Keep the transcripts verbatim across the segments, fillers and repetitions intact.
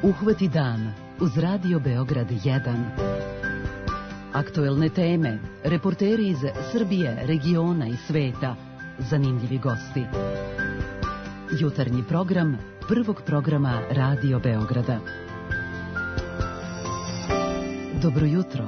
Uhvati dan uz Radio Beograd jedan. Aktuelne teme, reporteri iz Srbije, regiona i sveta, zanimljivi gosti. Jutarnji program prvog programa Radio Beograda. Dobro jutro.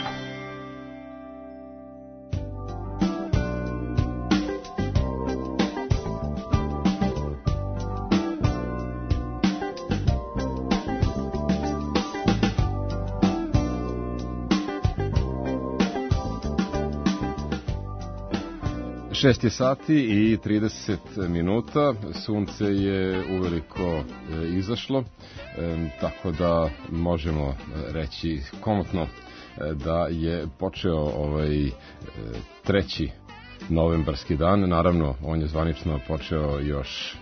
šest je sati i trideset minuta, sunce je uveliko izašlo, tako da možemo reći komotno da je počeo ovaj treći novembarski dan. Naravno, on je zvanično počeo još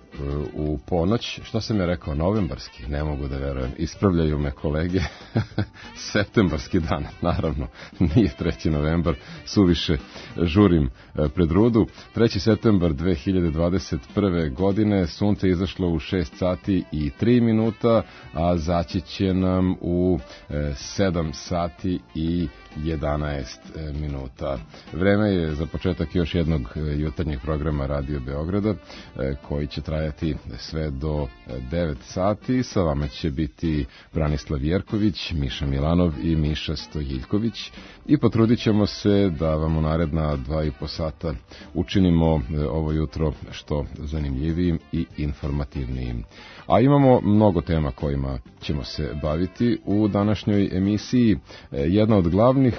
u ponoć. Što sam je rekao, novembarski? Ne mogu da verujem. Ispravljaju me kolege. Septembarski dan, naravno. Nije treći novembar. Suviše žurim pred rudu. treći septembar dve hiljade dvadeset prve. godine. Sunce izašlo u šest sati i tri minuta, a zaći će nam u sedam sati i jedanaest minuta. Vreme je za početak još jednog jutarnjeg programa Radio Beograda, koji će trajati sve do devet sati. Sa vama će biti Branislav Jerković, Miša Milanov i Miša Stojiljković i potrudit ćemo se da vam u naredna dva i po sata učinimo ovo jutro što zanimljivijim i informativnijim. A imamo mnogo tema kojima ćemo se baviti u današnjoj emisiji. Jedna od glavnih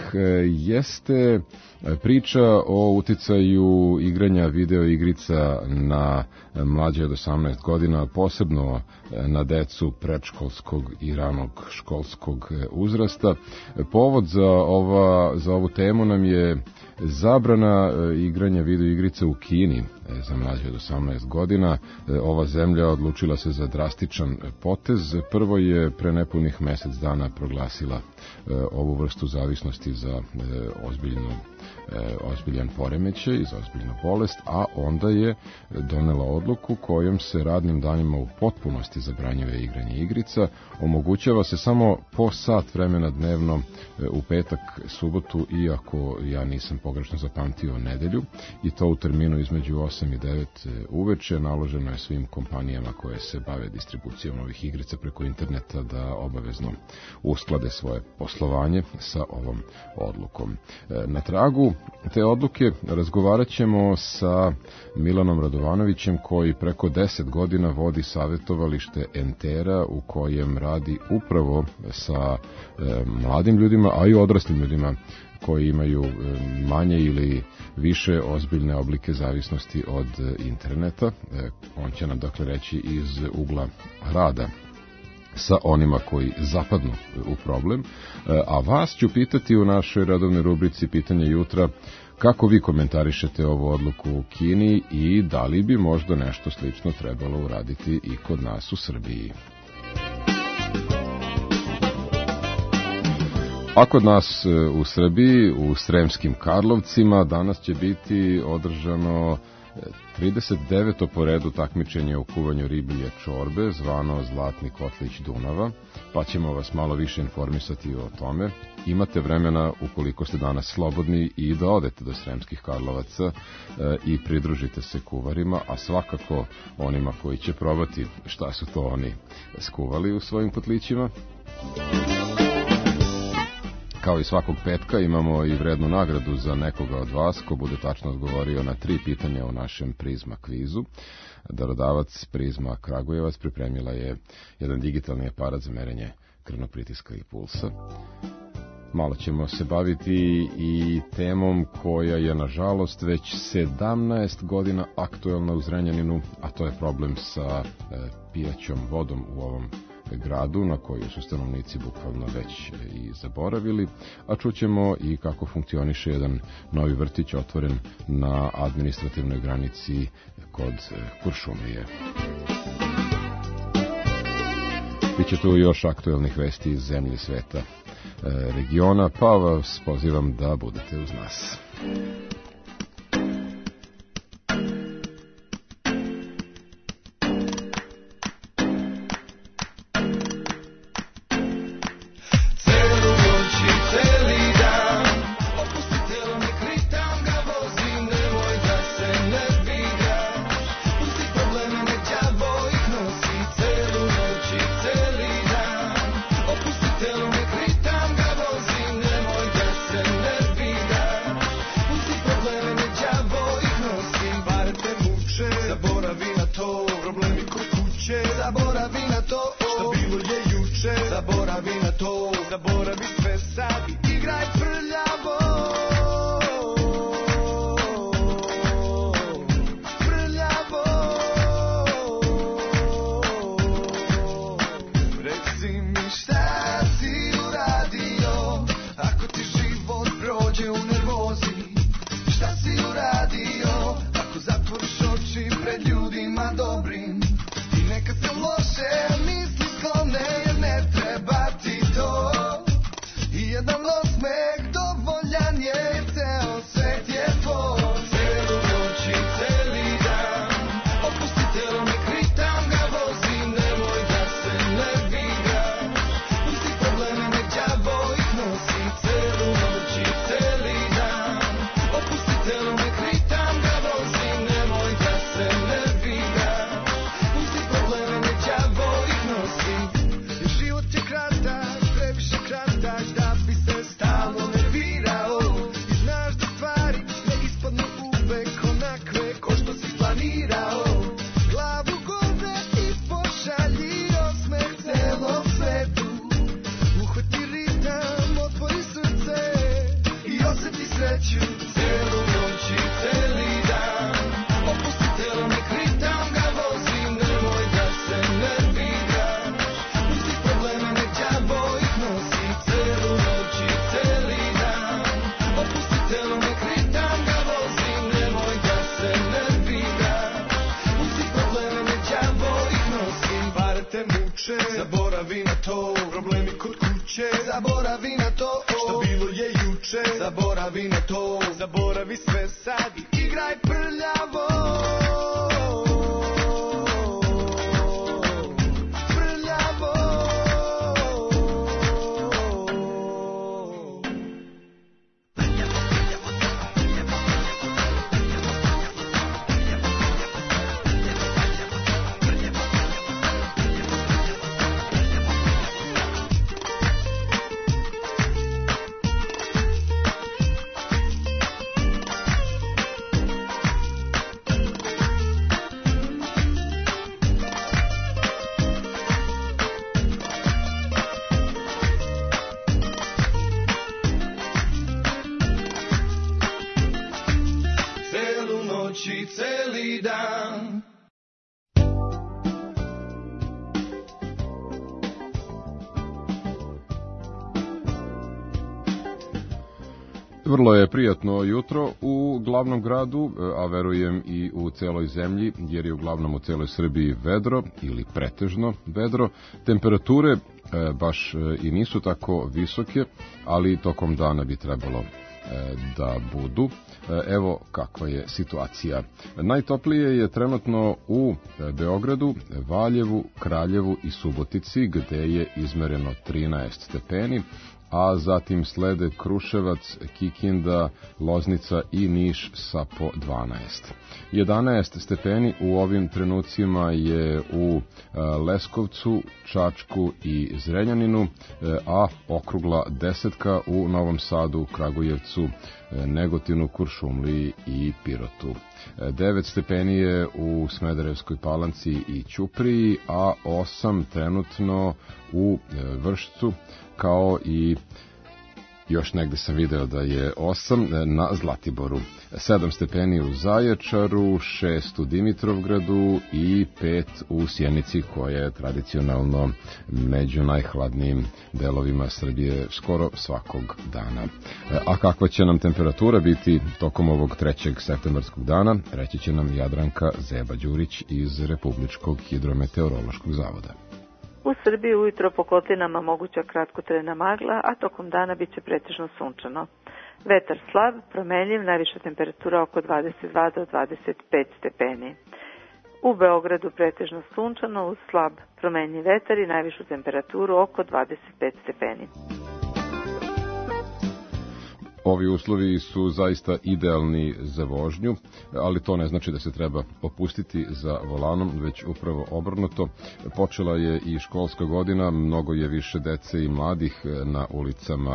jeste priča o uticaju igranja video igrica na mlađe od osamnaest godina, posebno na decu predškolskog i ranog školskog uzrasta. Povod za, ova, za ovu temu nam je zabrana igranja video igrica u Kini za mlađe od osamnaest godina. Ova zemlja odlučila se za drastičan potez. Prvo je pre nepunih mesec dana proglasila ovu vrstu zavisnosti za ozbiljno ozbiljan poremećaj i za ozbiljnu bolest, a onda je donela odluku kojom se radnim danima u potpunosti zabranjuje igranje igrica. Omogućava se samo po sat vremena dnevno u petak, subotu i, ako ja nisam pogrešno zapamtio, nedelju, i to u terminu između osam i devet uveče. Naloženo je svim kompanijama koje se bave distribucijom ovih igrica preko interneta da obavezno usklade svoje poslovanje sa ovom odlukom. Na tragu te odluke razgovarat ćemo sa Milanom Radovanovićem, koji preko deset godina vodi savjetovalište Entera, u kojem radi upravo sa e, mladim ljudima, a i odraslim ljudima koji imaju manje ili više ozbiljne oblike zavisnosti od interneta. E, on će nam dakle reći iz ugla rada sa onima koji zapadnu u problem. A vas ću pitati u našoj radovnoj rubrici Pitanje jutra kako vi komentarišete ovu odluku u Kini i da li bi možda nešto slično trebalo uraditi i kod nas u Srbiji. A kod nas u Srbiji, u Sremskim Karlovcima, danas će biti održano trideset deveto po redu takmičenje u kuvanju riblje čorbe, zvano Zlatni kotlić Dunava, pa ćemo vas malo više informisati o tome. Imate vremena, ukoliko ste danas slobodni, i da odete do Sremskih Karlovaca e, i pridružite se kuvarima, a svakako onima koji će probati šta su to oni skuvali u svojim kotlićima. Kao i svakog petka imamo i vrednu nagradu za nekoga od vas ko bude tačno odgovorio na tri pitanja u našem Prizma kvizu. Darodavac Prizma Kragujevac pripremila je jedan digitalni aparat za merenje krvnog pritiska i pulsa. Malo ćemo se baviti i temom koja je nažalost već sedamnaest godina aktuelna u Zrenjaninu, a to je problem sa e, pijaćom vodom u ovom gradu, na koju su stanovnici bukvalno već i zaboravili, a čućemo i kako funkcioniše jedan novi vrtić otvoren na administrativnoj granici kod Kuršumlije. Biće tu još aktuelnih vesti iz zemlje, sveta, regiona, pa vas pozivam da budete uz nas. to, što bilo je juče. Zaboravi na to, zaboravi sve sad i igraj prljavo. Prljavo. Reci mi šta si uradio, ako ti život prođe u nervozi. Šta si uradio, ako zatvoriš oči pred ljudima dobrim. I neka se loše misli sklone, jer ne treba ti to. I jedan osmeh dovoljan je, ceo svet je tvoj. Celu noć i celi dan, opusti telo, ne kritam ga vozim. Nemoj da se nerviraš, pusti probleme, nek đavo ih nosi. Celu noć i celi dan, opusti telo, ne kritam ga vozim. Nemoj da se nerviraš, pusti probleme, nek đavo ih nosi. Jer život je kratak, previše kratak, da bi se stalno nervirao. I znaš da stvari ne ispadnu uvek onakve ko što si planirao. Glavu gore i pošalji osmeh celom svetu. Uhvati ritam, otvori srce i osjeti sreću. Celu noć i celi dan, opusti telo, ne kritam ga vozim. Nemoj da se nerviraš, pusti probleme, nek đavo ih nosi. Celu noć i celi dan, opusti telo, ne kritam ga vozim. Nemoj da se nerviraš, pusti probleme, nek đavo ih nosi. Pare te muče, zaboravi na to, problemi kod kuće, zaboravi na to, što bilo je juče. Zaboravi na to, zaboravi sve sad i igraj prljavo. Prljavo. Celu noć i celi dan. Vrlo je prijatno jutro u glavnom gradu, a verujem i u celoj zemlji, jer je uglavnom u celoj Srbiji vedro ili pretežno vedro. Temperature e, baš i nisu tako visoke, ali tokom dana bi trebalo e, da budu. E, evo kakva je situacija. Najtoplije je trenutno u Beogradu, Valjevu, Kraljevu i Subotici, gde je izmereno trinaest stepeni, a zatim slede Kruševac, Kikinda, Loznica i Niš sa po dvanaest. jedanaest stepeni u ovim trenucima je u Leskovcu, Čačku i Zrenjaninu, a okrugla desetka u Novom Sadu, Kragujevcu, Negotinu, Kuršumliji i Pirotu. devet stepeni je u Smederevskoj Palanci i Ćupriji, a osam trenutno u Vršcu, kao i još negde sam video da je osam na Zlatiboru. sedam stepeni u Zaječaru, šest u Dimitrovgradu i pet u Sjenici, koja je tradicionalno među najhladnijim delovima Srbije skoro svakog dana. A kakva će nam temperatura biti tokom ovog trećeg septembarskog dana, reći će nam Jadranka Zeba-Đurić iz Republičkog hidrometeorološkog zavoda. U Srbiji ujutro po kotlinama moguća kratkotrajna magla, a tokom dana biće pretežno sunčano. Vetar slab, promenljiv, najviša temperatura oko dvadeset dva do dvadeset pet stepeni. U Beogradu pretežno sunčano uz slab promenljiv vetar i najvišu temperaturu oko dvadeset pet stepeni. Ovi uslovi su zaista idealni za vožnju, ali to ne znači da se treba opustiti za volanom, već upravo obrnuto. Počela je i školska godina, mnogo je više dece i mladih na ulicama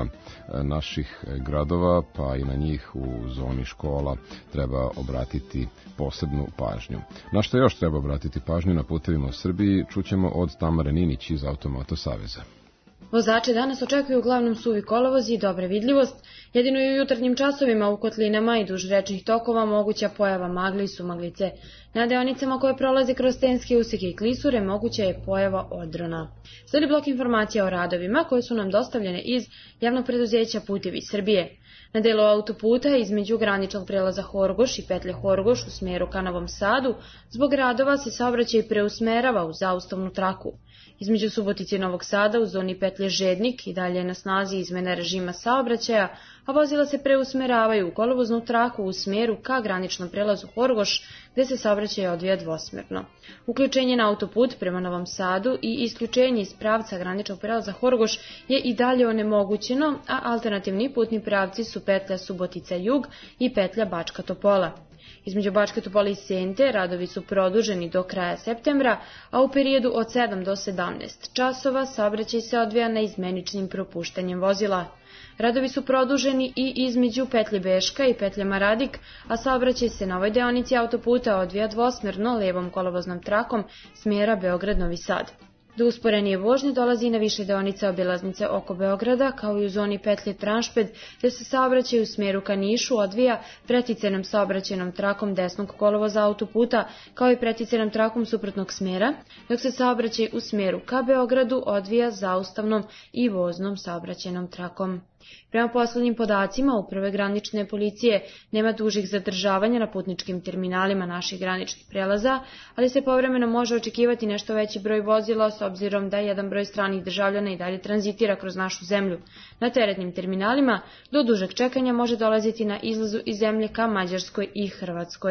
naših gradova, pa i na njih u zoni škola treba obratiti posebnu pažnju. Na što još treba obratiti pažnju na putevima u Srbiji, čućemo od Tamare Ninić iz Automoto Saveza. Vozače danas očekuju uglavnom suvi kolovozi i dobra vidljivost, jedino i u jutarnjim časovima u kotlinama i duž rečnih tokova moguća pojava magle i sumaglice. Na deonicama koje prolaze kroz stenske useke i klisure moguća je pojava odrona. Sledi blok informacija o radovima koje su nam dostavljene iz javnog preduzeća Putevi Srbije. Na delu autoputa između graničnog prelaza Horgoš i petlje Horgoš u smeru ka Novom Sadu zbog radova se saobraćaj preusmerava u zaustavnu traku. Između Subotice i Novog Sada u zoni petlje Žednik i dalje je na snazi izmena režima saobraćaja, a vozila se preusmeravaju u kolovoznu traku u smeru ka graničnom prelazu Horgoš, gde se saobraćaj odvija dvosmerno. Uključenje na autoput prema Novom Sadu i isključenje iz pravca graničnog prelaza Horgoš je i dalje onemogućeno, a alternativni putni pravci su petlja Subotica Jug i petlja Bačka Topola. Između Bačke Topole i Sente radovi su produženi do kraja septembra, a u periodu od sedam do sedamnaest časova saobraćaj se odvija neizmeničnim propuštanjem vozila. Radovi su produženi i između petlje Beška i petlje Maradik, a saobraćaj se na ovoj deonici autoputa odvija dvosmerno levom kolovoznom trakom smjera Beograd-Novi Sad. Do usporenije vožnje dolazi i na više deonica obilaznice oko Beograda, kao i u zoni petlje Tranšped, gde se saobraćaj u smjeru ka Nišu odvija preticenom saobraćajnom trakom desnog kolovoza autoputa, kao i preticenom trakom suprotnog smjera, dok se saobraćaj u smjeru ka Beogradu odvija zaustavnom i voznom saobraćajnom trakom. Prema poslednjim podacima Uprave granične policije nema dužih zadržavanja na putničkim terminalima naših graničnih prelaza, ali se povremeno može očekivati nešto veći broj vozila s obzirom da jedan broj stranih državljana i dalje tranzitira kroz našu zemlju. Na teretnim terminalima do dužeg čekanja može dolaziti na izlazu iz zemlje ka Mađarskoj i Hrvatskoj.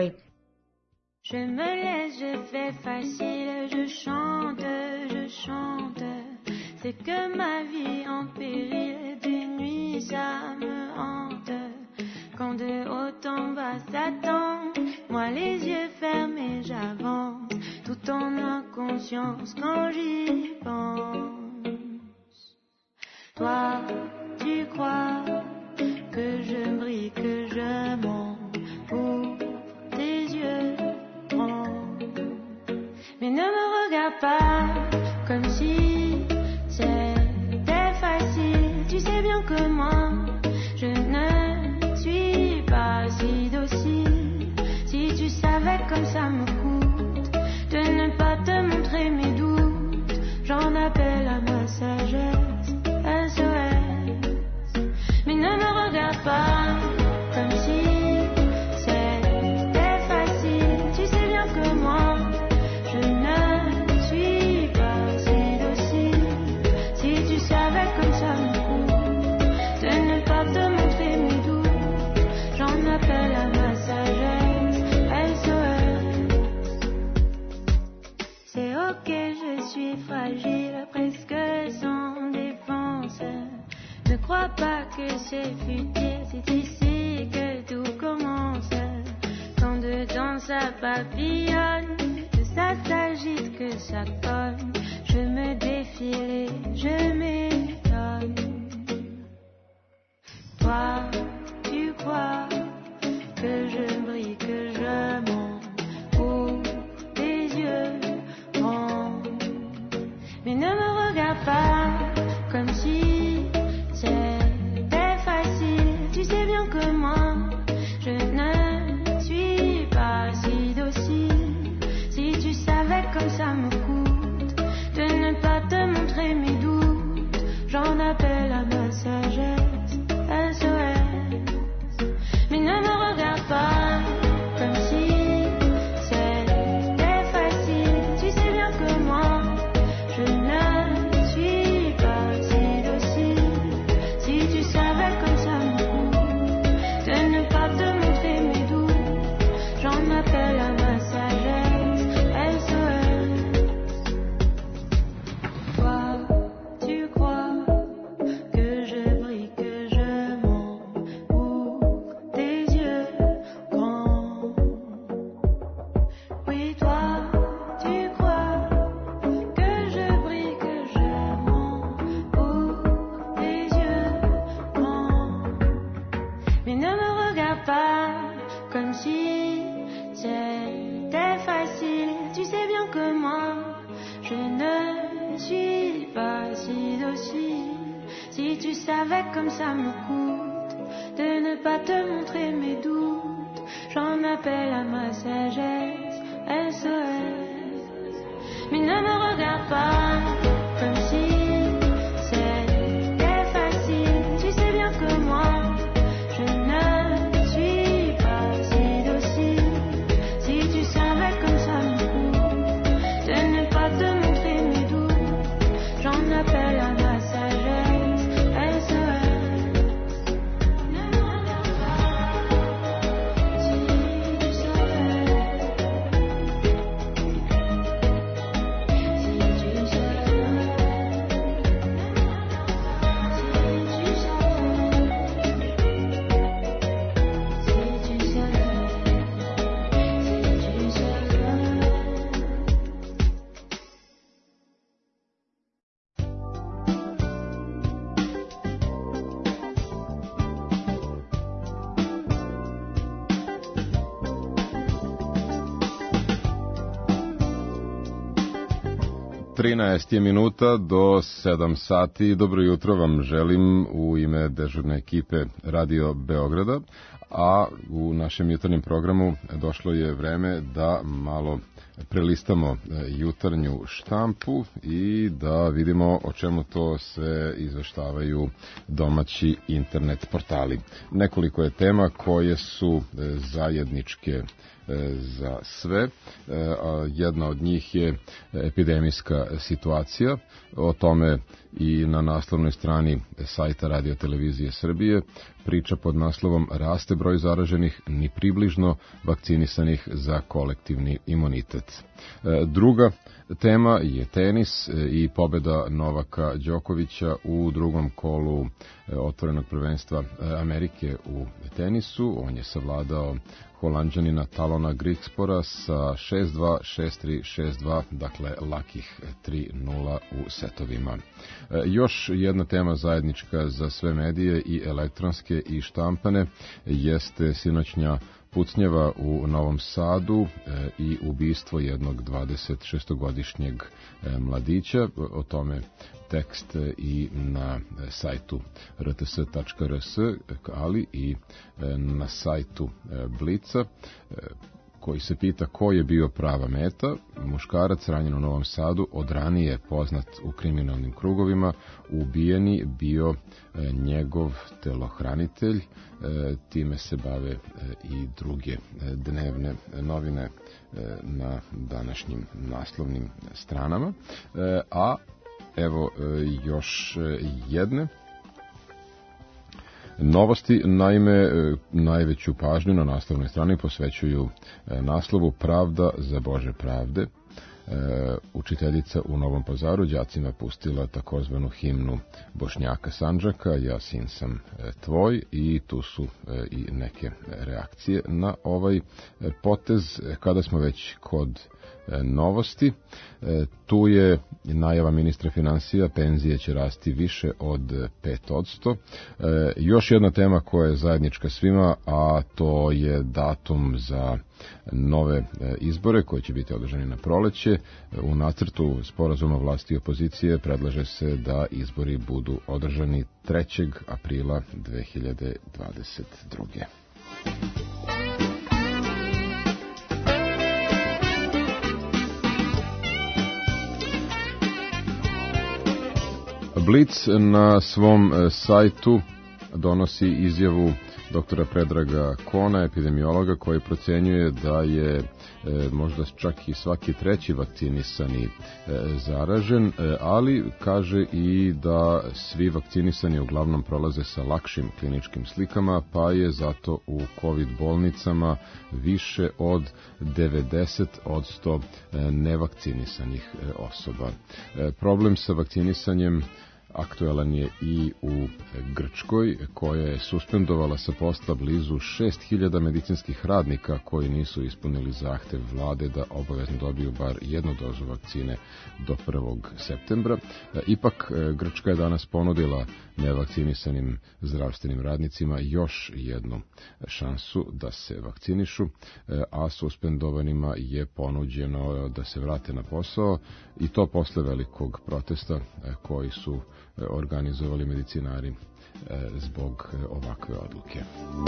Je me laisse, je fais facile, je chante, je chante. C'est que ma vie en péril, des nuits ça me hante. Quand de haut en bas s'attend, moi les yeux fermés j'avance, tout en inconscience quand j'y pense. Toi, tu crois que je brille, que je monte pour tes yeux ronds. Mais ne me regarde pas comme si c'était facile, tu sais bien que moi je ne suis pas si docile. Si tu savais comme ça me coûte de ne pas te montrer mes doutes, j'en appelle à ma sagesse S O S. Mais ne me regarde pas comme si c'était facile, tu sais bien que moi je ne suis pas si docile. Si tu savais comme ça me coûte de ne pas te montrer mes doutes, j'en appelle à ma sagesse S O S. C'est ok, je suis fragile, presque sans défense. Ne crois pas que c'est futile, c'est ici que tout commence. Quand dedans ça papillonne, que ça s'agite, que ça colle, je me défile et je m'étonne. Toi, tu crois que je brille, que je monte pour tes yeux ronds. Mais ne me regarde pas comme si c'était facile, tu sais bien que moi je ne suis pas si docile. Si tu savais comme ça me coûte de ne pas te montrer mes doutes, j'en appelle à ma sagesse S O S. Mais ne me regarde pas comme si c'était facile, tu sais bien que moi je ne suis pas si docile. Si tu savais comme ça me coûte de ne pas te montrer mes doutes, j'en appelle à ma sagesse S O S. Et toi, tu crois que je brille, que je mens pour tes yeux grands. Mais ne me regarde pas comme si c'était facile. Tu sais bien que moi, je ne suis pas si docile. Si tu savais comme ça me coûte de ne pas te montrer mes doutes, j'en appelle à ma sagesse, S O S. Mais ne me regarde pas comme si c'était facile. Tu sais bien que moi, je ne suis pas si docile. Si tu savais comme ça me coûte de ne pas te montrer mes doutes, j'en appelle à ma sagesse, S O S. Ne me regarde pas si tu savais. Si tu savais. Si tu savais. Si tu savais. Si tu savais. trinaest je minuta do sedam sati. Dobro jutro vam želim u ime dežurne ekipe Radio Beograda, a u našem jutarnjem programu došlo je vreme da malo prelistamo jutarnju štampu i da vidimo o čemu to se izveštavaju domaći internet portali. Nekoliko je tema koje su zajedničke za sve. Jedna od njih je epidemijska situacija. O tome i na naslovnoj strani sajta Radio Televizije Srbije priča pod naslovom Raste broj zaraženih, ni približno vakcinisanih za kolektivni imunitet. Druga tema je tenis i pobeda Novaka Đokovića u drugom kolu otvorenog prvenstva Amerike u tenisu. On je savladao Holanđanina Talona Grigspora sa šest dva, šest tri, šest dva, dakle lakih tri nula u setovima. E, još jedna tema zajednička za sve medije, i elektronske i štampane, jeste sinoćnja pucnjava u Novom Sadu e, i ubistvo jednog dvadesetšestogodišnjeg e, mladića. O tome tekst i na sajtu r t s tačka r s, ali i na sajtu Blica, koji se pita ko je bio prava meta. Muškarac ranjen u Novom Sadu, od ranije poznat u kriminalnim krugovima, ubijeni bio njegov telohranitelj. Time se bave i druge dnevne novine na današnjim naslovnim stranama. A evo još jedne novosti. Naime, najveću pažnju na naslovnoj strani posvećuju naslovu Pravda za Bože pravde. Učiteljica u Novom Pazaru đacima pustila takozvanu himnu Bošnjaka Sandžaka, Ja sin sam tvoj, i tu su i neke reakcije na ovaj potez. Kada smo već kod novosti, tu je najava ministra finansija, penzije će rasti više od pet posto. Još jedna tema koja je zajednička svima, a to je datum za nove izbore koji će biti održani na proleće. U nacrtu sporazuma vlasti i opozicije predlaže se da izbori budu održani trećeg aprila dve hiljade dvadeset druge. Blic na svom sajtu donosi izjavu doktora Predraga Kona, epidemiologa, koji procenjuje da je e, možda čak i svaki treći vakcinisani e, zaražen, e, ali kaže i da svi vakcinisani uglavnom prolaze sa lakšim kliničkim slikama, pa je zato u COVID bolnicama više od devedeset posto nevakcinisanih e, osoba. E, problem sa vakcinisanjem aktuelan je i u Grčkoj, koja je suspendovala sa posla blizu šest hiljada medicinskih radnika koji nisu ispunili zahtev vlade da obavezno dobiju bar jednu dozu vakcine do prvog septembra. Ipak, Grčka je danas ponudila nevakcinisanim zdravstvenim radnicima još jednu šansu da se vakcinišu, a suspendovanima je ponuđeno da se vrate na posao, i to posle velikog protesta koji su organizovali medicinari zbog ovakve odluke.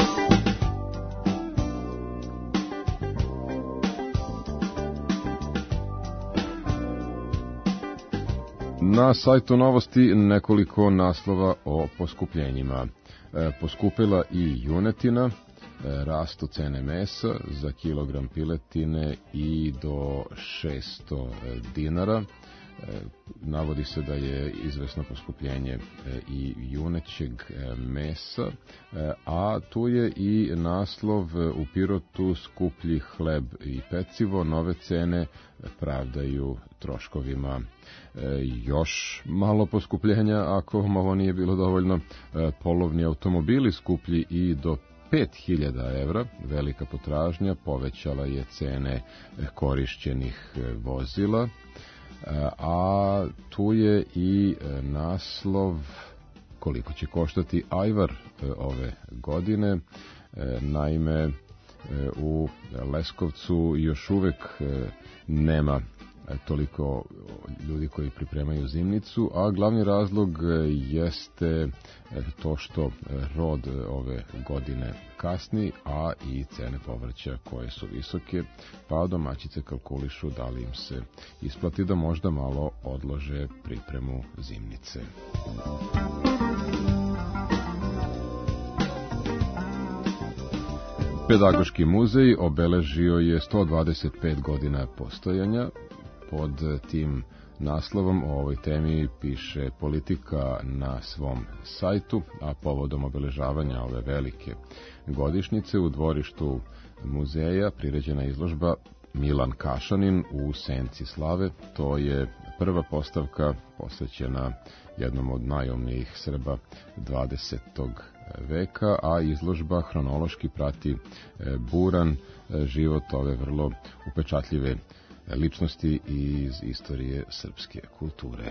Na sajtu Novosti nekoliko naslova o poskupljenjima. Poskupila i junetina, rastu cene mesa za kilogram piletine i do šesto dinara. Navodi se da je izvesno poskupljenje i junećeg mesa, a tu je i naslov u Pirotu: skuplji hleb i pecivo, nove cene pravdaju troškovima. Još malo poskupljenja, ako vam ovo nije bilo dovoljno. Polovni automobili skuplji i do pet hiljada evra, velika potražnja povećala je cene korišćenih vozila. A tu je i naslov koliko će koštati ajvar ove godine. Naime, u Leskovcu još uvek nema toliko ljudi koji pripremaju zimnicu, a glavni razlog jeste to što rod ove godine kasni, a i cene povrća koje su visoke, pa domaćice kalkulišu da li im se isplati da možda malo odlože pripremu zimnice. Pedagoški muzej obeležio je sto dvadeset pet godina postojanja. Pod tim naslovom o ovoj temi piše Politika na svom sajtu, a povodom obeležavanja ove velike godišnjice u dvorištu muzeja priređena izložba Milan Kašanin u senci slave. To je prva postavka posvećena jednom od najumnijih Srba dvadesetog veka, a izložba hronološki prati buran život ove vrlo upečatljive ličnosti iz istorije srpske kulture.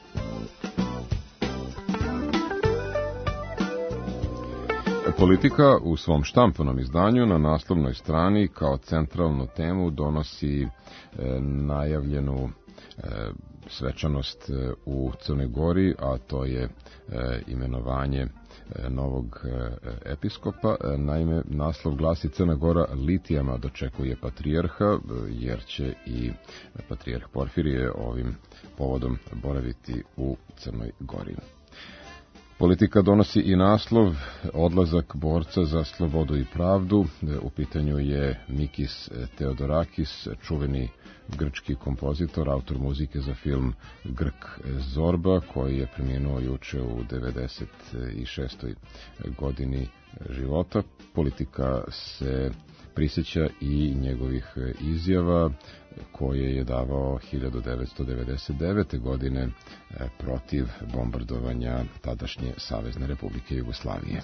Politika u svom štampanom izdanju na naslovnoj strani kao centralnu temu donosi e, najavljenu e, svečanost u Crnoj Gori, a to je e, imenovanje novog episkopa. Naime, naslov glasi: Crna Gora litijama dočekuje patrijarha, jer će i patrijarh Porfirije ovim povodom boraviti u Crnoj Gori. Politika donosi i naslov Odlazak borca za slobodu i pravdu. U pitanju je Mikis Theodorakis, čuveni grčki kompozitor, autor muzike za film Grk Zorba, koji je preminuo juče u devedeset šestoj godini života. Politika se prisjeća i njegovih izjava koje je davao hiljadu devetsto devedeset devete. godine protiv bombardovanja tadašnje Savezne Republike Jugoslavije.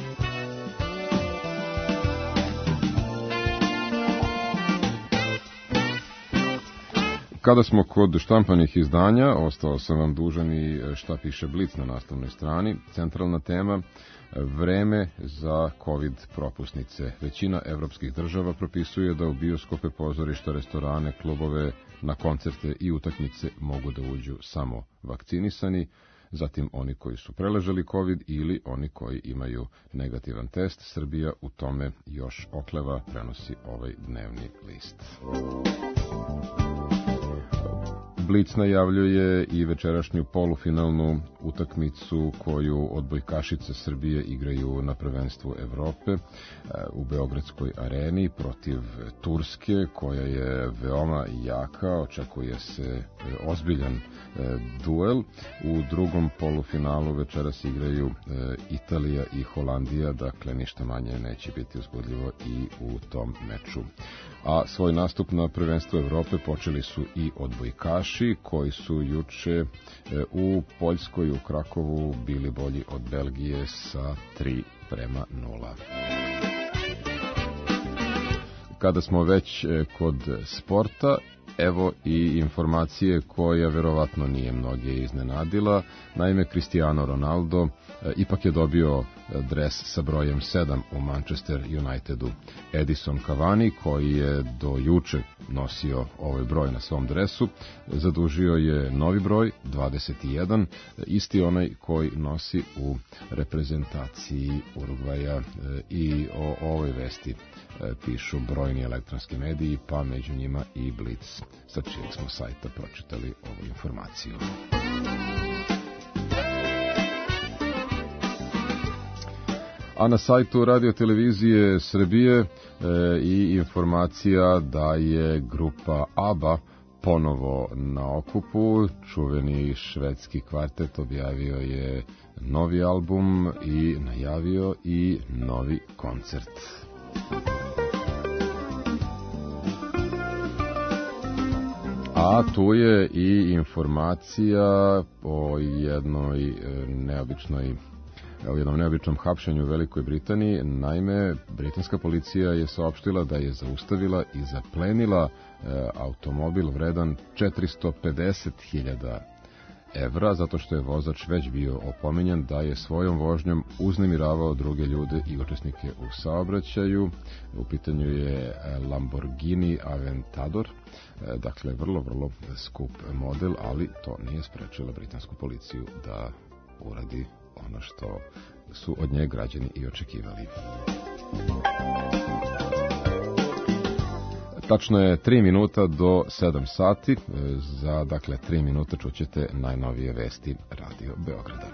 Kada smo kod štampanih izdanja, ostao sam vam dužan i šta piše Blic na naslovnoj strani. Centralna tema: vreme za COVID propusnice. Većina evropskih država propisuje da u bioskope, pozorišta, restorane, klubove, na koncerte i utakmice mogu da uđu samo vakcinisani, zatim oni koji su preležali COVID ili oni koji imaju negativan test. Srbija u tome još okleva, prenosi ovaj dnevni list. Blic najavljuje i večerašnju polufinalnu utakmicu koju odbojkašice Srbije igraju na prvenstvu Evrope u Beogradskoj areni protiv Turske, koja je veoma jaka. Očekuje se ozbiljan duel. U drugom polufinalu večeras igraju Italija i Holandija, dakle ništa manje neće biti uzbudljivo i u tom meču. a svoj nastup na prvenstvu Evrope počeli su i odbojkaši koji su juče u Poljskoj u Krakovu bili bolji od Belgije sa tri prema nula. Kada smo već kod sporta, evo i informacije koja verovatno nije mnoge iznenadila. Naime, Cristiano Ronaldo e, ipak je dobio dres sa brojem sedam u Manchester Unitedu. Edison Cavani, koji je do juče nosio ovaj broj na svom dresu, zadužio je novi broj, dvadeset jedan, isti onaj koji nosi u reprezentaciji Urugvaja. E, I o ovoj vesti e, pišu brojni elektronski mediji, pa među njima i Blitz, sa čijeg smo sajta pročitali ovu informaciju. A na sajtu Radio Televizije Srbije e, i informacija da je grupa ABBA ponovo na okupu. Čuveni švedski kvartet objavio je novi album i najavio i novi koncert. A tu je i informacija o jednoj neobičnoj u jednom neobičnom hapšenju u Velikoj Britaniji. Naime, britanska policija je saopštila da je zaustavila i zaplenila e, automobil vredan četiristo pedeset hiljada evra, zato što je vozač već bio opominjan da je svojom vožnjom uznemiravao druge ljude i učesnike u saobraćaju. U pitanju je Lamborghini Aventador, e, dakle vrlo, vrlo skup model, ali to nije sprečilo britansku policiju da uradi ono što su od nje građani i očekivali. Tačno je tri minuta do sedam sati. Za, dakle, tri minuta čućete najnovije vesti Radio Beograda.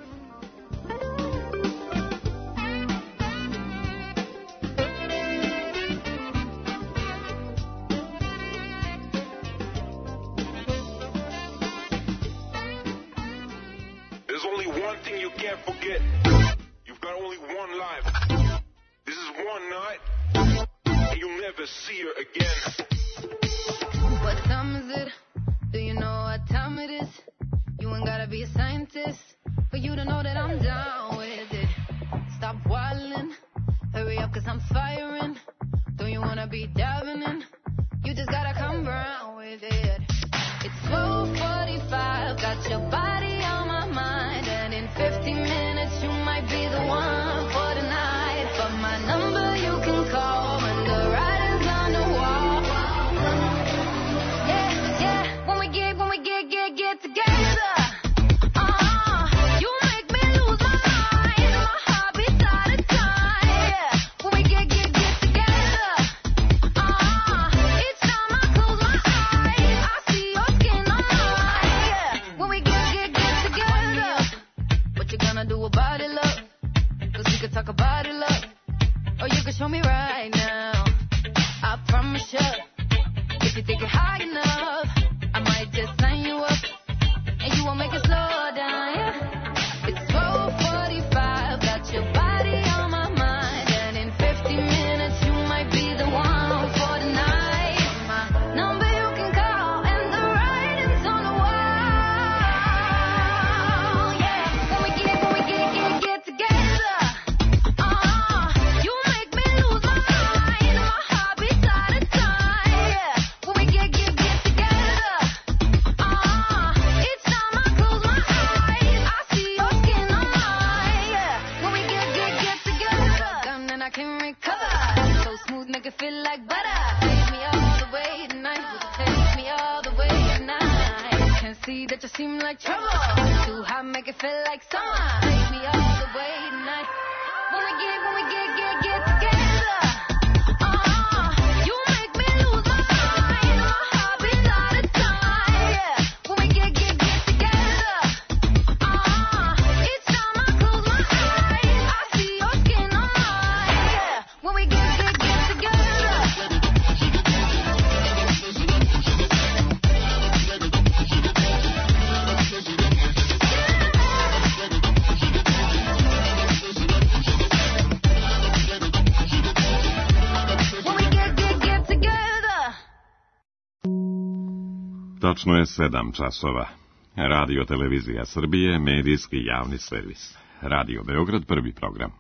Tačno je sedam časova. Radio Televizija Srbije, medijski javni servis. Radio Beograd, prvi program.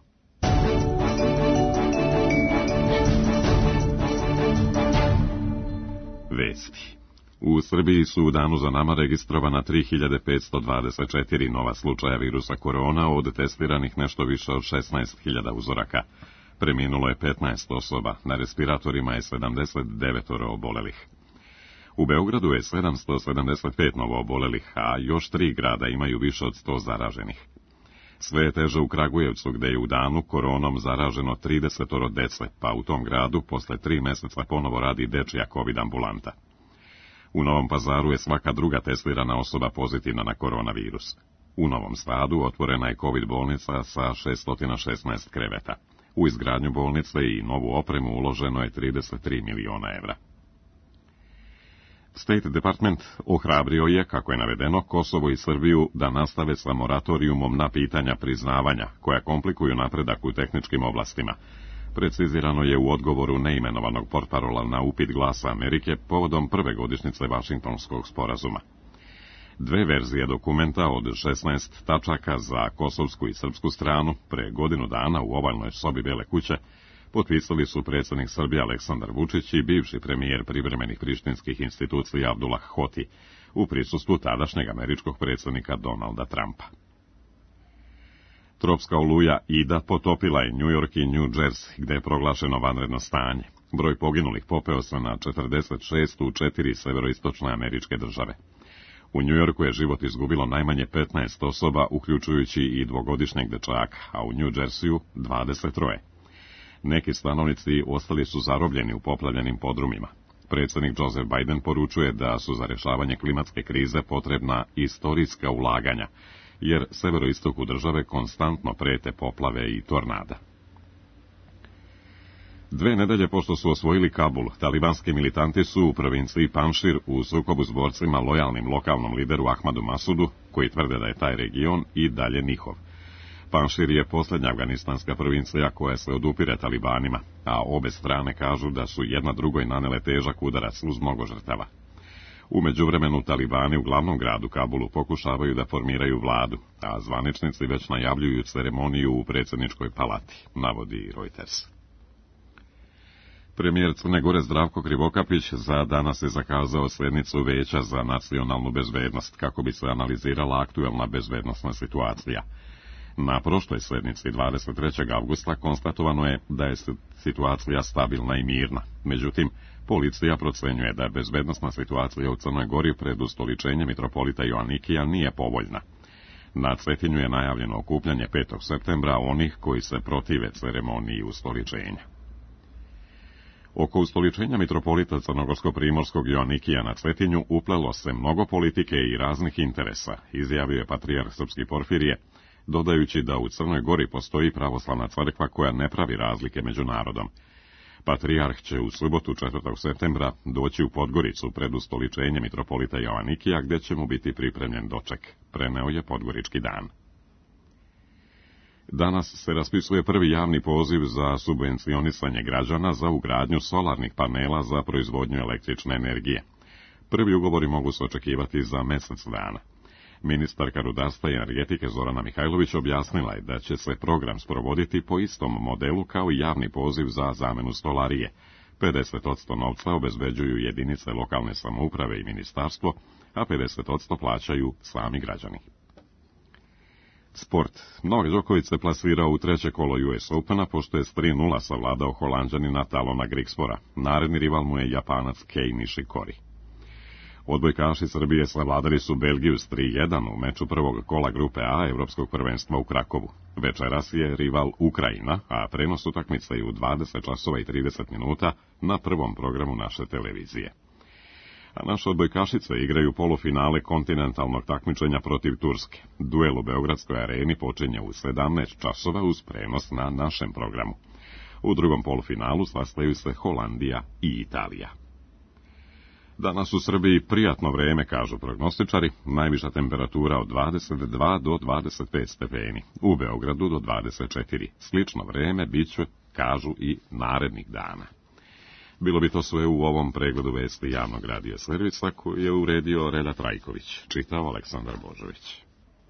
Vesti. U Srbiji su u danu za nama registrovana tri hiljade petsto dvadeset četiri nova slučaja virusa korona, od testiranih nešto više od šesnaest hiljada uzoraka. Preminulo je petnaest osoba, na respiratorima je sedamdeset devet obolelih. U Beogradu je sedamsto sedamdeset pet novo obolelih, a još tri grada imaju više od sto zaraženih. Sve je teže u Kragujevcu, gde je u danu koronom zaraženo trideset dece, pa u tom gradu posle tri meseca ponovo radi dečija covid ambulanta. U Novom Pazaru je svaka druga testirana osoba pozitivna na koronavirus. U Novom Sadu otvorena je covid bolnica sa šesto šesnaest kreveta. U izgradnju bolnice i novu opremu uloženo je trideset tri miliona evra. State Department ohrabrio je, kako je navedeno, Kosovo i Srbiju da nastave sa moratorijumom na pitanja priznavanja, koja komplikuju napredak u tehničkim oblastima. Precizirano je u odgovoru neimenovanog portparola na upit Glasa Amerike povodom prve godišnjice Vašingtonskog sporazuma. Dve verzije dokumenta od šesnaest tačaka za kosovsku i srpsku stranu pre godinu dana u ovalnoj sobi Bele kuće potpisali su predsjednik Srbije Aleksandar Vučić i bivši premijer privremenih prištinskih institucija Abdullah Hoti u prisustvu tadašnjeg američkog predsjednika Donalda Trumpa. Tropska oluja Ida potopila je New York i New Jersey, gde je proglašeno vanredno stanje. Broj poginulih popeo se na četrdeset šest u četiri severoistočne američke države. U New Yorku je život izgubilo najmanje petnaest osoba, uključujući i dvogodišnjeg dečaka, a u New Jerseyu dvadeset troje. Neki stanovnici ostali su zarobljeni u poplavljenim podrumima. Predsjednik Joseph Biden poručuje da su za rješavanje klimatske krize potrebna istorijska ulaganja, jer severoistoku države konstantno prete poplave i tornada. Dve nedelje pošto su osvojili Kabul, talibanski militanti su u provinciji Panšir u sukobu s borcima lojalnim lokalnom lideru Ahmadu Masudu, koji tvrde da je taj region i dalje njihov. Panšir je posljednja afganistanska provincija koja se odupire talibanima, a obe strane kažu da su jedna drugoj nanele težak udarac uz mnogo žrtava. U međuvremenu talibani u glavnom gradu Kabulu pokušavaju da formiraju vladu, a zvaničnici već najavljuju ceremoniju u predsjedničkoj palati, navodi Reuters. Premijer Crne Gore Zdravko Krivokapić za danas je zakazao sjednicu Veća za nacionalnu bezbednost kako bi se analizirala aktuelna bezbednosna situacija. Na prošloj sjednici dvadeset trećeg avgusta konstatovano je da je situacija stabilna i mirna. Međutim, policija procenjuje da je bezbednosna situacija u Crnoj Gori pred ustoličenjem mitropolita Joanikija nije povoljna. Na Cetinju je najavljeno okupljanje petog septembra onih koji se protive ceremoniji ustoličenja. Oko ustoličenja mitropolita Crnogorsko-primorskog Joanikija na Cetinju uplelo se mnogo politike i raznih interesa, izjavio je patrijarh srpski Porfirije, dodajući da u Crnoj Gori postoji pravoslavna crkva koja ne pravi razlike među narodom. Patrijarh će u subotu četvrtog septembra doći u Podgoricu pred ustoličenje mitropolita Joanikija, gdje će mu biti pripremljen doček, preneo je Podgorički dan. Danas se raspisuje prvi javni poziv za subvencionisanje građana za ugradnju solarnih panela za proizvodnju električne energije. Prvi ugovori mogu se očekivati za mjesec dana. Ministarka rudarstva i energetike Zorana Mihajlović objasnila je da će se program sprovoditi po istom modelu kao i javni poziv za zamenu stolarije. pedeset posto novca obezbeđuju jedinice lokalne samouprave i ministarstvo, a pedeset posto plaćaju sami građani. Sport. Novak Đoković se plasirao u treće kolo U S Opena, pošto je s tri nula savladao Holanđanina Talona Grigspora. Naredni rival mu je Japanac Kei Nishikori. Odbojkaši Srbije savladali su Belgiju s tri jedan u meču prvog kola grupe A Evropskog prvenstva u Krakovu. Večeras je rival Ukrajina, a prenos utakmice je u dvadeset časova i trideset minuta na prvom programu naše televizije. A naše odbojkašice igraju polufinale kontinentalnog takmičenja protiv Turske. Duel u Beogradskoj areni počinje u sedamnaest časova uz prenos na našem programu. U drugom polufinalu sastaju se Holandija i Italija. Danas u Srbiji prijatno vreme, kažu prognostičari, najviša temperatura od dvadeset dva do dvadeset pet stepeni, u Beogradu do dvadeset četiri. Slično vreme biće, kažu, i narednih dana. Bilo bi to sve u ovom pregledu vesti javnog radija servisa koji je uredio Reda Trajković, čitao Aleksandar Božović.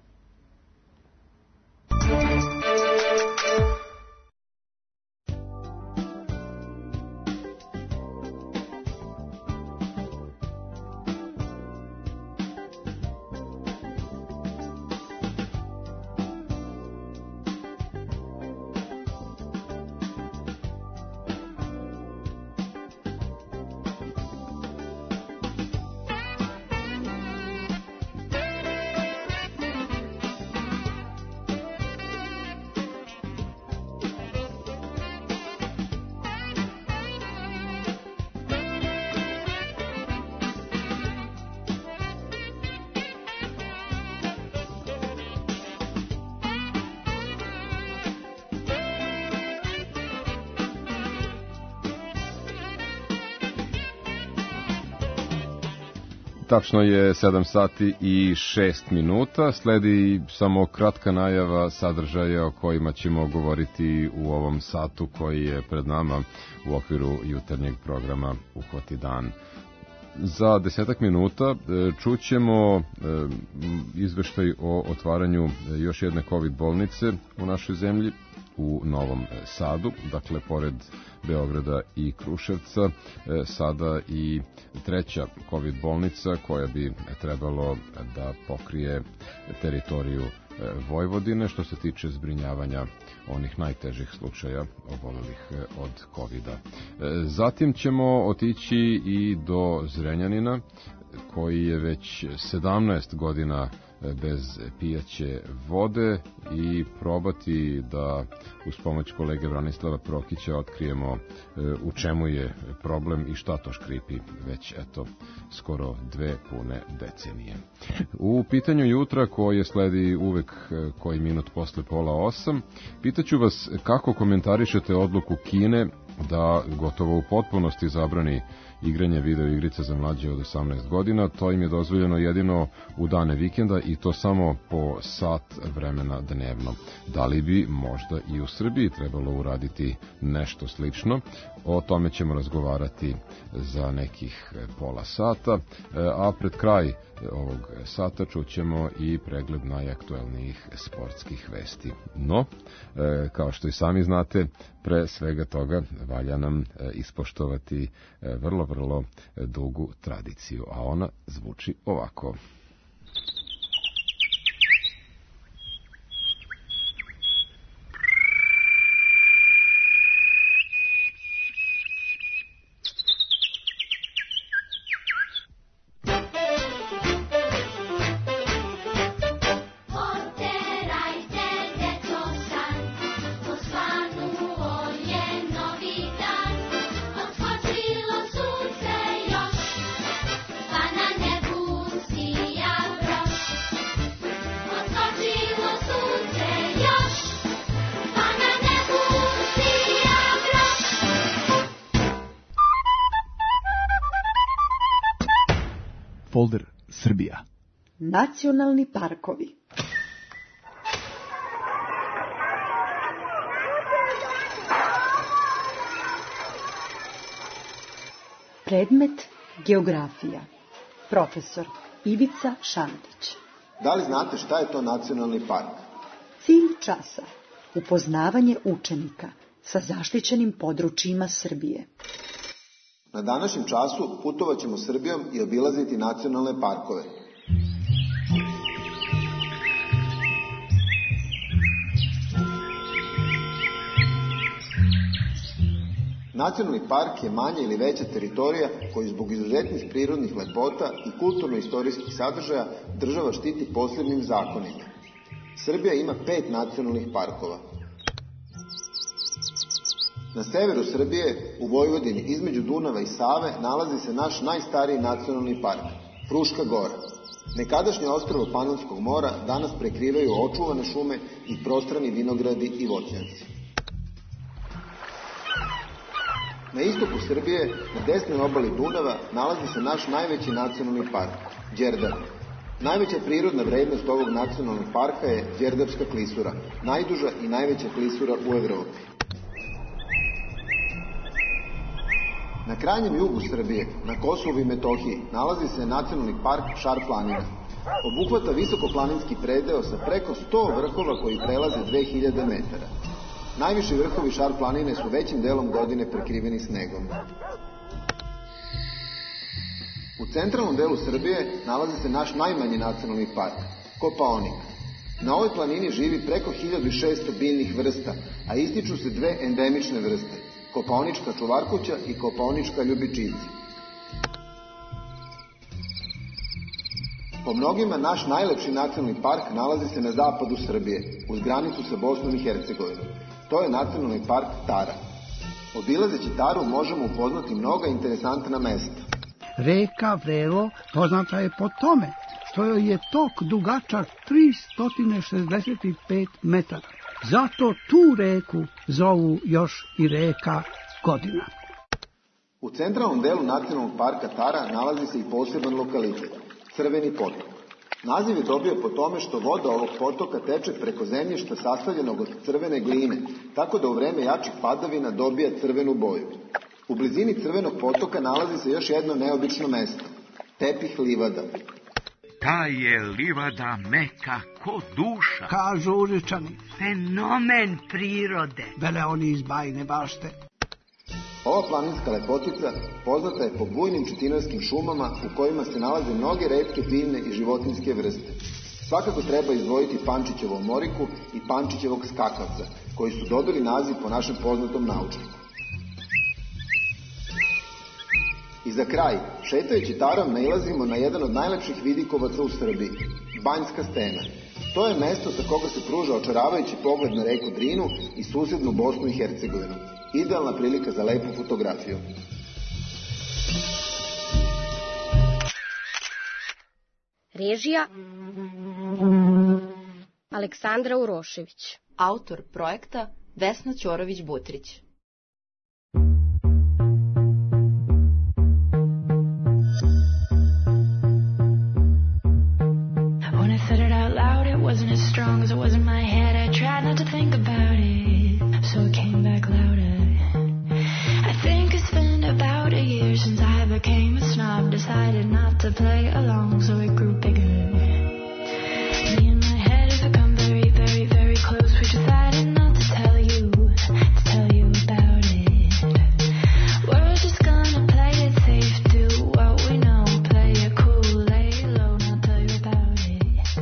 Tačno je sedam sati i šest minuta, sledi samo kratka najava sadržaja o kojima ćemo govoriti u ovom satu koji je pred nama u okviru jutarnjeg programa Uhvati dan. Za desetak minuta čućemo izveštaj o otvaranju još jedne COVID bolnice u našoj zemlji, u Novom Sadu, dakle pored Beograda i Kruševca, sada i treća COVID bolnica koja bi trebalo da pokrije teritoriju Vojvodine što se tiče zbrinjavanja onih najtežih slučaja obolelih od kovida. Zatim ćemo otići i do Zrenjanina koji je već sedamnaest godina bez pijaće vode i probati da uz pomoć kolege Branislava Prokića otkrijemo u čemu je problem i šta to škripi već eto skoro dve pune decenije. U pitanju jutra koje sledi uvek koji minut posle pola osam, pitaću vas kako komentarišete odluku Kine da gotovo u potpunosti zabrani igranje video igrica za mlađe od osamnaest godina. To im je dozvoljeno jedino u dane vikenda i to samo po sat vremena dnevno. Da li bi možda i u Srbiji trebalo uraditi nešto slično? O tome ćemo razgovarati za nekih pola sata, a pred kraj ovog sata čućemo i pregled najaktuelnijih sportskih vesti. No, kao što i sami znate, pre svega toga valja nam ispoštovati vrlo, vrlo dugu tradiciju, a ona zvuči ovako. Folder Srbija. Nacionalni parkovi. Predmet geografija. Profesor Ivica Šantić. Da li znate šta je to nacionalni park? Cilj časa. Upoznavanje učenika sa zaštićenim područjima Srbije. Na današnjem času putovat ćemo Srbijom i obilaziti nacionalne parkove. Nacionalni park je manja ili veća teritorija koju zbog izuzetnih prirodnih lepota i kulturno-istorijskih sadržaja država štiti posebnim zakonima. Srbija ima pet nacionalnih parkova. Na severu Srbije, u Vojvodini, između Dunava i Save, nalazi se naš najstariji nacionalni park, Fruška Gora. Nekadašnje ostrvo Panonskog mora danas prekrivaju očuvane šume i prostrani vinogradi i voćnjaci. Na istoku Srbije, na desnoj obali Dunava, nalazi se naš najveći nacionalni park, Đerdap. Najveća prirodna vrednost ovog nacionalnog parka je Đerdapska klisura, najduža i najveća klisura u Evropi. Na krajnjem jugu Srbije, na Kosovu i Metohiji, nalazi se nacionalni park Šar planina. Obuhvata visokoplaninski predeo sa preko sto vrhova koji prelaze dve hiljade metara. Najviši vrhovi Šar planine su većim delom godine prekriveni snegom. U centralnom delu Srbije nalazi se naš najmanji nacionalni park, Kopaonik. Na ovoj planini živi preko hiljadu šesto biljnih vrsta, a ističu se dve endemične vrste, kopaonička čuvarkuća i kopaonička ljubičica. Po mnogima, naš najlepši nacionalni park nalazi se na zapadu Srbije, uz granicu sa Bosnom i Hercegovinom. To je nacionalni park Tara. Obilazeći Taru možemo upoznati mnoga interesantna mesta. Reka Vrelo poznata je po tome što joj je tok dugačak tristo šezdeset pet metara. Zato tu reku zovu još i reka Godina. U centralnom delu nacionalnog parka Tara nalazi se i poseban lokalitet, Crveni potok. Naziv je dobio po tome što voda ovog potoka teče preko zemljišta sastavljenog od crvene gline, tako da u vreme jačih padavina dobija crvenu boju. U blizini Crvenog potoka nalazi se još jedno neobično mesto, Tepih livada. Ta je livada meka ko duša, kažu Užičani. Fenomen prirode, vele oni iz Bajine Bašte. Ova planinska lepotica poznata je po bujnim čitinarskim šumama u kojima se nalaze mnoge retke biljne i životinjske vrste. Svakako treba izdvojiti Pančićevu omoriku i Pančićevog skakavca, koji su dobili naziv po našem poznatom naučniku. I za kraj, šetajući Tarom nailazimo na jedan od najlepših vidikovaca u Srbiji, Banjska stena. To je mesto sa koga se pruža očaravajući pogled na reku Drinu i susednu Bosnu i Hercegovinu. Idealna prilika za lepu fotografiju. Režija Aleksandra Urošević. Autor projekta Vesna Ćorović-Butrić. Wasn't as strong as it was in my head. I tried not to think about it, so it came back louder. I think it's been about a year since I became a snob. Decided not to play along, so it grew bigger. Me and my head have become very, very, very close. We decided not to tell you, to tell you about it. We're just gonna play it safe, do what we know, play it cool, lay low, not tell you about it.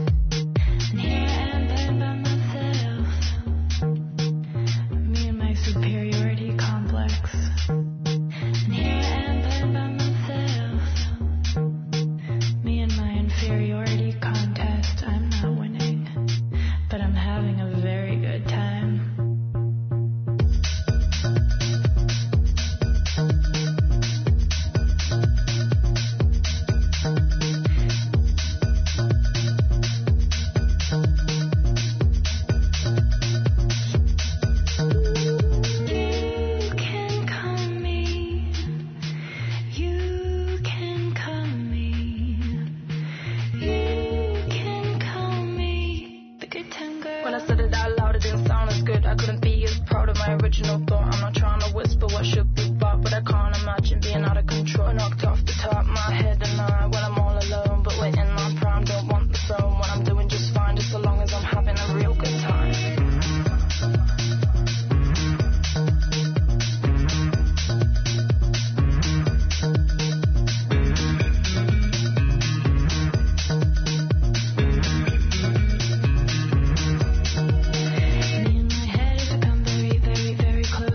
Superiority complex. And here I am playing by myself. Me and my inferiority contest. I'm not winning, but I'm having a very good time. Very close.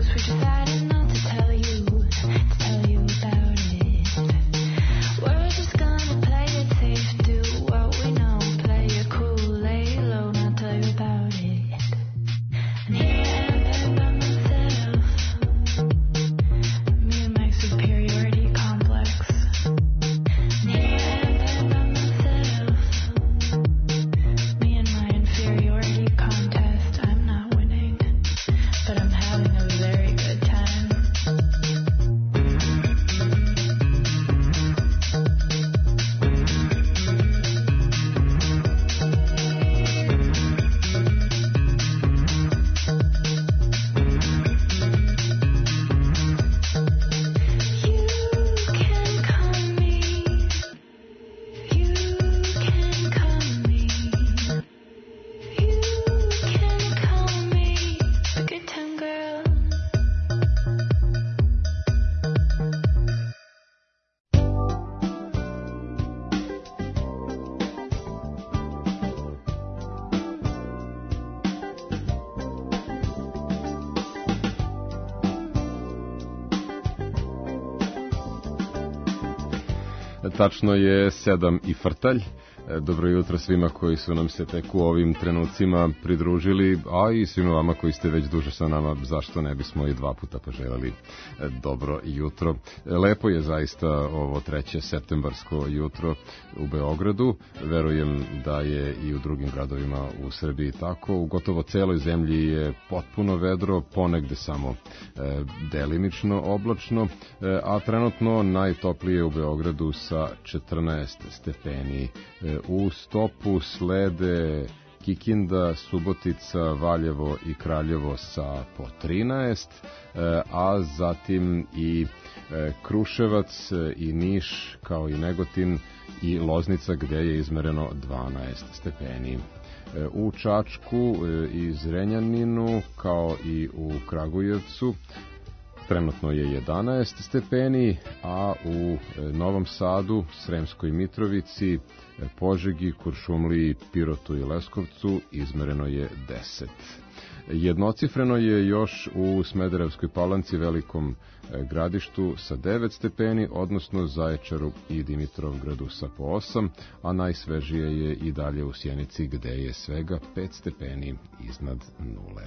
tačno je sedam i frtalj. Dobro jutro svima koji su nam se tek u ovim trenucima pridružili, a i svima vama koji ste već duže sa nama, zašto ne bismo i dva puta poželjeli dobro jutro. Lepo je zaista ovo treće septembarsko jutro u Beogradu, verujem da je i u drugim gradovima u Srbiji tako. U gotovo celoj zemlji je potpuno vedro, ponegde samo e, delimično oblačno, e, a trenutno najtoplije u Beogradu sa četrnaest stepeni. E, U stopu slede Kikinda, Subotica, Valjevo i Kraljevo sa po trinaest, a zatim i Kruševac i Niš kao i Negotin i Loznica gde je izmereno dvanaest stepeni. U Čačku i Zrenjaninu kao i u Kragujevcu trenutno je jedanaest stepeni, a u Novom Sadu, Sremskoj Mitrovici, Požegi, Kuršumliji, Pirotu i Leskovcu izmereno je deset. Jednocifreno je još u Smederevskoj Palanci, Velikom Gradištu sa devet stepeni, odnosno Zaječaru i Dimitrovgradu sa po osam, a najsvežije je i dalje u Sjenici gde je svega pet stepeni iznad nule.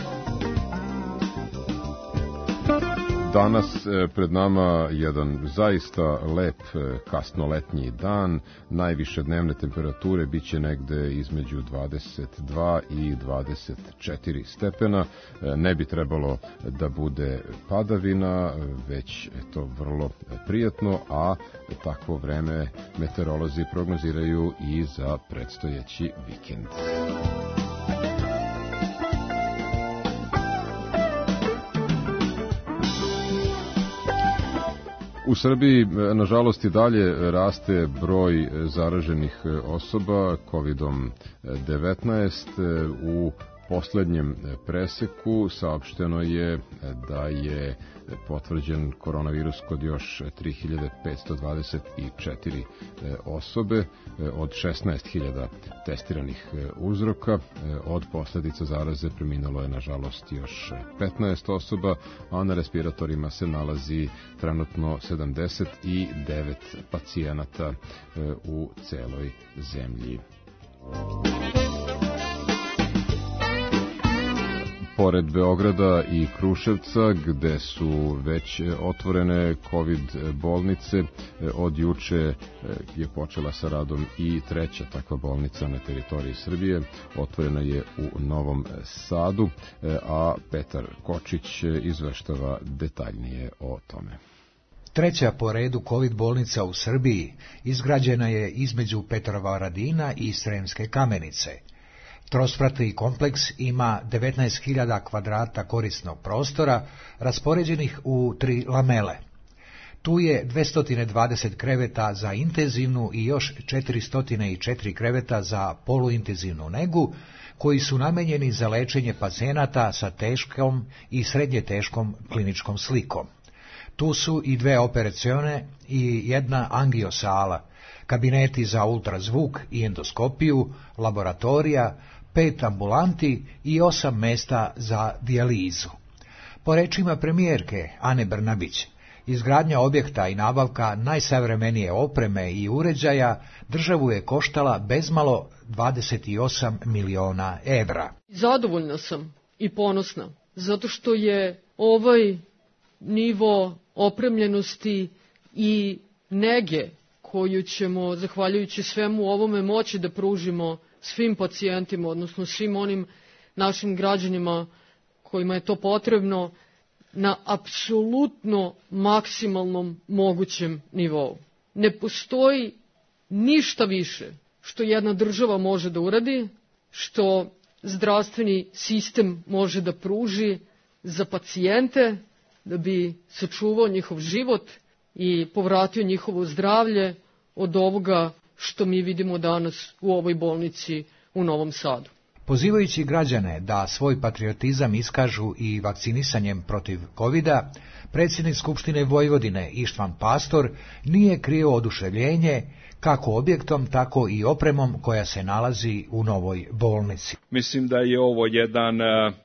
Danas pred nama jedan zaista lep kasnoletnji dan, najviše dnevne temperature biće negde između dvadeset dva i dvadeset četiri stepena, ne bi trebalo da bude padavina, već je to vrlo prijatno, a takvo vreme meteorolozi prognoziraju i za predstojeći vikend. U Srbiji, nažalost, i dalje raste broj zaraženih osoba kovidom devetnaest. U poslednjem preseku saopšteno je da je potvrđen koronavirus kod još tri hiljade petsto dvadeset četiri osobe od šesnaest hiljada testiranih uzroka. Od posledica zaraze preminulo je nažalost još petnaest osoba, a na respiratorima se nalazi trenutno sedamdeset devet pacijenata u celoj zemlji. Pored Beograda i Kruševca, gde su već otvorene COVID bolnice, od juče je počela sa radom i treća takva bolnica na teritoriji Srbije. Otvorena je u Novom Sadu, a Petar Kočić izveštava detaljnije o tome. Treća po redu COVID bolnica u Srbiji izgrađena je između Petrovaradina i Sremske Kamenice. Trospratni kompleks ima devetnaest hiljada kvadrata korisnog prostora, raspoređenih u tri lamele. Tu je dvesta dvadeset kreveta za intenzivnu i još četiristo četiri kreveta za poluintenzivnu negu, koji su namenjeni za lečenje pacijenata sa teškom i srednje teškom kliničkom slikom. Tu su i dve operacione i jedna angiosala, kabineti za ultrazvuk i endoskopiju, laboratorija, pet ambulanti i osam mesta za dijalizu. Po rečima premijerke Ane Brnabić, izgradnja objekta i nabavka najsavremenije opreme i uređaja državu je koštala bezmalo dvadeset osam miliona evra. Zadovoljna sam i ponosna, zato što je ovaj nivo opremljenosti i nege koju ćemo, zahvaljujući svemu ovome, moći da pružimo svim pacijentima, odnosno svim onim našim građanima kojima je to potrebno, na apsolutno maksimalnom mogućem nivou. Ne postoji ništa više što jedna država može da uradi, što zdravstveni sistem može da pruži za pacijente, da bi sačuvao njihov život i povratio njihovo zdravlje od ovoga što mi vidimo danas u ovoj bolnici u Novom Sadu. Pozivajući građane da svoj patriotizam iskažu i vakcinisanjem protiv kovida, predsjednik Skupštine Vojvodine Ištvan Pastor nije krio oduševljenje kako objektom, tako i opremom koja se nalazi u novoj bolnici. Mislim da je ovo jedan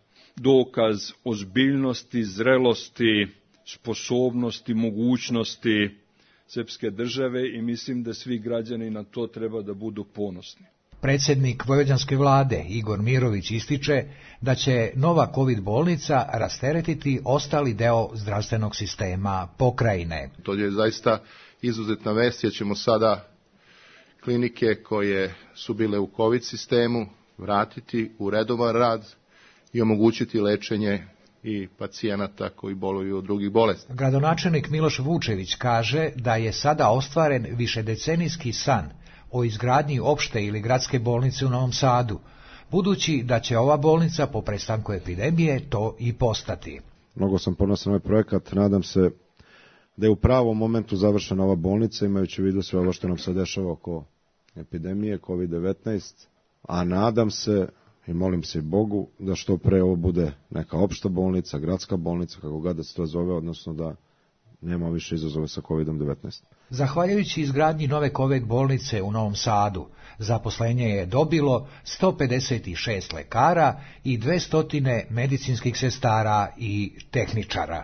dokaz ozbiljnosti, zrelosti, sposobnosti, mogućnosti srpske države i mislim da svi građani na to treba da budu ponosni. Predsjednik vojvođanske vlade Igor Mirović ističe da će nova kovid bolnica rasteretiti ostali deo zdravstvenog sistema pokrajine. To je zaista izuzetna vest, jer ćemo sada klinike koje su bile u kovid sistemu vratiti u redovan rad i omogućiti lečenje i pacijenata koji boluju od drugih bolesti. Gradonačelnik Miloš Vučević kaže da je sada ostvaren višedecenijski san o izgradnji opšte ili gradske bolnice u Novom Sadu, budući da će ova bolnica po prestanku epidemije to i postati. Mnogo sam ponosan na ovaj projekat, nadam se da je u pravom momentu završena ova bolnica, imajući u vidu sve ovo što nam se dešava oko epidemije kovid devetnaest, a nadam se i molim se Bogu da što pre ovo bude neka opšta bolnica, gradska bolnica, kako god da se to zove, odnosno da nema više izazove sa kovid devetnaest. Zahvaljujući izgradnji nove kovid bolnice u Novom Sadu, zaposlenje je dobilo sto pedeset šest lekara i dvesta medicinskih sestara i tehničara.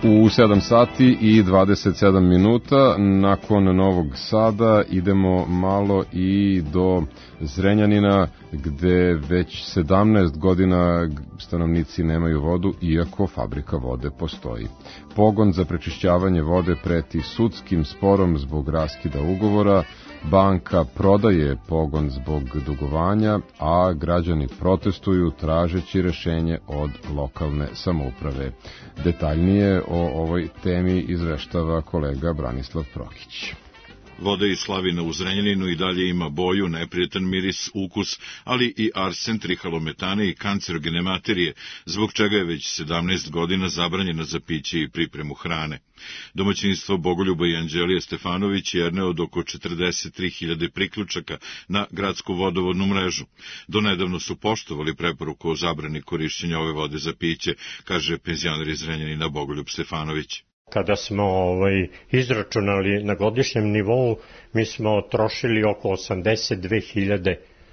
U sedam sati i dvadeset sedam minuta nakon Novog Sada idemo malo i do Zrenjanina gde već sedamnaest godina stanovnici nemaju vodu iako fabrika vode postoji. Pogon za prečišćavanje vode preti sudskim sporom zbog raskida ugovora, banka prodaje pogon zbog dugovanja, a građani protestuju tražeći rešenje od lokalne samouprave. Detaljnije o ovoj temi izveštava kolega Branislav Prokić. Voda iz slavina u Zrenjaninu i dalje ima boju, neprijetan miris, ukus, ali i arsen, trihalometane i kancerogene materije, zbog čega je već sedamnaest godina zabranjena za piće i pripremu hrane. Domaćinstvo Bogoljuba i Anđelije Stefanović je jedno od oko četrdeset tri hiljade priključaka na gradsku vodovodnu mrežu. Donedavno su poštovali preporuku o zabrani korišćenja ove vode za piće, kaže penzioner iz Zrenjanina Bogoljub Stefanović. Kada smo ovaj, izračunali na godišnjem nivou, mi smo trošili oko osamdeset dve hiljade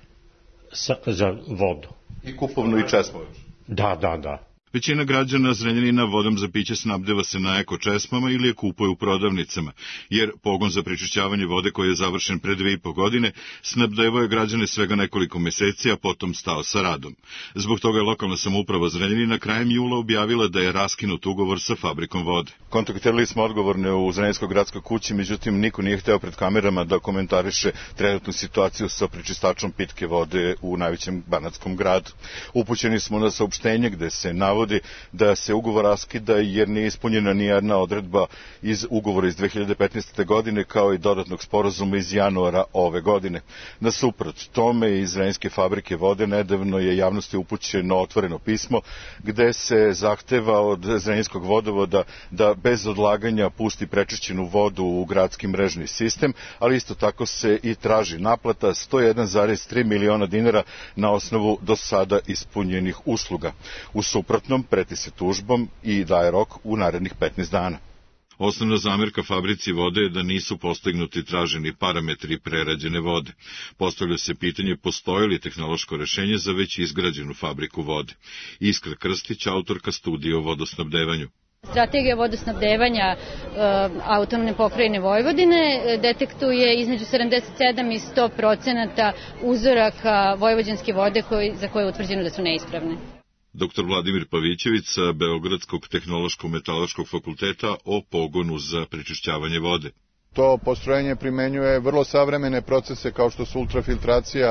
za vodu. I kupovnu i česmu. Da, da, da. Većina građana Zrenjanina vodom za piće snabdeva se na eko česmama ili je kupuje u prodavnicama, jer pogon za prečišćavanje vode koji je završen pre dve i po godine snabdevao je građane svega nekoliko meseci, a potom stao sa radom. Zbog toga je lokalna samouprava Zrenjanina krajem jula objavila da je raskinut ugovor sa fabrikom vode. Kontaktirali smo odgovorne u Zrenjaninskoj gradskoj kući, međutim niko nije hteo pred kamerama da komentariše trenutnu situaciju sa prečistačom pitke vode u najvećem banatskom gradu. Upućeni smo na saopštenje gde se navodi da se ugovor raskida jer nije ispunjena ni jedna odredba iz ugovora iz dve hiljade petnaeste. godine kao i dodatnog sporazuma iz januara ove godine. Nasuprot tome iz Zrenjaninske fabrike vode nedavno je javnosti upućeno otvoreno pismo gde se zahteva od Zrenjaninskog vodovoda da bez odlaganja pusti prečišćenu vodu u gradski mrežni sistem, ali isto tako se i traži naplata sto jedan zarez tri miliona dinara na osnovu do sada ispunjenih usluga. U suprotnom preti se tužbom i daje rok u narednih petnaest dana. Osnovna zamerka fabrici vode je da nisu postignuti traženi parametri prerađene vode. Postavlja se pitanje postoji li tehnološko rešenje za već izgrađenu fabriku vode. Iskra Krstić, autorka studije o vodosnabdevanju. Strategija vodosnabdevanja e, autonomne pokrajine Vojvodine detektuje između sedamdeset sedam i sto procenata uzoraka vojvođanske vode koji, za koje je utvrđeno da su neispravne. Doktor Vladimir Pavićević sa Beogradskog tehnološko-metaloškog fakulteta o pogonu za prečišćavanje vode. To postrojenje primenjuje vrlo savremene procese kao što su ultrafiltracija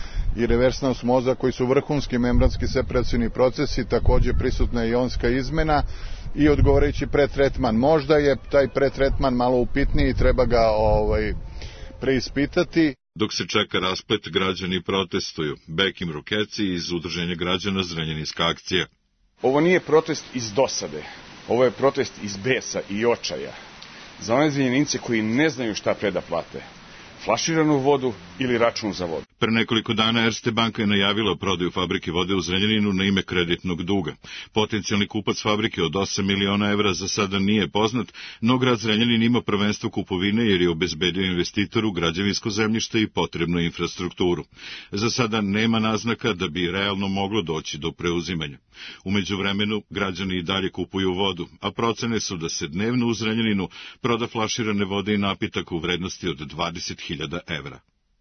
i reversna osmoza koji su vrhunski membranski separacioni procesi, takođe prisutna je ionska izmena i odgovarajući pretretman. Možda je taj pretretman malo upitniji i treba ga ovaj, preispitati. Dok se čeka rasplet, građani protestuju. Bekim Rokeci iz Udruženja građana Zrenjaninska akcija. Ovo nije protest iz dosade, ovo je protest iz besa i očaja. Za one Zrenjanince koji ne znaju šta pre da plate, flaširanu vodu ili račun za vodu. Pre nekoliko dana Erste banka je najavila prodaju fabrike vode u Zrenjaninu na ime kreditnog duga. Potencijalni kupac fabrike od osam miliona evra za sada nije poznat, no grad Zrenjanin ima prvenstvo kupovine jer je obezbedio investitoru građevinsko zemljište i potrebnu infrastrukturu. Za sada nema naznaka da bi realno moglo doći do preuzimanja. U međuvremenu građani i dalje kupuju vodu, a procene su da se dnevno u Zrenjaninu proda flaširane vode i napitak u vrednosti od dvadeset hiljada evra.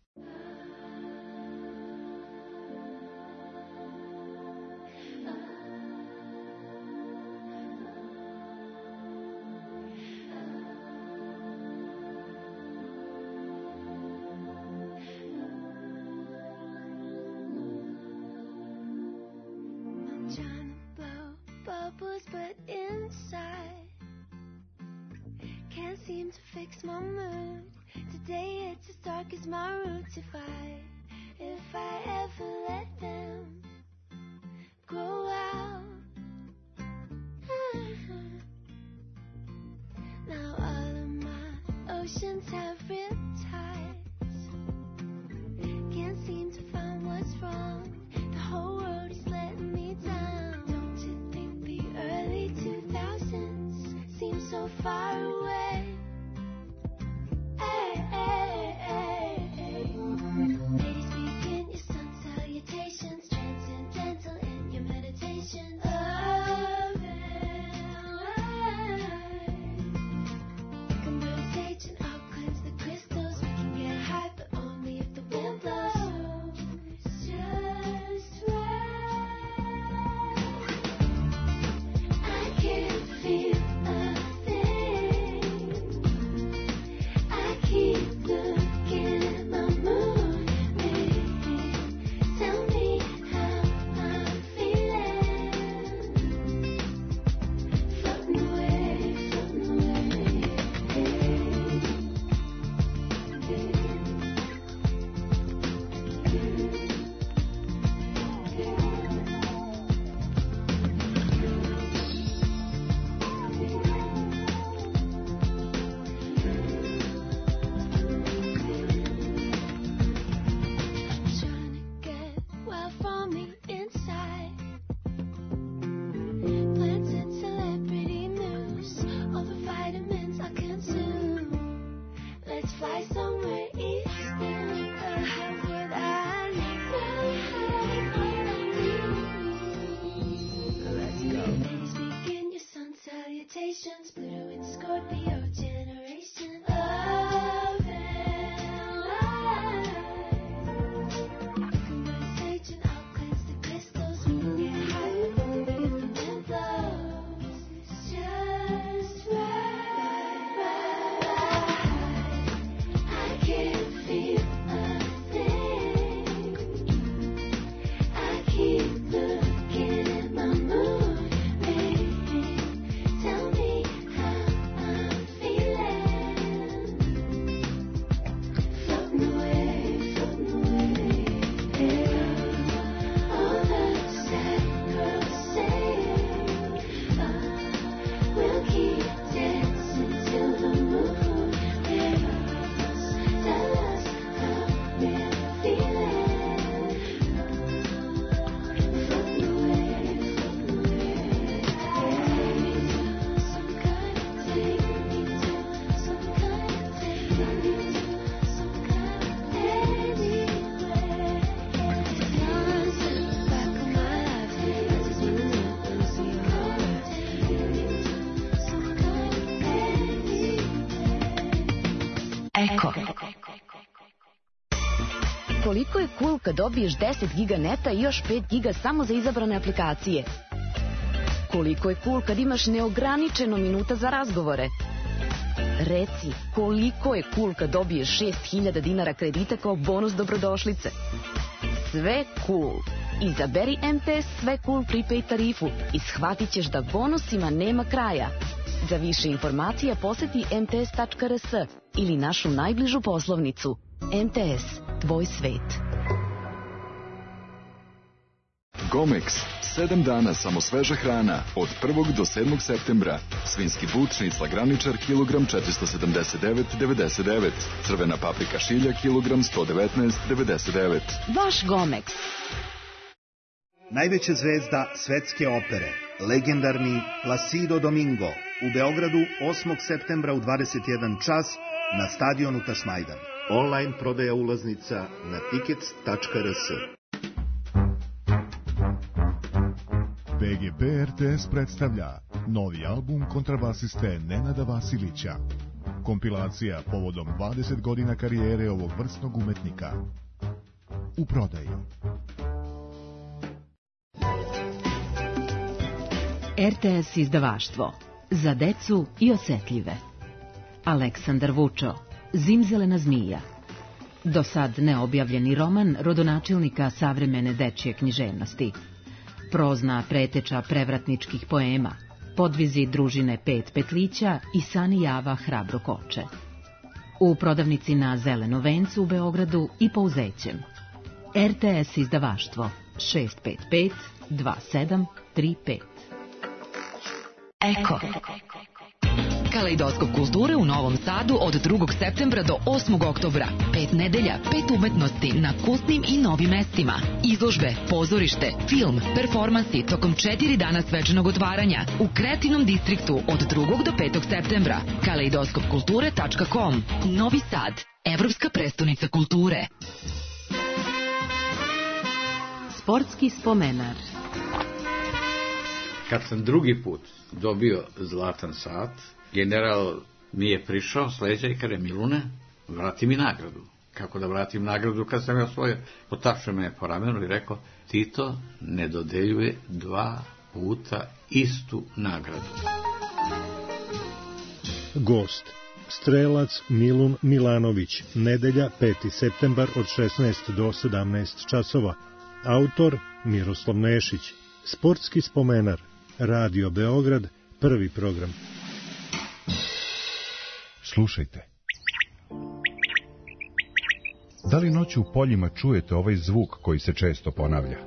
Seem to fix my mood. Today it's as dark as my roots. If I, if I ever let them grow out. Now all of my oceans have riptides. Can't seem to find what's wrong. The whole world is letting me down. Don't you think the early two thousands seem so far away? Hey, hey, hey, hey. Ladies, begin your sun salutations, transcendental in your meditation. Oh, limitations. Pluto and Scorpio generation. Love and light. Conversation, I'll cleanse the crystals. We can get higher if the wind blows. It's just right, right, right. I can't feel a thing. I keep looking at my moon ring. Tell me how I'm feeling. Floating away, floating away. All the sad girls say, uh, we'll keep dancing till the moon ripples. Tell us how we're feeling. Floating away, floating away. Some kind of take me to some kind of take me to some kind of anywhere. Stars in the back of my life, I just need to wanna see your heart. Take me to some kind of anywhere. Eko. Koliko je cool kad dobiješ deset giga neta i još pet giga samo za izabrane aplikacije? Koliko je cool kad imaš neograničeno minuta za razgovore? Reci, koliko je cool kad dobiješ šest hiljada dinara kredita kao bonus dobrodošlice? Sve cool. Izaberi M T S Sve cool prepaid tarifu i shvatit ćeš da bonusima nema kraja. Za više informacija poseti em te es tačka er es ili našu najbližu poslovnicu. M T S, tvoj svet. Gomex, sedam dana samo sveža hrana, od prvog do sedmog septembra. Svinski but, šnicla graničar, kilogram četiristo sedamdeset devet zarez devedeset devet. Crvena paprika šilja, kilogram sto devetnaest zarez devedeset devet. Vaš Gomex. Najveća zvezda svetske opere, legendarni Placido Domingo, u Beogradu osmog septembra u dvadeset jedan čas na stadionu Tašmajdan. Online prodaja ulaznica na tickets tačka er es. B G P R T S predstavlja novi album kontrabasiste Nenada Vasilića. Kompilacija povodom dvadeset godina karijere ovog vrsnog umetnika. U prodaji. R T S izdavaštvo. Za decu i osetljive. Aleksandar Vučo. Zimzelena zmija. Do sad neobjavljeni roman rodonačelnika savremene dečje književnosti. Prozna preteča prevratničkih poema. Podvizi družine Pet Petlića i Sani Java Hrabro Koče. U prodavnici na Zeleno vencu u Beogradu i Pouzećem. R T S izdavaštvo šest pet pet dva sedam tri pet. Eko. Kaleidoskop kulture u Novom Sadu od drugog septembra do osmog oktobra. Pet nedelja, pet umetnosti na kultnim i novim mestima. Izložbe, pozorište, film, performansi tokom četiri dana svečanog otvaranja u kreativnom distriktu od drugog do petog septembra. kaleidoskop kulture tačka com. Novi Sad, evropska prestonica kulture. Sportski spomenar. Kad sam drugi put dobio zlatan sat, general mi je prišao s leđa i kaže: Milune, vrati mi nagradu. Kako da vratim nagradu kad sam je osvojio? Potapšao me po ramenu i rekao: Tito ne dodeljuje dva puta istu nagradu. Gost. Strelac Milun Milanović. Nedelja peti septembar od šesnaest do sedamnaest časova. Autor Miroslav Nešić. Sportski spomenar. Radio Beograd, prvi program. Slušajte. Da li noću u poljima čujete ovaj zvuk koji se često ponavlja?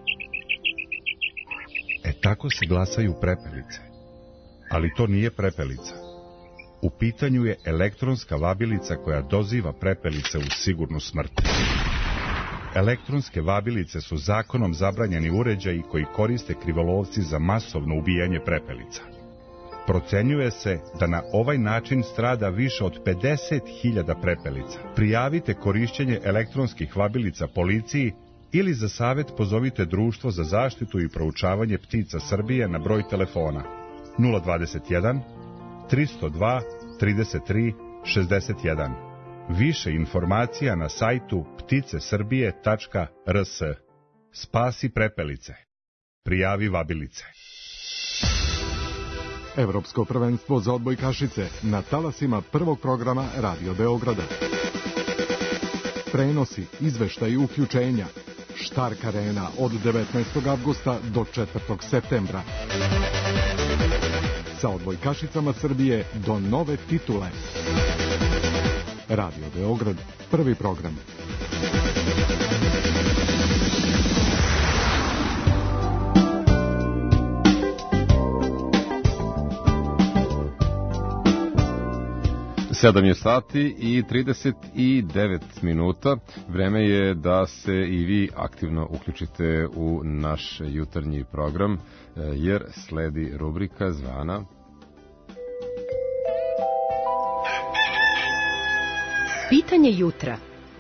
E tako se glasaju prepelice. Ali to nije prepelica. U pitanju je elektronska vabilica koja doziva prepelice u sigurnu smrt. Elektronske vabilice su zakonom zabranjeni uređaji koji koriste krivolovci za masovno ubijanje prepelica. Procenjuje se da na ovaj način strada više od pedeset hiljada prepelica. Prijavite korišćenje elektronskih vabilica policiji ili za savjet pozovite Društvo za zaštitu i proučavanje ptica Srbije na broj telefona nula dvadeset jedan tristo dva trideset tri šezdeset jedan. Više informacija na sajtu ptice srbije tačka r s. Spasi prepelice. Prijavi vabilice. Evropsko prvenstvo za odbojkašice na talasima prvog programa Radio Beograda. Prenosi, izveštaji, uključenja. Štark Arena od devetnaestog avgusta do četvrtog septembra. Sa odbojkašicama Srbije do nove titule. Radio Beograd, prvi program. sedam je sati i trideset devet minuta. Vreme je da se i vi aktivno uključite u naš jutarnji program, jer sledi rubrika zvana Pitanje jutra.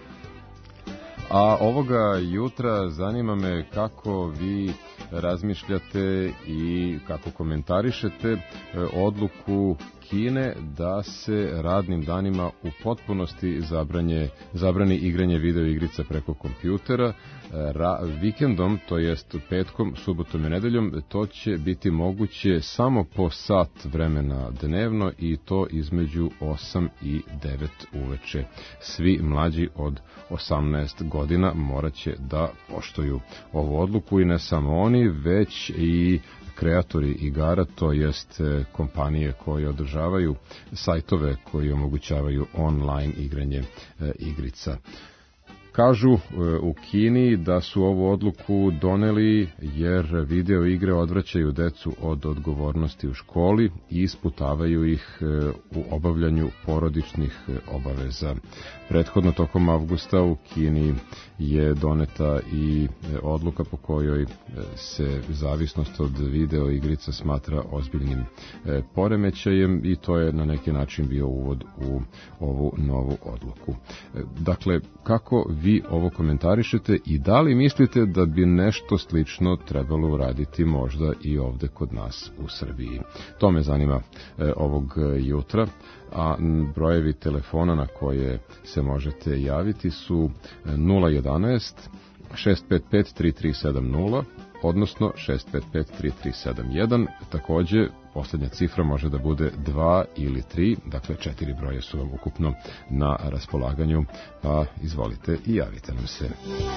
A ovoga jutra zanima me kako vi razmišljate i kako komentarišete odluku Kine da se radnim danima u potpunosti zabranje, zabrani igranje video igrica preko kompjutera. Ra, vikendom, to jest petkom, subotom i nedeljom, to će biti moguće samo po sat vremena dnevno i to između osam i devet uveče. Svi mlađi od osamnaest godina morat će da poštuju ovu odluku i ne samo oni, već i kreatori igara, to jest kompanije koje održavaju sajtove koji omogućavaju online igranje igrica. Kažu u Kini da su ovu odluku doneli jer video igre odvraćaju decu od odgovornosti u školi i isputavaju ih u obavljanju porodičnih obaveza. Prethodno tokom avgusta u Kini je doneta i odluka po kojoj se zavisnost od video igrica smatra ozbiljnim poremećajem i to je na neki način bio uvod u ovu novu odluku. Dakle, kako vi ovo komentarišete i da li mislite da bi nešto slično trebalo uraditi možda i ovde kod nas u Srbiji? To me zanima e, ovog jutra, a brojevi telefona na koje se možete javiti su nula jedanaest šest pet pet tri tri sedam nula, odnosno šest pet pet tri tri sedam jedan. Takođe, poslednja cifra može da bude dva ili tri, dakle četiri broje su vam ukupno na raspolaganju, pa izvolite i javite nam se.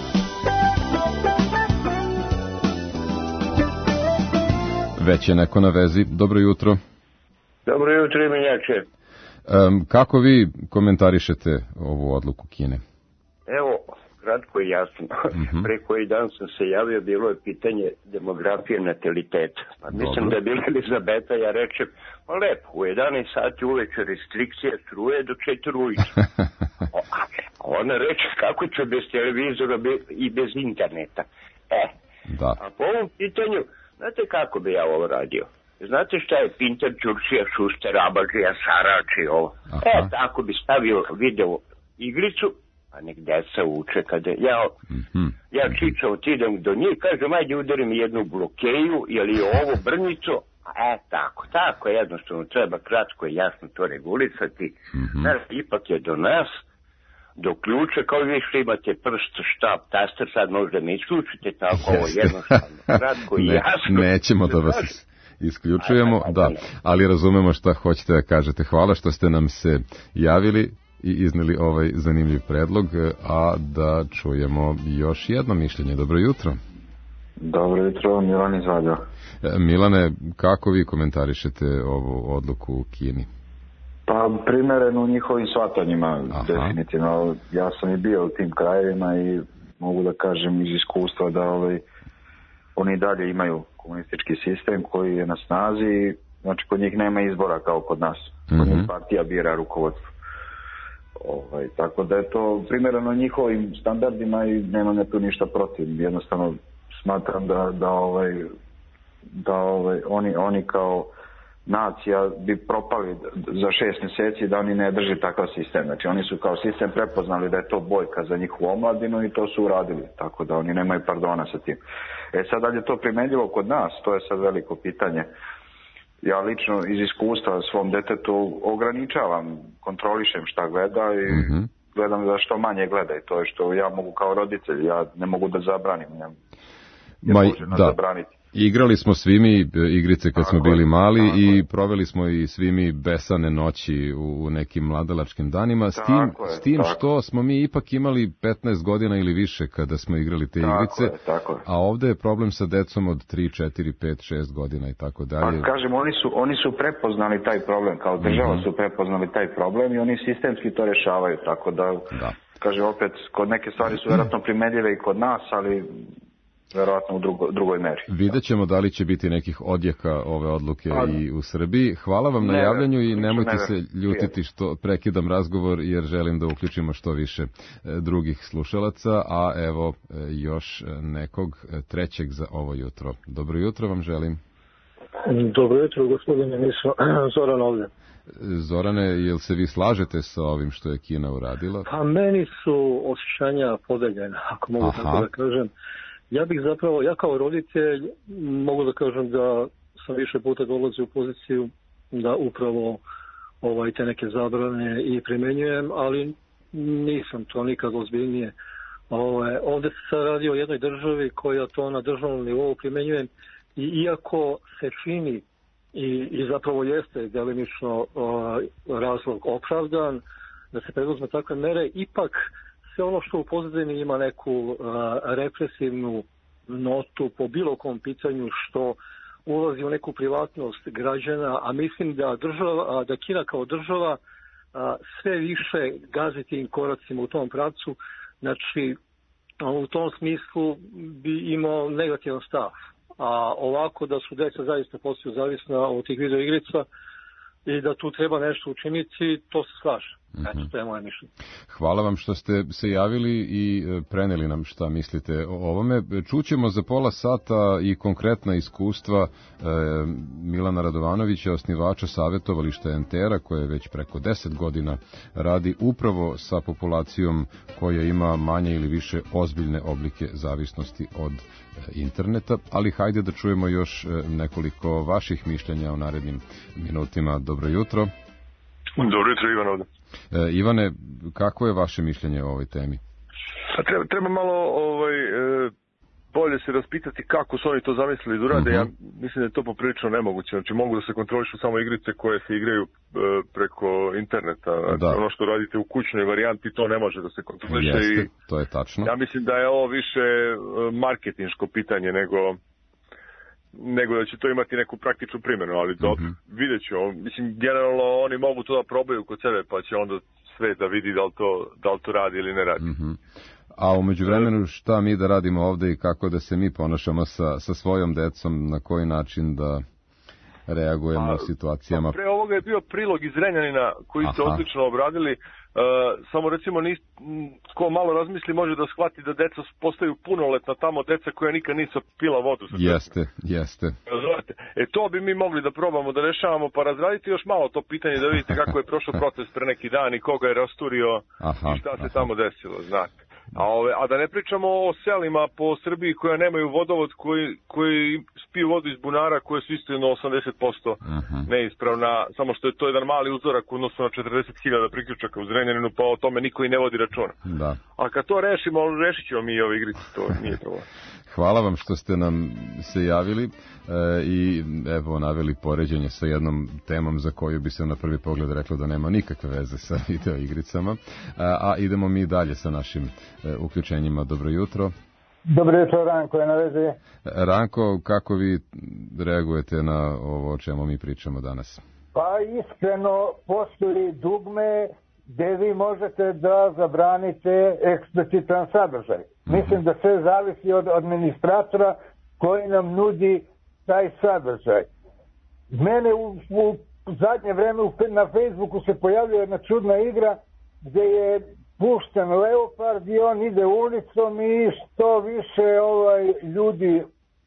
Već je neko na vezi. Dobro jutro. Dobro jutro, Imenjače. Um, kako vi komentarišete ovu odluku Kine? Evo, kratko i jasno. Mm-hmm. Pre koji dan sam se javio, bilo je pitanje demografije nataliteta. Pa mislim Dobro. Da je bila Elizabeta, ja rečem, pa lepo, u jedanaest sati uveče restrikcije struje do četiri ujutru. A ona reče, kako će bez televizora i bez interneta? E, da. A po ovom pitanju, znate kako bi ja ovo radio? Znate šta je Pinter, Ćurčija, Šuster, Abađija, Sarač i ovo? Aha. E, tako bi stavio video igricu, pa nek deca uče kada ja, mm-hmm. ja čičao, ti idem do njih, kažem, ajde udari mi jednu blokeju ili ovo brnicu, e, tako, tako, jednostavno treba kratko i jasno to regulisati, mm-hmm. Znači, ipak je do nas, do ključa, kao vi što imate prst, štab, taster, sad možda mi isključite, tako ovo jednostavno, kratko i ne, jasno. Nećemo da vas isključujemo, da, ali razumemo šta hoćete da kažete. Hvala što ste nam se javili i izneli ovaj zanimljiv predlog, a da čujemo još jedno mišljenje. Dobro jutro. Dobro jutro, Milan iz Valja. Milane, kako vi komentarišete ovu odluku u Kini? Pa primereno u njihovim shvatanjima, definitivno. Ja sam i bio u tim krajevima i mogu da kažem iz iskustva da ovaj, oni dalje imaju komunistički sistem koji je na snazi, znači kod njih nema izbora kao kod nas. Kod njih partija bira rukovodstvo. Ovaj, tako da je to primjereno njihovim standardima i nemam ne tu ništa protiv. Jednostavno smatram da, da, ovaj, da ovaj, oni, oni kao nacija bi propali za šest mjeseci da oni ne drži takav sistem. Znači oni su kao sistem prepoznali da je to bojka za njihovu omladinu i to su uradili. Tako da oni nemaju pardona sa tim. E sad, da li je to primenljivo kod nas? To je sad veliko pitanje. ja lično iz iskustva svom detetu ograničavam, kontrolišem šta gleda i mm-hmm. gledam da što manje gleda i to je što ja mogu kao roditelj, ja ne mogu da zabranim, ne, Ma, da. zabraniti. Igrali smo svi mi igrice kad tako smo bili mali tako i proveli smo i svi mi besane noći u nekim mladalačkim danima, s tim, je, s tim tako. što smo mi ipak imali petnaest godina ili više kada smo igrali te tako igrice, je, tako je. A ovde je problem sa decom od tri, četiri, pet, šest godina i tako dalje. Pa kažem, oni su, oni su prepoznali taj problem, kao država mm-hmm. su prepoznali taj problem i oni sistemski to rješavaju, tako da, da. kažem opet, kod neke stvari su vjerojatno primeljive i kod nas, ali verovatno u drugo, drugoj meri. Vidjet ćemo da li će biti nekih odjeka ove odluke A, i u Srbiji. Hvala vam ne, na javljanju i nemojte ne, se ljutiti što prekidam razgovor jer želim da uključimo što više drugih slušalaca, a evo još nekog trećeg za ovo jutro. Dobro jutro vam želim. Dobro jutro, gospodine Mišo. Zoran ovdje. Zorane, jel se vi slažete sa ovim što je Kina uradila? Pa meni su osjećanja podeljena, ako mogu Aha. tako da kažem. Ja bih zapravo, ja kao roditelj mogu da kažem da sam više puta dolazio u poziciju da upravo ovaj, te neke zabrane i primenjujem, ali nisam to nikad ozbiljnije. Ovaj, ovdje se radi o jednoj državi koja to na državnom nivou primenjuje i iako se čini i, i zapravo jeste delimično ovaj, razlog opravdan da se preduzme takve mere, ipak ono što u pozadini ima neku uh, represivnu notu po bilo kom pitanju što ulazi u neku privatnost građana, a mislim da država, da Kina kao država uh, sve više gazi tim koracima u tom pravcu, znači u tom smislu bi imao negativan stav. A ovako da su deca zaista postaju zavisna od tih video igrica i da tu treba nešto učiniti, to se slaže. Eto, to je moje mišljenje. Hvala vam što ste se javili i preneli nam šta mislite o ovome. Čućemo za pola sata i konkretna iskustva e, Milana Radovanovića, osnivača savjetovališta Entera, koje već preko deset godina radi upravo sa populacijom koja ima manje ili više ozbiljne oblike zavisnosti od interneta, ali hajde da čujemo još nekoliko vaših mišljenja u narednim minutima. Dobro jutro. Dobro jutro, Ivan ovdje. E, Ivane, kako je vaše mišljenje o ovoj temi? A treba, treba malo ovaj, e, bolje se raspitati kako su oni to zamislili da urade. Uh-huh. Ja mislim da je to poprilično nemoguće. Znači mogu da se kontrolišu samo igrice koje se igraju e, preko interneta. Znači, da. Ono što radite u kućnoj varijanti to ne može da se kontroliše. Jeste, i to je tačno. Ja mislim da je ovo više marketinško pitanje nego nego da će to imati neku praktičnu primjenu, ali dobro, mm-hmm. vidjet ću. Mislim, generalno oni mogu to da probaju kod sebe, pa će onda sve da vidi da li to, da li to radi ili ne radi. Mm-hmm. A u međuvremenu šta mi da radimo ovde i kako da se mi ponašamo sa, sa svojom decom, na koji način da reagujemo u situacijama? Pa pre ovoga je bio prilog iz Renjanina koji ste odlično obradili. Uh, samo recimo nis, ko malo razmisli može da shvati da deca postaju punoletna tamo, deca koja nikad nisu pila vodu. Jeste, jeste. Razumete? E to bi mi mogli da probamo da rešavamo, pa razraditi još malo to pitanje da vidite kako je prošao protest pre neki dan i koga je rasturio aha, i šta se aha. tamo desilo, znate. A, ove, a da ne pričamo o selima po Srbiji koja nemaju vodovod, koji, koji spiju vodu iz bunara koje su isto jedno osamdeset posto uh-huh. neispravna, samo što je to jedan mali uzorak u odnosu na četrdeset hiljada priključaka u Zrenjaninu, pa o tome niko i ne vodi računa. Da. A kad to rešimo, rešit ćemo mi ove igrice, to nije problem. Hvala vam što ste nam se javili e, i evo naveli poređenje sa jednom temom za koju bi se na prvi pogled reklo da nema nikakve veze sa video igricama, a, a idemo mi dalje sa našim e, uključenjima. Dobro jutro. Dobro jutro, Ranko je na vezi. Ranko, kako vi reagujete na ovo o čemu mi pričamo danas? Pa iskreno postoji dugme gde vi možete da zabranite eksplicitan sadržaj. Mm-hmm. Mislim da sve zavisi od administratora koji nam nudi taj sadržaj. Mene u, u zadnje vreme na Facebooku se pojavljuje jedna čudna igra gde je pušten leopard i on ide ulicom i što više ovaj ljudi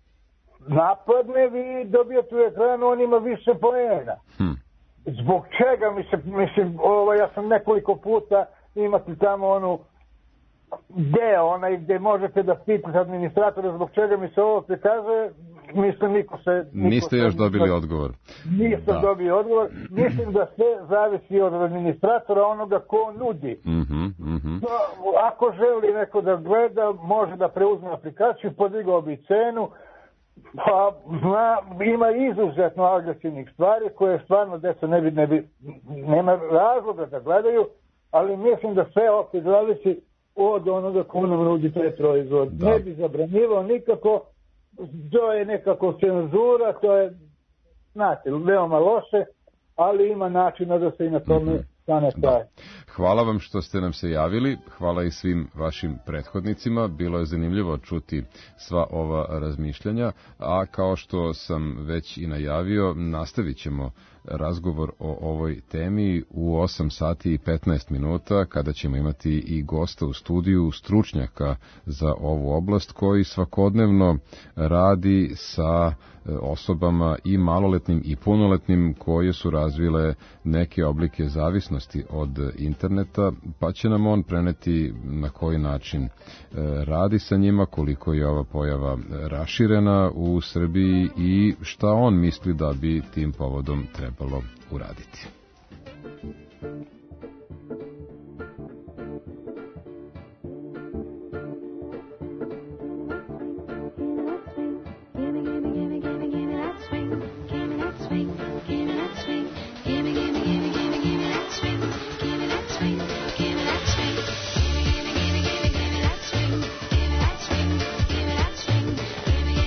napadne, vi dobijete u ekranu, on ima više poena. Hmm. Zbog čega mi se, mislim, ovo, ja sam nekoliko puta imate tamo onu deo, onaj gde možete da pitate administratora zbog čega mi se ovo prikazuje, mislim, niko se... Niko Niste još dobili odgovor. Nisam da. dobio odgovor. Mislim da sve zavisi od administratora, onoga ko nudi. Mm-hmm, mm-hmm. Da, ako želi neko da gleda, može da preuzme aplikaciju, podigao bi cenu. Pa na, ima izuzetno agresivnih stvari koje stvarno deca ne bi, ne bi, nema razloga da gledaju, ali mislim da sve opet zavisi od onoga ko nam nudi taj proizvod. Da. Ne bi zabranjivao nikako, to je nekako cenzura, to je, znate, veoma loše, ali ima načina da se i na tome mm-hmm. stane kraj. Hvala vam što ste nam se javili, hvala i svim vašim prethodnicima, bilo je zanimljivo čuti sva ova razmišljanja, a kao što sam već i najavio, nastavit ćemo razgovor o ovoj temi u osam sati i petnaest minuta, kada ćemo imati i gosta u studiju, stručnjaka za ovu oblast, koji svakodnevno radi sa osobama i maloletnim i punoletnim koje su razvile neke oblike zavisnosti od interneta, pa će nam on preneti na koji način radi sa njima, koliko je ova pojava raširena u Srbiji i šta on misli da bi tim povodom trebalo uraditi.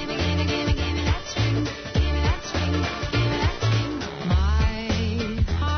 My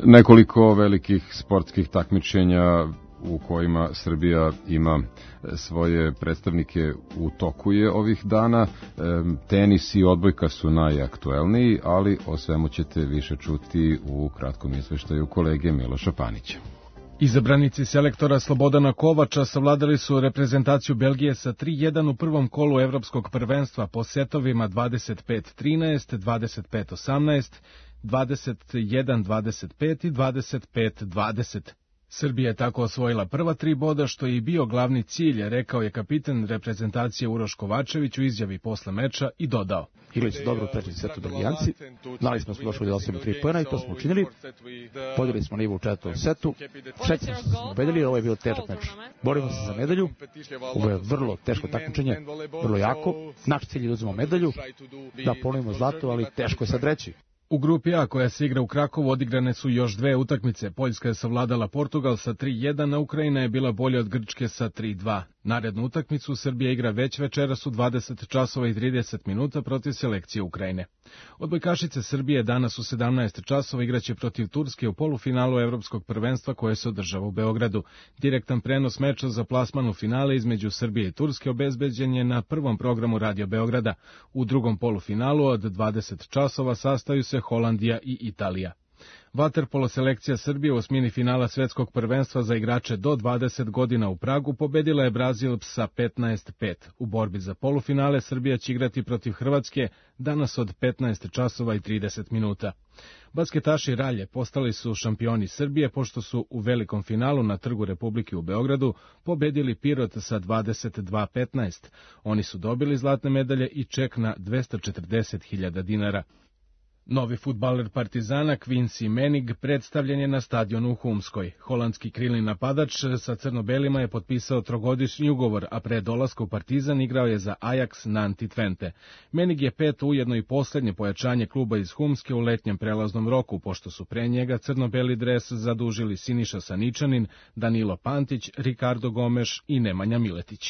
Nekoliko velikih sportskih takmičenja u kojima Srbija ima svoje predstavnike u toku je ovih dana. Tenis i odbojka su najaktuelniji, ali o svemu ćete više čuti u kratkom izveštaju kolege Miloša Panića. Izabranici selektora Slobodana Kovača savladali su reprezentaciju Belgije sa tri jedan u prvom kolu evropskog prvenstva po setovima dvadeset pet trinaest, dvadeset pet osamnaest, dvadeset jedan dvadeset pet i dvadeset pet dvadeset. Srbija je tako osvojila prva tri boda, što je i bio glavni cilj, rekao je kapitan reprezentacije Uroš Kovačević u izjavi posle meča i dodao. Igrali su dobro u trećem setu Belgijanci, znali smo da smo došli do osam tri poena i to smo učinili. Podigli smo nivo u četvrtom setu, šećemo se smo pobedili, ovo je bio težak meč. Borimo se za medalju, ovo je vrlo teško takmičenje, vrlo jako. Naš cilj je da uzmemo medalju, da ponovimo zlato, ali teško je sad reći. U grupi A, koja se igra u Krakovu, odigrane su još dve utakmice. Poljska je savladala Portugal sa tri jedan, a Ukrajina je bila bolja od Grčke sa tri dva. Narednu utakmicu Srbija igra već večeras u dvadeset časova i trideset minuta protiv selekcije Ukrajine. Odbojkašice Srbije danas u sedamnaest časova igraće protiv Turske u polufinalu evropskog prvenstva koje se održava u Beogradu. Direktan prenos meča za plasman u finale između Srbije i Turske obezbeđen je na prvom programu Radio Beograda. U drugom polufinalu od dvadeset časova sastaju se Holandija i Italija. Vaterpolo selekcija Srbije u osmini finala svetskog prvenstva za igrače do dvadeset godina u Pragu pobedila je Brazil sa petnaest pet. U borbi za polufinale Srbija će igrati protiv Hrvatske danas od petnaest časova i trideset minuta. Basketaši Ralje postali su šampioni Srbije pošto su u velikom finalu na Trgu Republike u Beogradu pobedili Pirot sa dvadeset dva petnaest. Oni su dobili zlatne medalje i ček na dvesta četrdeset hiljada dinara. Novi fudbaler Partizana Quincy Menig predstavljen je na stadionu u Humskoj. Holandski krilni napadač sa crno-belima je potpisao trogodišnji ugovor, a pre dolaska u Partizan igrao je za Ajax Nanti Twente. Menig je pet ujedno i poslednje pojačanje kluba iz Humske u letnjem prelaznom roku, pošto su pre njega crno-beli dres zadužili Siniša Saničanin, Danilo Pantić, Ricardo Gomeš i Nemanja Miletić.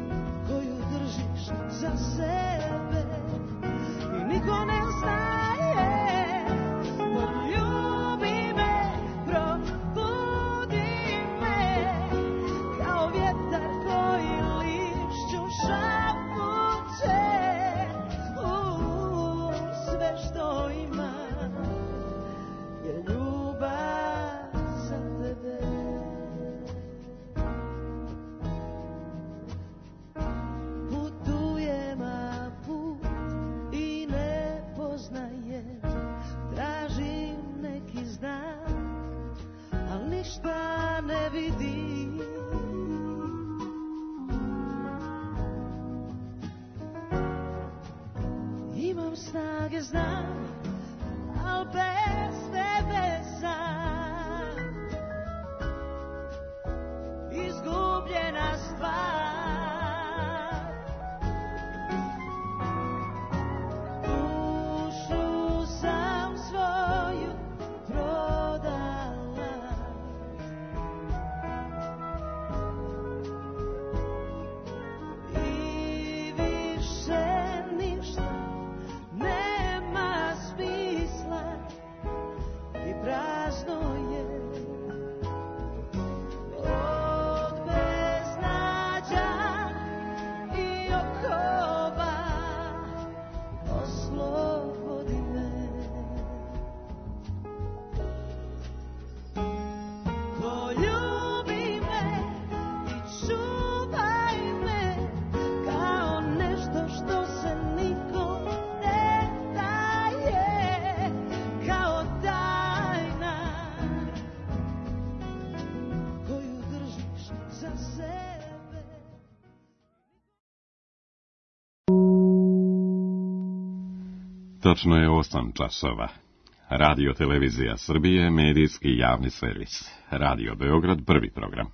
Za sebe i niko ne zna znam, al bez tebe sam izgubljena stvar. Dušu sam svoju prodala i više ništa nema smisla i prazno je od beznađa i okova. Oslobodi me, poljubi me i čuvaj me kao nešto što se nikom ne daje, kao tajna koju držiš za sebe. Tačno je osam časova. Radio Televizija Srbije, medijski javni servis. Radio Beograd, prvi program.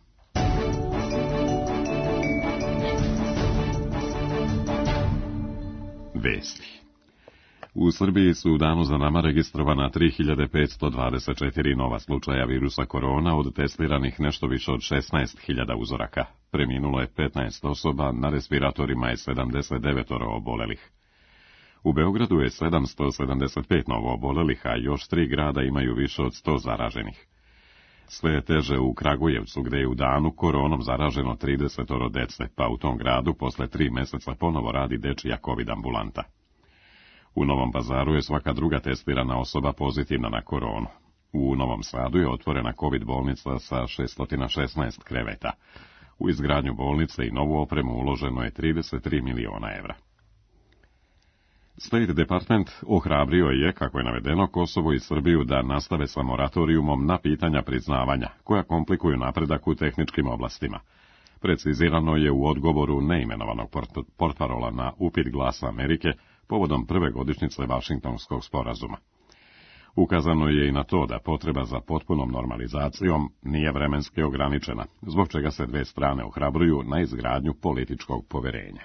Vesti. U Srbiji su u danu za nama registrovana tri hiljade petsto dvadeset četiri nova slučaja virusa korona, od testiranih nešto više od šesnaest hiljada uzoraka. Preminulo je petnaest osoba, na respiratorima je sedamdeset devet obolelih. U Beogradu je sedamsto sedamdeset pet novo obolelih, a još tri grada imaju više od sto zaraženih. Sve je teže u Kragujevcu, gde je u danu koronom zaraženo trideset dece, pa u tom gradu posle tri meseca ponovo radi dečija covid ambulanta. U Novom Pazaru je svaka druga testirana osoba pozitivna na koronu. U Novom Sadu je otvorena covid bolnica sa šesto šesnaest kreveta. U izgradnju bolnice i novu opremu uloženo je trideset tri miliona evra. State Department ohrabrio je, kako je navedeno, Kosovo i Srbiju da nastave sa moratorijumom na pitanja priznavanja, koja komplikuju napredak u tehničkim oblastima. Precizirano je u odgovoru neimenovanog port- portparola na upit Glasa Amerike povodom prve godišnjice Vašingtonskog sporazuma. Ukazano je i na to da potreba za potpunom normalizacijom nije vremenski ograničena, zbog čega se dve strane ohrabruju na izgradnju političkog poverenja.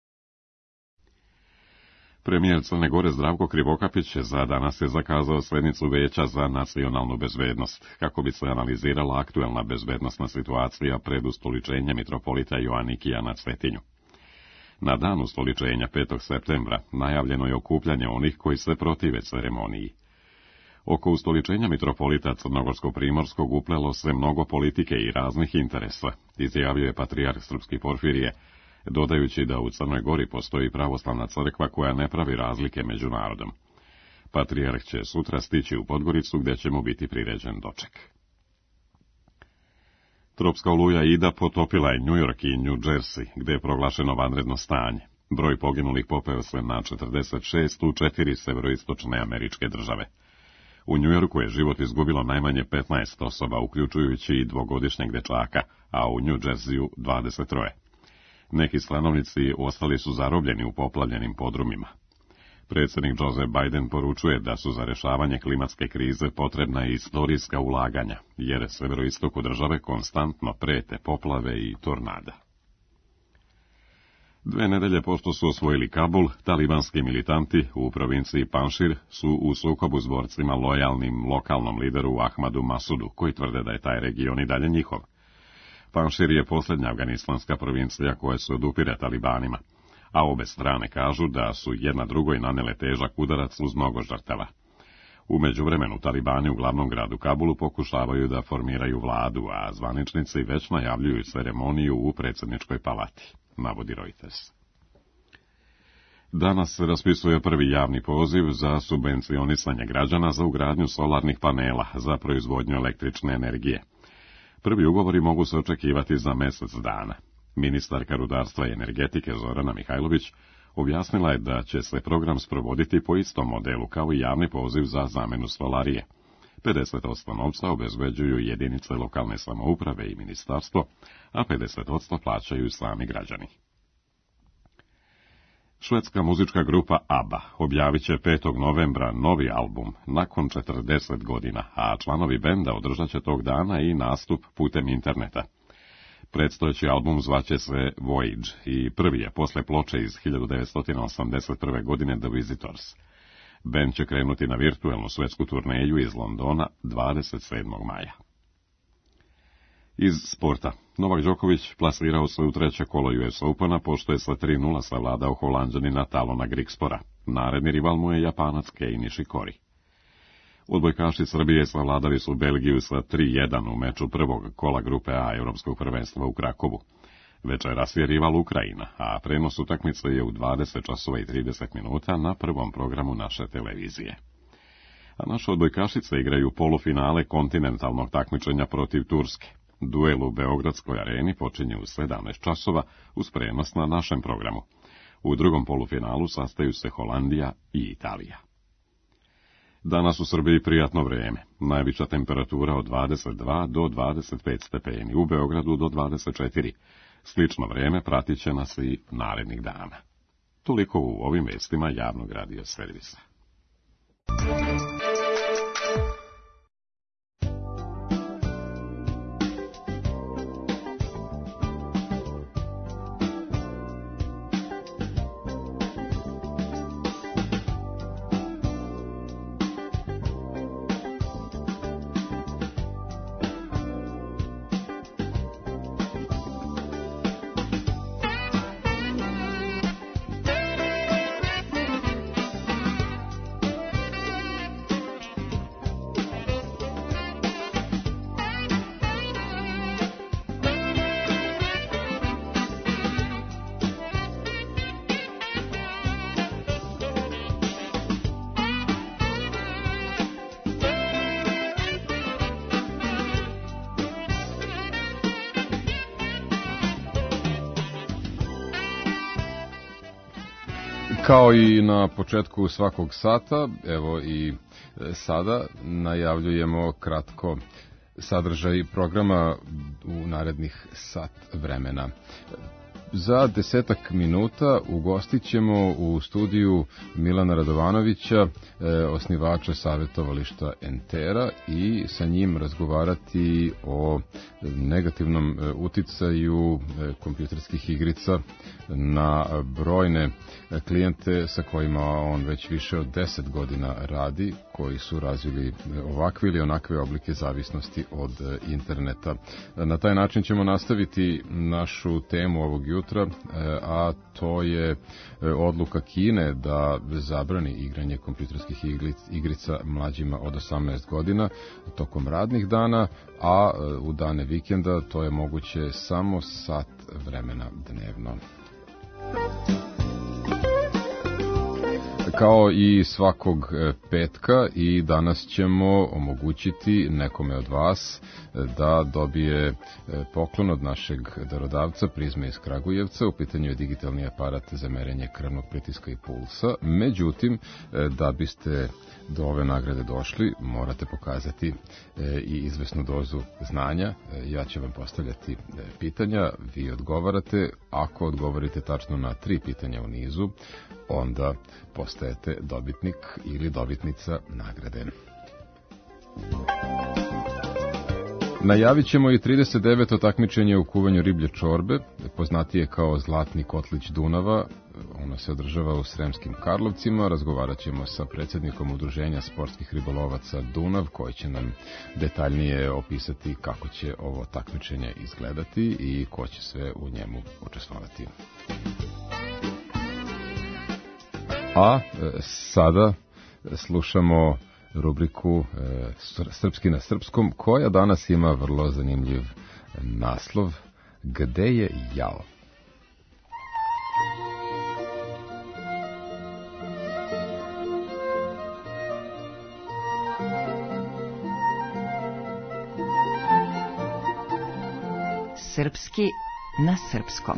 Premijer Crne Gore Zdravko Krivokapić za danas je zakazao sednicu Veća za nacionalnu bezbednost, kako bi se analizirala aktuelna bezbednosna situacija pred ustoličenjem mitropolita Joanikija na Cetinju. Na dan ustoličenja petog septembra najavljeno je okupljanje onih koji se protive ceremoniji. Oko ustoličenja mitropolita Crnogorsko-Primorskog uplelo se mnogo politike i raznih interesa, izjavio je patrijarh srpski Porfirije, dodajući da u Crnoj Gori postoji pravoslavna crkva koja ne pravi razlike među narodom. Patrijarh će sutra stići u Podgoricu, gdje će mu biti priređen doček. Tropska oluja Ida potopila je New York i New Jersey, gdje je proglašeno vanredno stanje. Broj poginulih popeo se na četrdeset šest u četiri severoistočne američke države. U New Yorku je život izgubilo najmanje petnaest osoba, uključujući i dvogodišnjeg dečaka, a u New Jerseyu dvadeset tri. Neki stanovnici ostali su zarobljeni u poplavljenim podrumima. Predsjednik Joseph Biden poručuje da su za rješavanje klimatske krize potrebna i istorijska ulaganja, jer severoistoku države konstantno prete poplave i tornada. Dve nedelje pošto su osvojili Kabul, talibanski militanti u provinciji Panšir su u sukobu s borcima lojalnim lokalnom lideru Ahmadu Masudu, koji tvrde da je taj region i dalje njihov. Panšir je posljednja afganistanska provincija koja se odupire talibanima, a obe strane kažu da su jedna drugoj nanele težak udarac uz mnogo žrtava. U međuvremenu talibani u glavnom gradu Kabulu pokušavaju da formiraju vladu, a zvaničnici već najavljuju ceremoniju u predsjedničkoj palati, navodi Reuters. Danas se raspisuje prvi javni poziv za subvencionisanje građana za ugradnju solarnih panela za proizvodnju električne energije. Prvi ugovori mogu se očekivati za mjesec dana. Ministarka rudarstva i energetike Zorana Mihajlović objasnila je da će se program sprovoditi po istom modelu kao i javni poziv za zamenu solarije. pedeset posto novca obezbeđuju jedinice lokalne samouprave i ministarstvo, a pedeset posto plaćaju sami građani. Švedska muzička grupa ABBA objavit će petog novembra novi album nakon četrdeset godina, a članovi benda održat će tog dana i nastup putem interneta. Predstojeći album zvaće se Voyage i prvi je posle ploče iz hiljadu devetsto osamdeset prve. godine The Visitors. Bend će krenuti na virtuelnu svetsku turneju iz Londona dvadeset sedmog maja. Iz sporta. Novak Đoković plasirao se u treće kolo U S Opena, pošto je sa tri nula savladao Holanđanina Talona Grigspora. Naredni rival mu je Japanac Kei Nishikori. Odbojkaši Srbije savladali su Belgiju sa tri jedan u meču prvog kola grupe A Europskog prvenstva u Krakovu. Večeras je rival Ukrajina, a prenos utakmice je u dvadeset časova i trideset minuta na prvom programu naše televizije. A naše odbojkašice igraju polufinale kontinentalnog takmičenja protiv Turske. Duel u Beogradskoj areni počinje u sedamnaest časova uz prenos na našem programu. U drugom polufinalu sastaju se Holandija i Italija. Danas u Srbiji prijatno vreme. Najviša temperatura od dvadeset dva do dvadeset pet stepeni, u Beogradu do dvadeset četiri. Slično vreme pratit će nas i narednih dana. Toliko u ovim vestima javnog radio servisa. Kao i na početku svakog sata, evo i sada najavljujemo kratko sadržaj programa u narednih sat vremena. Za desetak minuta ugostit ćemo u studiju Milana Radovanovića, osnivača savjetovališta Entera, i sa njim razgovarati o negativnom uticaju kompjuterskih igrica na brojne klijente sa kojima on već više od deset godina radi, koji su razvili ovakve ili onakve oblike zavisnosti od interneta. Na taj način ćemo nastaviti našu temu ovog jutra, a to je odluka Kine da zabrani igranje kompjuterskih igrica mlađima od osamnaest godina tokom radnih dana, a u dane vikenda to je moguće samo sat vremena dnevno. Kao i svakog petka, i danas ćemo omogućiti nekome od vas da dobije poklon od našeg darodavca Prizme iz Kragujevca. U pitanju je digitalni aparat za merenje krvnog pritiska i pulsa. Međutim, da biste do ove nagrade došli, morate pokazati i izvesnu dozu znanja. Ja ću vam postavljati pitanja, vi odgovarate. Ako odgovorite tačno na tri pitanja u nizu, onda postajete dobitnik ili dobitnica nagrade. Najavit ćemo i trideset deveto takmičenje u kuvanju riblje čorbe, poznatije kao Zlatni kotlić Dunava. Ono se održava u Sremskim Karlovcima. Razgovarat ćemo sa predsjednikom Udruženja sportskih ribolovaca Dunav, koji će nam detaljnije opisati kako će ovo takmičenje izgledati i ko će sve u njemu učestvovati. A sada slušamo rubriku Srpski na srpskom, koja danas ima vrlo zanimljiv naslov Gde je jao? Srpski na srpskom.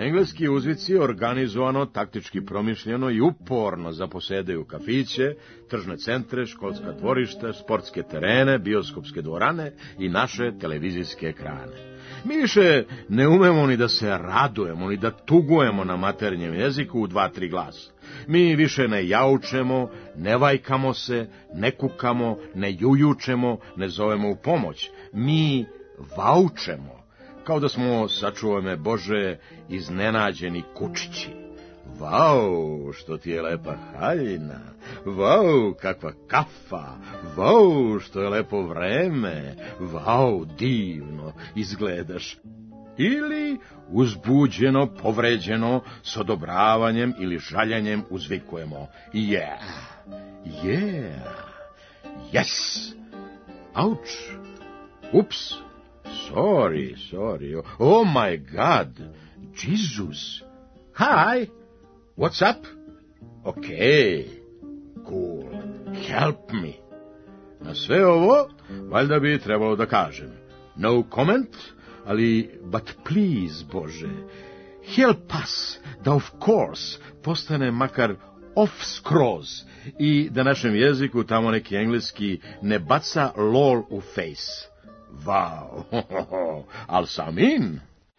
Engleski uzvici organizovano, taktički promišljeno i uporno zaposedaju kafiće, tržne centre, školska dvorišta, sportske terene, bioskopske dvorane i naše televizijske ekrane. Mi više ne umemo ni da se radujemo, ni da tugujemo na maternjem jeziku u dva, tri glasa. Mi više ne jaučemo, ne vajkamo se, ne kukamo, ne jujučemo, ne zovemo u pomoć. Mi vaučemo, kao da smo, sačuvaj me Bože, iznenađeni kučići. Vau, što ti je lepa haljina, vau, kakva kafa, vau, što je lepo vreme, vau, divno izgledaš. Ili uzbuđeno, povređeno, s odobravanjem ili žaljanjem uzvikujemo yeah, yeah, yes, ouch, ups, sorry, sorry, oh my God, Jesus, hi, what's up? Okay, cool, help me. Na sve ovo, valjda bi trebalo da kažem, no comment, ali, but please, Bože, help us da of course postane makar off skroz i da našem jeziku tamo neki engleski ne baca lol u face. Wow, al sam in.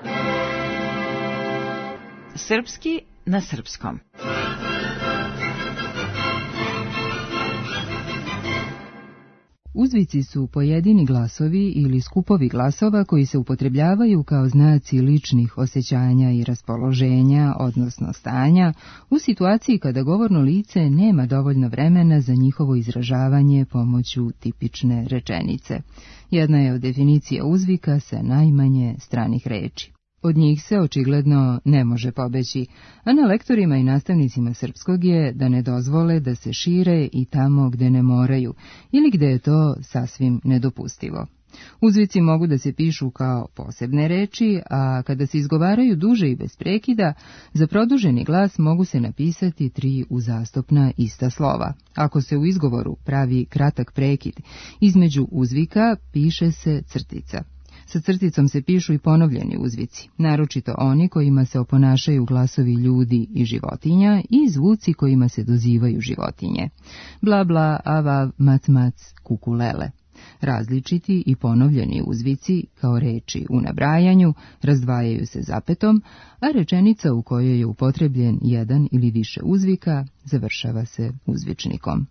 Srpski na srpskom. Uzvici su pojedini glasovi ili skupovi glasova koji se upotrebljavaju kao znaci ličnih osjećanja i raspoloženja, odnosno stanja, u situaciji kada govorno lice nema dovoljno vremena za njihovo izražavanje pomoću tipične rečenice. Jedna je od definicija uzvika sa najmanje stranih reči. Od njih se očigledno ne može pobeći, a na lektorima i nastavnicima srpskog je da ne dozvole da se šire i tamo gde ne moraju, ili gde je to sasvim nedopustivo. Uzvici mogu da se pišu kao posebne reči, a kada se izgovaraju duže i bez prekida, za produženi glas mogu se napisati tri uzastopna ista slova. Ako se u izgovoru pravi kratak prekid, između uzvika piše se crtica. Sa crticom se pišu i ponovljeni uzvici, naročito oni kojima se oponašaju glasovi ljudi i životinja i zvuci kojima se dozivaju životinje. Bla bla, avav, mac mac, kukulele. Različiti i ponovljeni uzvici, kao reči u nabrajanju, razdvajaju se zapetom, a rečenica u kojoj je upotrebljen jedan ili više uzvika završava se uzvičnikom.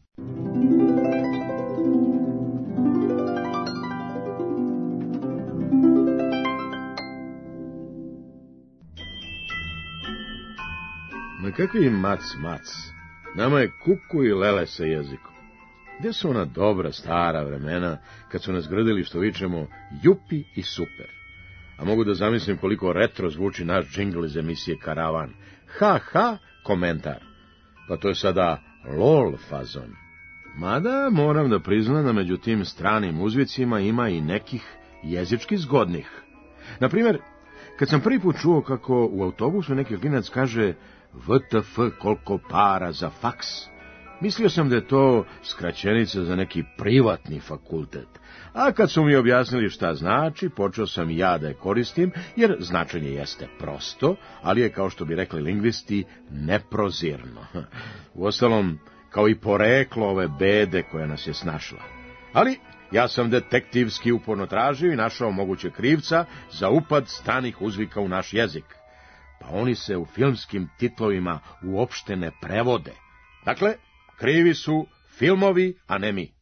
Ma kakvi mac, mac? Nama je kuku i lele sa jezikom. Gde su ona dobra, stara vremena, kad su nas grdili što vičemo jupi i super? A mogu da zamislim koliko retro zvuči naš džingl iz emisije Karavan. Ha, ha, komentar. Pa to je sada lol fazon. Mada moram da priznam da među tim stranim uzvicima ima i nekih jezički zgodnih. Naprimjer, kad sam prvi put čuo kako u autobusu neki klinac kaže V T F koliko para za faks, mislio sam da je to skraćenica za neki privatni fakultet, a kad su mi objasnili šta znači, počeo sam i ja da je koristim, jer značenje jeste prosto, ali je, kao što bi rekli lingvisti, neprozirno. Uostalom, kao i poreklo ove bede koja nas je snašla. Ali ja sam detektivski uporno tražio i našao moguće krivca za upad stranih uzvika u naš jezik. Pa oni se u filmskim titlovima uopšte ne prevode. Dakle, krivi su filmovi, a ne mi.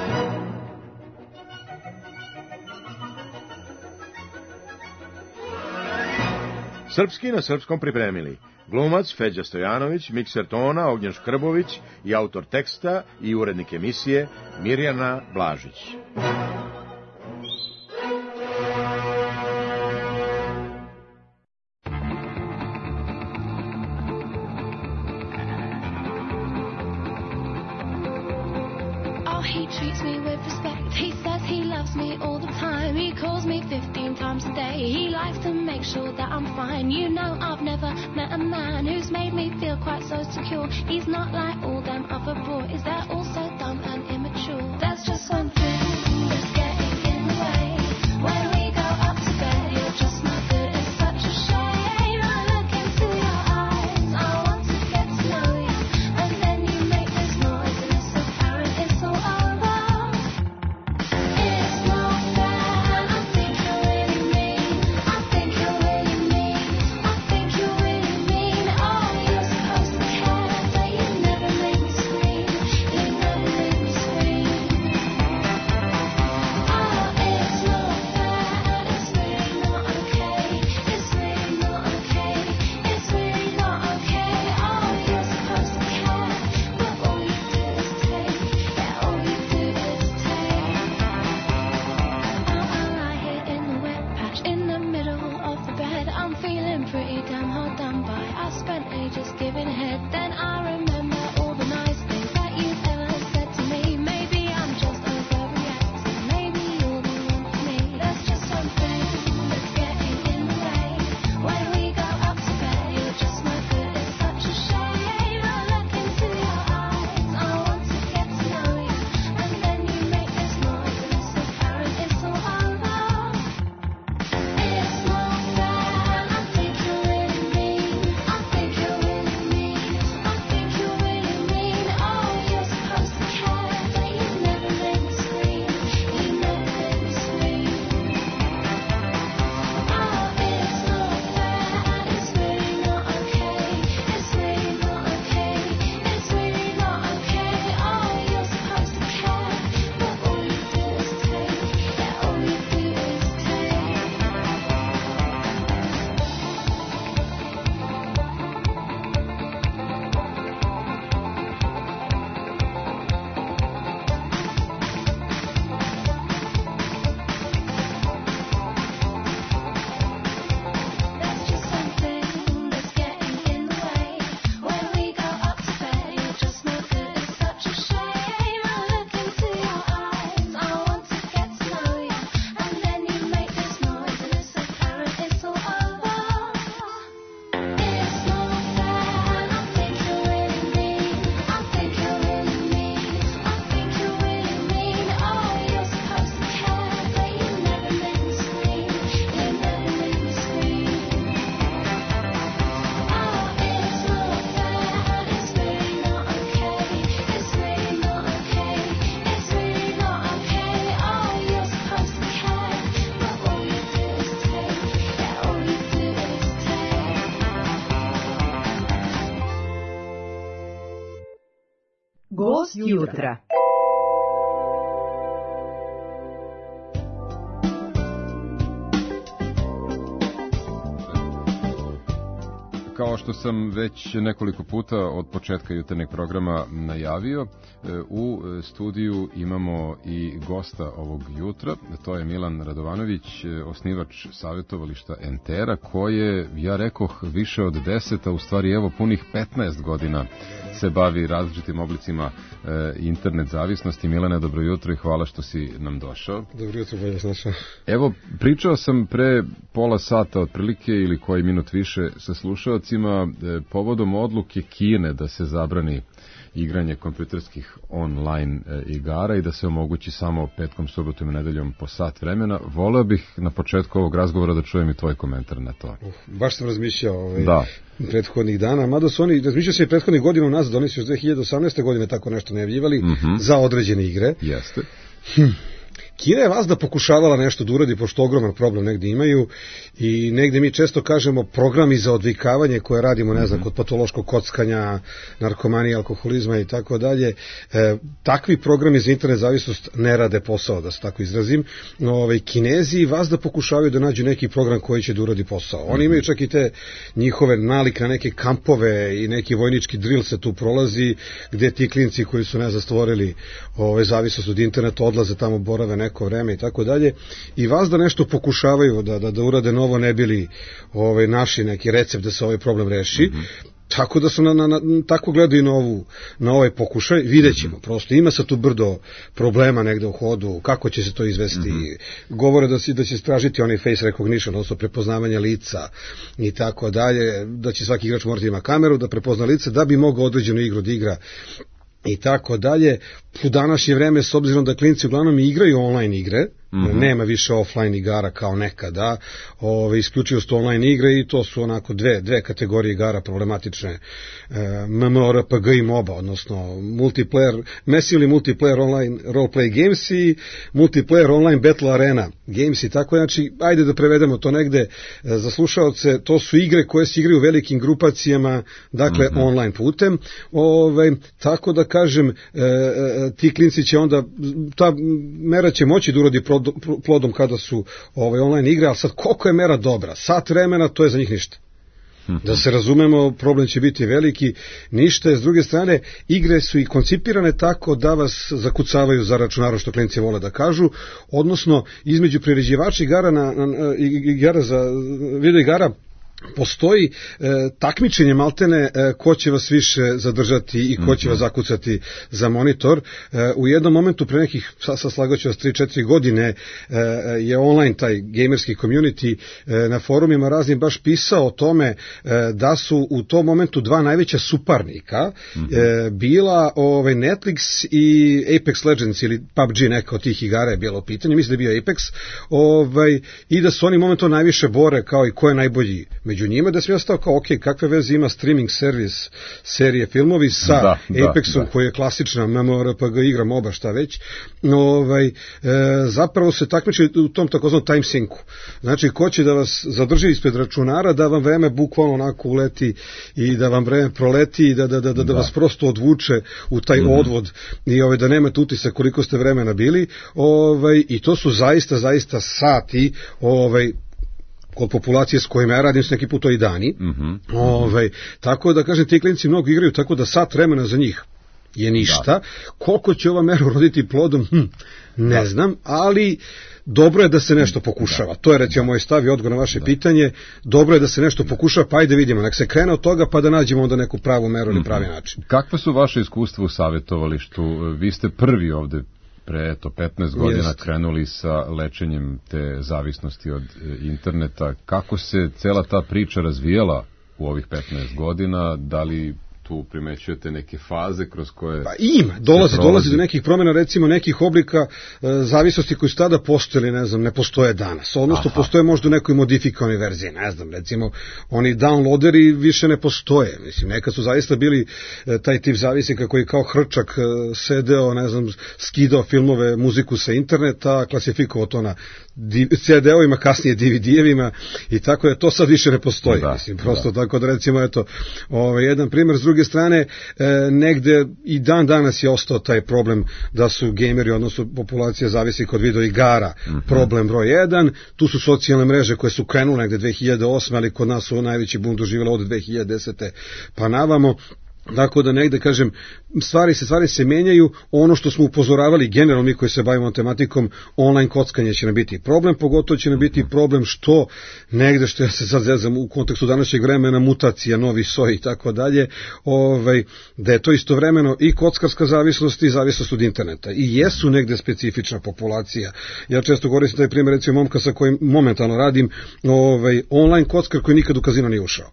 Srpski na srpskom pripremili glumac Feđa Stojanović, mikser tona Ognjen Škrbović i autor teksta i urednik emisije Mirjana Blažić. He treats me with respect. He says he loves me all the time. He calls me fifteen times a day. He likes to make sure that I'm fine. You know, I've never met a man who's made me feel quite so secure. He's not like all them other boys. They're all so dumb and immature. There's just one thing that's getting in the way. When we go up to bed, you're just not good. It's such a shame. I look into Gost jutra. Kao što sam već nekoliko puta od početka jutarnjeg programa najavio, u studiju imamo i gosta ovog jutra, to je Milan Radovanović, osnivač savjetovališta Entera, koje, ja rekoh, više od deset, a u stvari evo punih petnaest godina se bavi različitim oblicima e, internet zavisnosti. Milane, dobro jutro i hvala što si nam došao. Dobro jutro, bolje sam našao. Evo, pričao sam pre pola sata otprilike ili koji minut više sa slušalcima e, povodom odluke Kine da se zabrani igranje kompjuterskih online e, igara i da se omogući samo petkom, subotom i nedeljom po sat vremena. Voleo bih na početku ovog razgovora da čujem i tvoj komentar na to. Uh, baš sam razmišljao ovaj, da. prethodnih dana, mada su oni, razmišljao se i prethodnih godina u nas, da oni su još dve hiljade osamnaeste. godine tako nešto najavljivali mm-hmm. za određene igre. Jeste. Hm. Kina je vazda pokušavala nešto da uradi, pošto ogroman problem negde imaju i negde mi često kažemo programi za odvikavanje koje radimo, ne znam, kod patološkog kockanja, narkomanije, alkoholizma i tako dalje. E, takvi programi za internet zavisnost ne rade posao, da se tako izrazim. No, ovaj, Kinezi vazda pokušavaju da nađu neki program koji će da uradi posao. Oni imaju čak i te njihove nalik na neke kampove i neki vojnički drill se tu prolazi, gde ti klinci koji su ne zastvorili ovaj, zavisnost od interneta odlaze tamo, borave neko vreme i tako dalje, i vas da nešto pokušavaju da, da, da urade novo, ne bili ovaj, naši neki recept da se ovaj problem reši. Mm-hmm. Tako da su na, na, na, tako gledaju na, ovu, na ovaj pokušaj, vidjet ćemo, prosto ima se tu brdo problema negde u hodu, kako će se to izvesti, mm-hmm. govore da, si, da će stražiti onaj face recognition, odnosno prepoznavanje lica i tako dalje, da će svaki igrač morati ima kameru da prepozna lice da bi mogao određenu igru da igra i tako dalje. U današnje vreme, s obzirom da klinci uglavnom igraju online igre, mm-hmm. nema više offline igara kao nekada, ove, isključivo su online igre i to su onako dve, dve kategorije igara problematične, e, MMORPG i MOBA, odnosno multiplayer, massively multiplayer online roleplay games i multiplayer online battle arena games i tako, znači, ajde da prevedemo to negde e, za slušaoce, to su igre koje se igraju u velikim grupacijama, dakle mm-hmm. online putem, ove, tako da kažem, e, e, ti klinci će onda, ta mera će moći da urodi plodom kada su ovaj, online igre, ali sad koliko je mera dobra? Sat vremena, to je za njih ništa. Da se razumemo, problem će biti veliki, ništa. S druge strane, igre su i koncipirane tako da vas zakucavaju za računarom, što klinci vole da kažu, odnosno između priređivača igara, na, na, igara za video igara postoji e, takmičenje maltene e, ko će vas više zadržati i ko će vas zakucati za monitor. E, u jednom momentu pre nekih, sa slagaću vas tri četiri godine, e, je online taj gamerski community e, na forumima raznim baš pisao o tome e, da su u tom momentu dva najveća suparnika e, bila ovaj, Netflix i Apex Legends ili P U B G, neka od tih igara je bilo pitanje, mislim da je bio Apex, ovaj, i da su oni momentalno najviše bore kao i ko je najbolji među njima, da sam ja stao kao, ok, kakve veze ima streaming servis serije filmovi sa da, Apexom, da. koji je klasična MMORPG igra, MOBA, šta već, ovaj, e, zapravo se takmiči u tom takozvanom time sinku. Znači, ko će da vas zadrži ispred računara, da vam vreme bukvalno onako uleti i da vam vreme proleti i da, da, da, da, da vas prosto odvuče u taj mm. odvod i ovaj, da nemate utisak koliko ste vremena bili, ovaj, i to su zaista, zaista sati, ovaj, kod populacije s kojima ja radim su neki put to i dani. Mm-hmm. Ove, tako da, kažem, ti klinci mnogo igraju, tako da sat vremena za njih je ništa. Da. Koliko će ova mera uroditi plodom, hm, ne da. znam, ali dobro je da se nešto pokušava. Da. To je, recimo, moj stav i odgovor na vaše da. pitanje. Dobro je da se nešto pokušava, pa ajde vidimo. Nek se krene od toga, pa da nađemo onda neku pravu meru ili pravi način. Kakve su vaše iskustva u savjetovalištu? Vi ste prvi ovde pre eto petnaest godina Jest. krenuli sa lečenjem te zavisnosti od interneta. Kako se cela ta priča razvijala u ovih petnaest godina? Da li tu primećujete neke faze kroz koje... Pa ima, dolazi, dolazi do nekih promjena, recimo nekih oblika e, zavisnosti koji su tada postojali, ne znam, ne postoje danas. Odnosno, Aha. postoje možda u nekoj modifikovanoj verziji, ne znam, recimo, oni downloaderi više ne postoje. Mislim, nekad su zaista bili e, taj tip zavisnika koji kao hrčak e, sedeo, ne znam, skidao filmove, muziku sa interneta, klasifikovao to na C D ovima, kasnije D V D-evima i tako da to sad više ne postoji. Da, mislim, prosto da. tako da, recimo, eto, ovaj, jedan primjer, s druge druge strane, negde i dan danas je ostao taj problem da su gejmeri, odnosno populacija zavisi kod video igara, mm-hmm. problem broj jedan. Tu su socijalne mreže koje su krenule negde dve hiljade osme, ali kod nas su najveći bum doživjela od dve hiljade desete pa navamo. Tako da negde, kažem, stvari se, stvari se menjaju. Ono što smo upozoravali generalno mi koji se bavimo tematikom, online kockanje će nam biti problem, pogotovo će nam biti problem što negde, što ja se sad zezam u kontekstu današnjeg vremena, mutacija, novi soj i tako dalje, ovaj, da je to istovremeno i kockarska zavisnost i zavisnost od interneta. I jesu negde specifična populacija. Ja često koristim taj primjer, recimo momka sa kojim momentalno radim, ovaj, online kockar koji nikad u kazino nije ušao.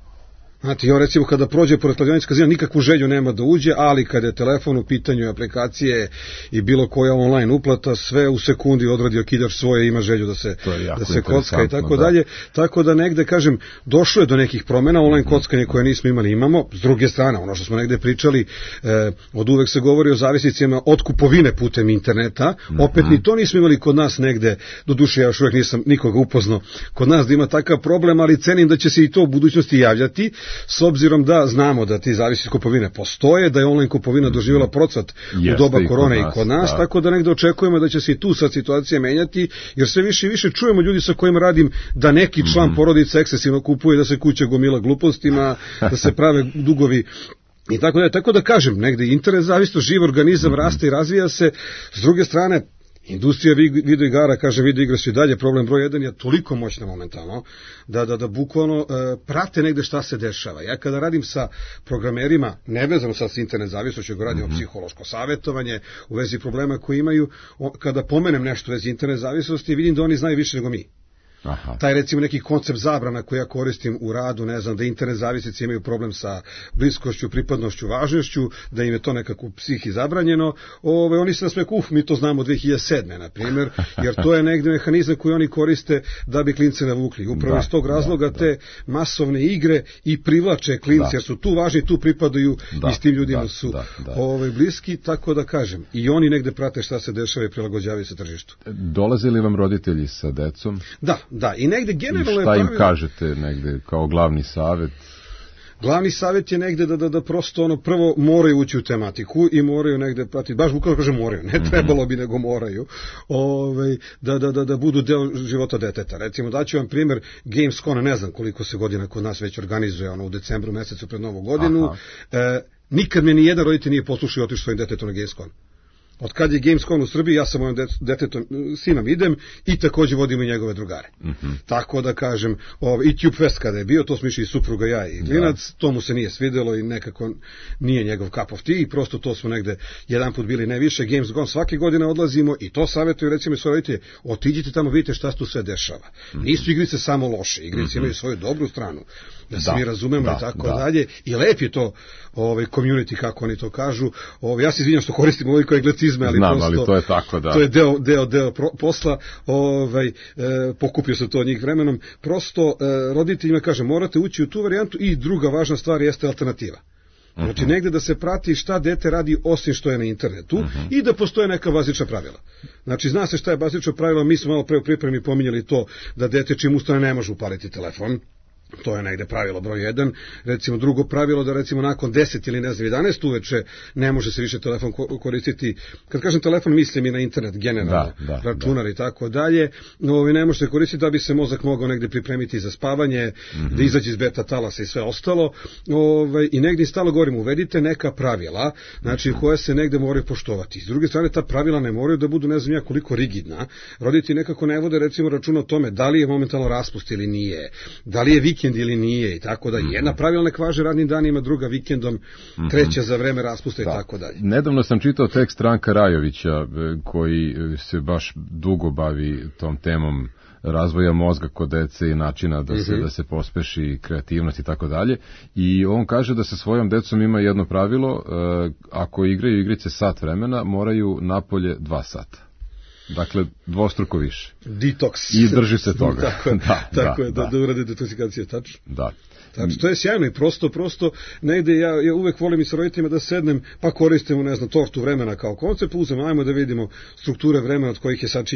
Znate, on recimo kada prođe pored kladionice kazina nikakvu želju nema da uđe, ali kada je telefon u pitanju, aplikacije i bilo koja online uplata, sve u sekundi odradi okidač svoje, ima želju da se, da se kocka i tako da. dalje. Tako da negde, kažem, došlo je do nekih promjena, online kockanje koje nismo imali imamo. S druge strane, ono što smo negde pričali, eh, od uvek se govori o zavisnicima od kupovine putem interneta, opet ni to nismo imali kod nas negde, do duše ja još uvek nisam nikoga upoznao kod nas da ima takav problem, ali cenim da će se i to u budućnosti javljati, s obzirom da znamo da ti zavisnici kupovine postoje, da je online kupovina doživjela procvat u doba korone i kod nas, da. Tako da negde očekujemo da će se i tu sad situacija menjati, jer sve više i više čujemo ljudi sa kojima radim da neki član mm-hmm. porodice ekscesivno kupuje, da se kuća gomila glupostima, da se prave dugovi i tako da, tako da kažem, negde internet zavisno, živ organizam mm-hmm. raste i razvija se. S druge strane, industrija video igara, kaže video igre su i dalje problem broj jedan, je toliko moćna momentalno da, da, da bukvalno e, prate negde šta se dešava. Ja kada radim sa programerima, nevezano sad s internet zavisnošću, radim mm-hmm. o psihološko savjetovanje u vezi problema koji imaju, o, kada pomenem nešto u vezi internet zavisnosti, vidim da oni znaju više nego mi. Aha. Taj recimo neki koncept zabrana koji ja koristim u radu, ne znam, da internet zavisnici imaju problem sa bliskošću, pripadnošću, važnošću, da im je to nekako psihi zabranjeno, ove, oni se nasmeku, uf, mi to znamo od dve hiljade sedme na primjer, jer to je negde mehanizam koji oni koriste da bi klince navukli. Upravo da, iz tog razloga da, te da. masovne igre i privlače klince, da. jer su tu važni, tu pripadaju da, i s tim ljudima da, su da, da. Ove, bliski, tako da kažem. I oni negde prate šta se dešava i prilagođavaju se tržištu. Dolaze li vam roditelji sa decom? Da. Da, i negde generalno I šta im kažete negde kao glavni savjet? Glavni savjet je negde da, da, da prosto ono prvo moraju ući u tematiku i moraju negde pratiti, baš bukvalno kažem moraju, ne trebalo bi nego moraju, ovaj, da, da, da, da budu deo života deteta. Recimo daću vam primjer Gamescom, ne znam koliko se godina kod nas već organizuje, ono u decembru mesecu pred novu godinu, e, nikad me ni jedan roditelj nije poslušao i otišao svojim detetom na Gamescom. Od kad je Gamescom u Srbiji, ja sa mojim detetom, sinom idem i također vodimo i njegove drugare. Mm-hmm. Tako da kažem, ovaj, i Tube Fest kada je bio, to smo išli i supruga, ja i klinac, da. To mu se nije svidelo i nekako nije njegov cup of tea i prosto to smo negde jedan put bili ne više. Gamescom svake godine odlazimo i to savjetuju recimo i svoje roditelje, otiđite tamo, vidite šta se tu sve dešava. Mm-hmm. Nisu igrice samo loše, igrice mm-hmm. imaju svoju dobru stranu, da se da. mi razumemo da. i tako da. dalje. I lep je to ovaj, community, kako oni to kažu. Ovaj, ja se izvinjam što koristim ovaj anglizme, ali Znam, prosto ali to je tako, da. To je deo, deo, deo posla, ovaj, e, pokupio se to od njih vremenom, prosto e, roditeljima kaže, morate ući u tu varijantu i druga važna stvar jeste alternativa. Znači uh-huh. negde da se prati šta dete radi osim što je na internetu uh-huh. i da postoje neka bazična pravila. Znači zna se šta je bazično pravilo, mi smo malo pre u pripremi pominjali to da dete čim ustane ne može upaliti telefon. To je negde pravilo broj jedan. Recimo drugo pravilo da recimo nakon deset ili ne znam jedanaest uveče ne može se više telefon koristiti. Kad kažem telefon mislim i na internet generalno, da, da, računar da. i tako dalje. Ovi ne može se koristiti da bi se mozak mogao negde pripremiti za spavanje, mm-hmm. da izađe iz beta talasa i sve ostalo. Ove, I negde stalo govorim, uvedite neka pravila, znači mm-hmm. koje se negde moraju poštovati. S druge strane ta pravila ne moraju da budu ne znam ja koliko rigidna. Roditelji nekako ne vode recimo računa o tome da li je momentalno raspust ili nije, da li je vikend ili nije i tako da. Jedna pravila nek važe radnim danima, druga vikendom, treća za vreme raspusta i da. tako dalje. Nedavno sam čitao tekst Ranka Rajovića koji se baš dugo bavi tom temom razvoja mozga kod dece i načina da se, mm-hmm. da se pospeši kreativnost i tako dalje. I on kaže da sa svojom decom ima jedno pravilo, ako igraju igrice sat vremena, moraju napolje dva sata. Dakle, dvostruko više. Detoks. I drži se toga. tako je, da, tako da, je, da, da, da urade detoksikacije, tačno. Da. Znači, to je sjajno i prosto, prosto, negde ja, ja uvek volim i sa roditeljima da sednem, pa koristimo, ne znam, tortu vremena kao koncept, uzem, ajmo da vidimo strukture vremena od kojih je sačinjen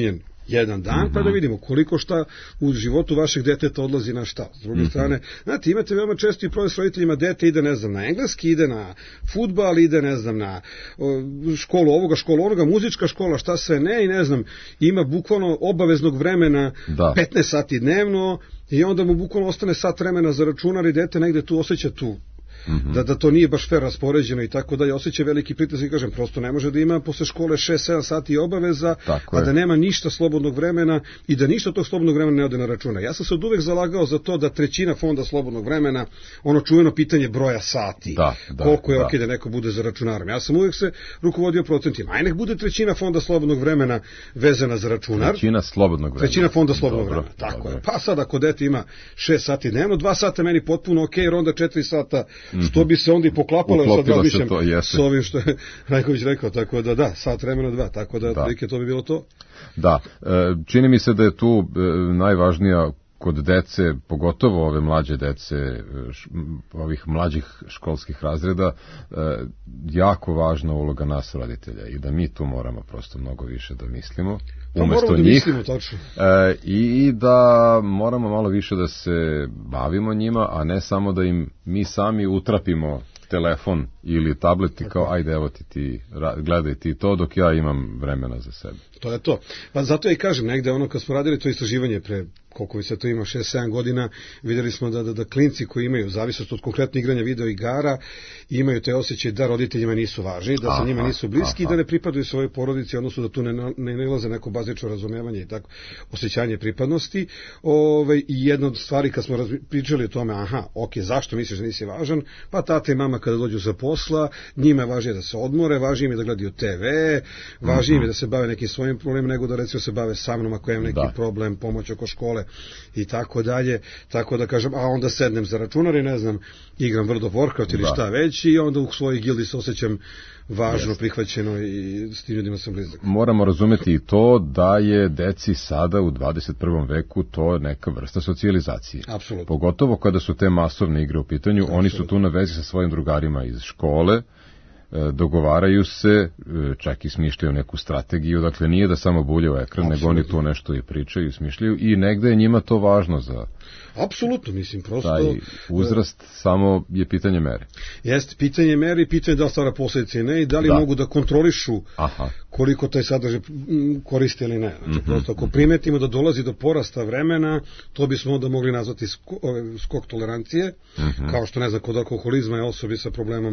jedan dan, mm-hmm. pa da vidimo koliko šta u životu vašeg deteta odlazi na šta. S druge mm-hmm. strane, znate, imate veoma često i problem s roditeljima, dete ide, ne znam, na engleski, ide na fudbal, ide, ne znam, na o, školu ovoga, školu onoga, muzička škola, šta sve ne, i ne znam, ima bukvalno obaveznog vremena da. petnaest sati dnevno, i onda mu bukvalno ostane sat vremena za računar i dete negde tu osjeća tu Mm-hmm. Da, da to nije baš fair raspoređeno i tako dalje, osjeća veliki pritisak i kažem, prosto ne može da ima posle škole šest sedam sati obaveza, tako a je. Da nema ništa slobodnog vremena i da ništa tog slobodnog vremena ne ode na računa. Ja sam se od uvek zalagao za to da trećina fonda slobodnog vremena, ono čujeno pitanje broja sati, da, da, koliko je da. ok da neko bude za računarom. Ja sam uvek se rukovodio procentima, aj nek bude trećina fonda slobodnog vremena vezana za računar. Trećina slobodnog vremena. Trećina fonda slobodnog dobro, vremena, tako dobro. je. Pa sad ako dete ima šest sati dnevno, dva sata meni potpuno ok, jer onda četiri sata što bi se onda i poklapalo, sad razmišljam s ovim što je Rajković rekao, tako da da, sat vremena dva, tako da, da. to bi bilo to. Da, čini mi se da je tu najvažnija kod dece, pogotovo ove mlađe dece, ovih mlađih školskih razreda, jako važna uloga nas roditelja i da mi tu moramo prosto mnogo više da mislimo pa umesto da njih mislimo, tačno. I da moramo malo više da se bavimo njima, a ne samo da im mi sami utrapimo telefon ili tablet i kao ajde evo ti ti gledaj ti to dok ja imam vremena za sebe. To je to. Pa zato ja i kažem, negde ono kad smo radili to istraživanje pre koliko bi se to ima šest sedam godina, vidjeli smo da, da, da klinci koji imaju zavisnost od konkretnog igranja video igara imaju te osjećaje da roditeljima nisu važni, da se njima nisu bliski aha. i da ne pripadaju svojoj porodici, odnosno da tu ne, ne nalaze neko bazično razumevanje i tako osjećanje pripadnosti. Ove, I jedna od stvari kad smo razmi, pričali o tome, aha, ok, zašto misliš da nisi važan? Pa tata i mama kada dođu sa posla, njima je važnije da se odmore, važnije im je da gledaju te ve, važnije im je da se bave nekim svojim problemima nego da recimo se bave sa mnom ako imam neki da. problem, pomoć oko škole i tako dalje, tako da kažem, a onda sednem za računar i ne znam, igram World of Warcraft ili da. šta već i onda u svojoj gildi se osjećam važno, prihvaćeno i s tim ljudima sam blizak. Moramo razumeti i to da je deci sada u dvadeset prvom veku to neka vrsta socijalizacije. Apsolutno. Pogotovo kada su te masovne igre u pitanju, Absolutno. oni su tu na vezi sa svojim drugarima iz škole, dogovaraju se, čak i smišljaju neku strategiju, dakle nije da samo bulje u ekran, Absolutno. nego oni to nešto i pričaju i smišljaju i negde je njima to važno za... Apsolutno, mislim, prosto... Taj uzrast samo je pitanje mere. Jeste, pitanje mere i pitanje da li stvara posljedice i ne i da li da. mogu da kontrolišu Aha. koliko taj sadržaj koriste ili ne. Znači, mm-hmm. prosto ako primetimo da dolazi do porasta vremena, to bismo onda mogli nazvati skok, skok tolerancije, mm-hmm. kao što ne znam, kod alkoholizma je osobi sa problemom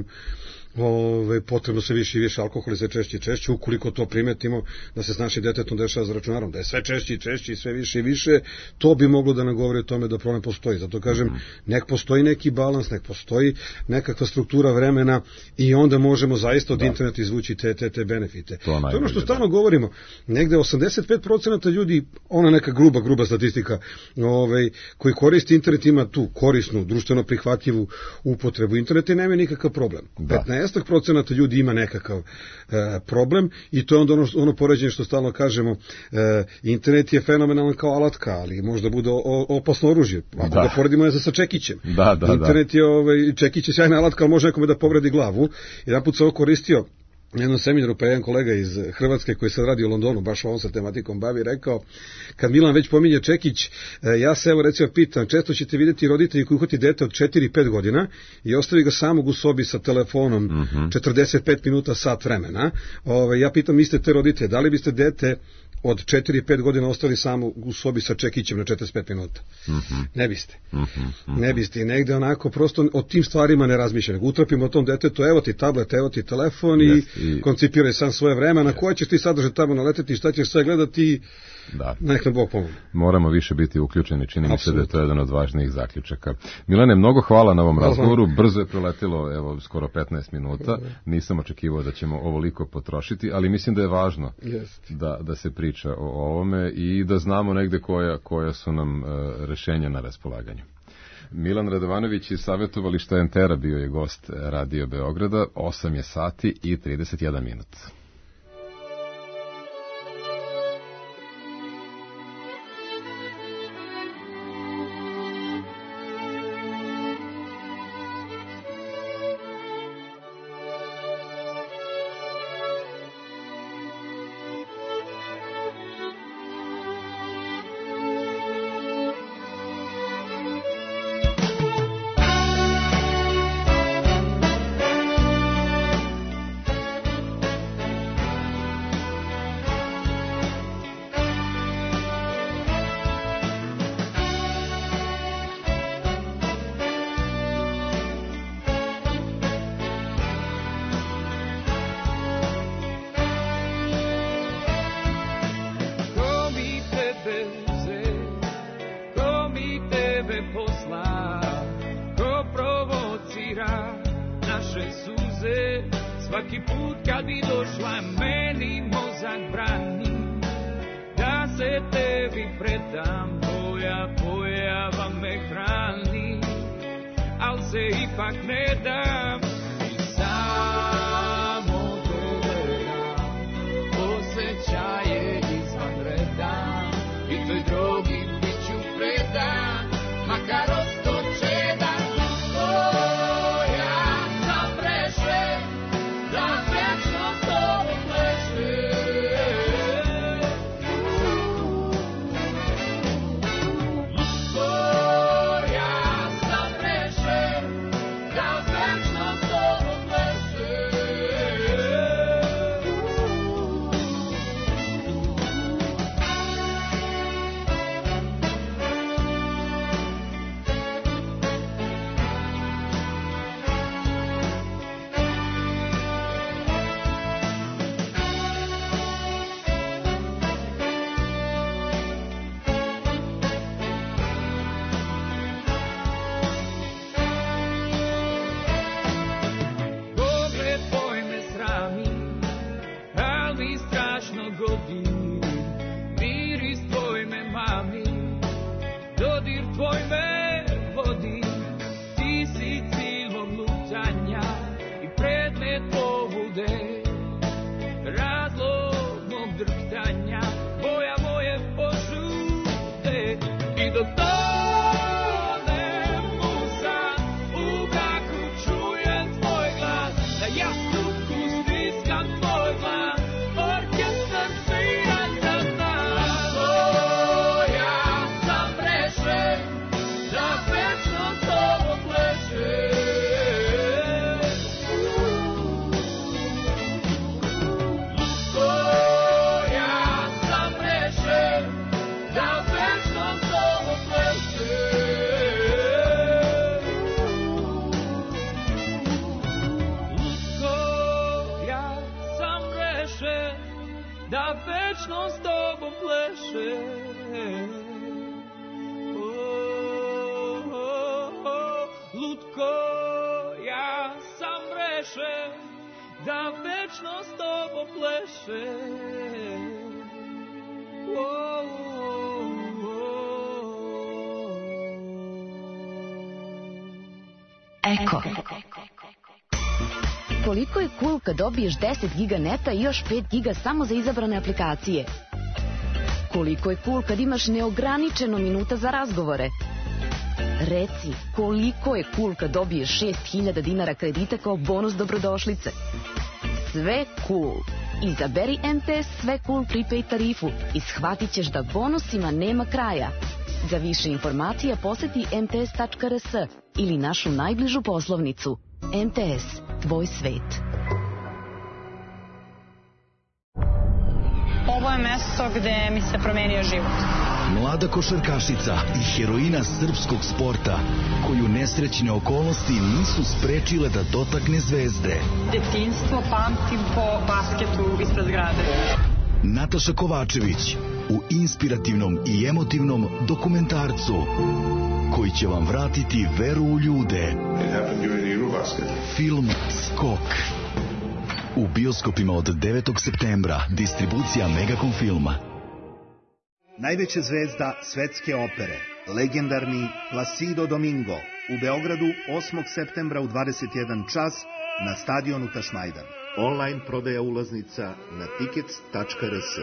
Ove, potrebno se više i više alkohol sve češće i češće, ukoliko to primetimo da se s našim detetom dešava za računarom, da je sve češće i češće i sve više i više, to bi moglo da nam govori o tome da problem postoji. Zato kažem, nek postoji neki balans, nek postoji nekakva struktura vremena i onda možemo zaista od da. interneta izvući te, te, te benefite. To, to je ono što stalno govorimo, negde osamdeset pet procenata ljudi, ona neka gruba, gruba statistika, ovaj, koji koristi internet ima tu korisnu, društveno prihvatljivu upotrebu interneta i nema nikakav problem. Da. petnaest procenata ljudi ima nekakav e, problem i to je onda ono, ono poređenje što stalno kažemo, e, internet je fenomenalan kao alatka, ali možda bude o, opasno oružje. Ako da. ga poredimo ne sa čekićem. Da, da, internet je, ovaj, čekić je sjajna alatka, ali može nekome da povredi glavu. Jedan put sam ovo koristio na jednom seminaru, pa jedan kolega iz Hrvatske koji sad radi u Londonu, baš on sa tematikom bavi, rekao, kad Milan već pominje čekić, ja se evo recimo pitam, često ćete vidjeti roditelji koji uhvati dete od četiri pet godina i ostavi ga samog u sobi sa telefonom mm-hmm. četrdeset pet minuta, sat vremena. Ove, ja pitam, iste te roditelje, da li biste dete od četiri pet godina ostali samo u sobi sa čekićem na četrdeset pet minuta. Mm-hmm. Ne biste. Mm-hmm. Ne biste. I negde onako prosto o tim stvarima ne razmišljamo. Utrapimo o tom detetu, evo ti tablet, evo ti telefon yes, i, i koncipiraj sam svoje vreme. Na yes. koje ćeš ti sadržaj tamo naleteti, šta ćeš sve gledati, da. nek nam Bog pomogne. Moramo više biti uključeni, čini mi se da je to jedan od važnijih zaključaka. Milane, mnogo hvala na ovom razgovoru, brzo je proletilo, evo, skoro petnaest minuta, nisam očekivao da ćemo ovoliko potrošiti, ali mislim da je važno yes. da, da se priča o ovome i da znamo negde koja, koja su nam uh, rešenja na raspolaganju. Milan Radovanović iz savjetovališta Entera bio je gost Radio Beograda, osam je sati i trideset jedan minut. Svaki put kad bi došla meni mozak brani da se tebi predam, tvoja pojava me hrani, al se ipak ne dam i samo te gledam, osjećaje izvan reda i toj drogi bit ću predan, makar ostoče da Eko. Koliko je cool kad dobiješ deset giga neta i još pet giga samo za izabrane aplikacije? Koliko je cool kad imaš neograničeno minuta za razgovore? Reci, koliko je cool kad dobiješ šest hiljada dinara kredita kao bonus dobrodošlice? Sve cool. Izaberi M T S Sve cool prepaid tarifu i shvatit ćeš da bonusima nema kraja. Za više informacija poseti em te es tačka er es ili našu najbližu poslovnicu. M T S, tvoj svet. Ovo je mesto gde mi se promenio život. Mlada košarkašica i heroina srpskog sporta, koju nesrećne okolnosti nisu sprečile da dotakne zvezde. Detinjstvo pamtim po basketu ispred zgrade. Nataša Kovačević u inspirativnom i emotivnom dokumentarcu koji će vam vratiti veru u ljude. Film Skok. U bioskopima od devetog septembra. Distribucija Megacom Filma. Najveća zvezda svetske opere, legendarni Placido Domingo, u Beogradu osmog septembra u dvadeset jedan čas na stadionu Tašmajdan. Online prodaja ulaznica na tickets tačka er es.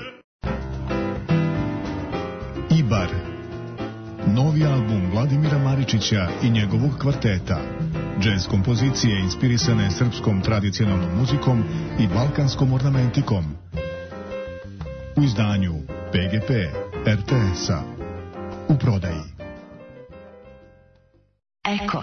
Ibar. Novi album Vladimira Maričića i njegovog kvarteta. Džez kompozicije inspirisane srpskom tradicionalnom muzikom i balkanskom ornamentikom. U izdanju P G P R T S-a. U prodaji. Eko.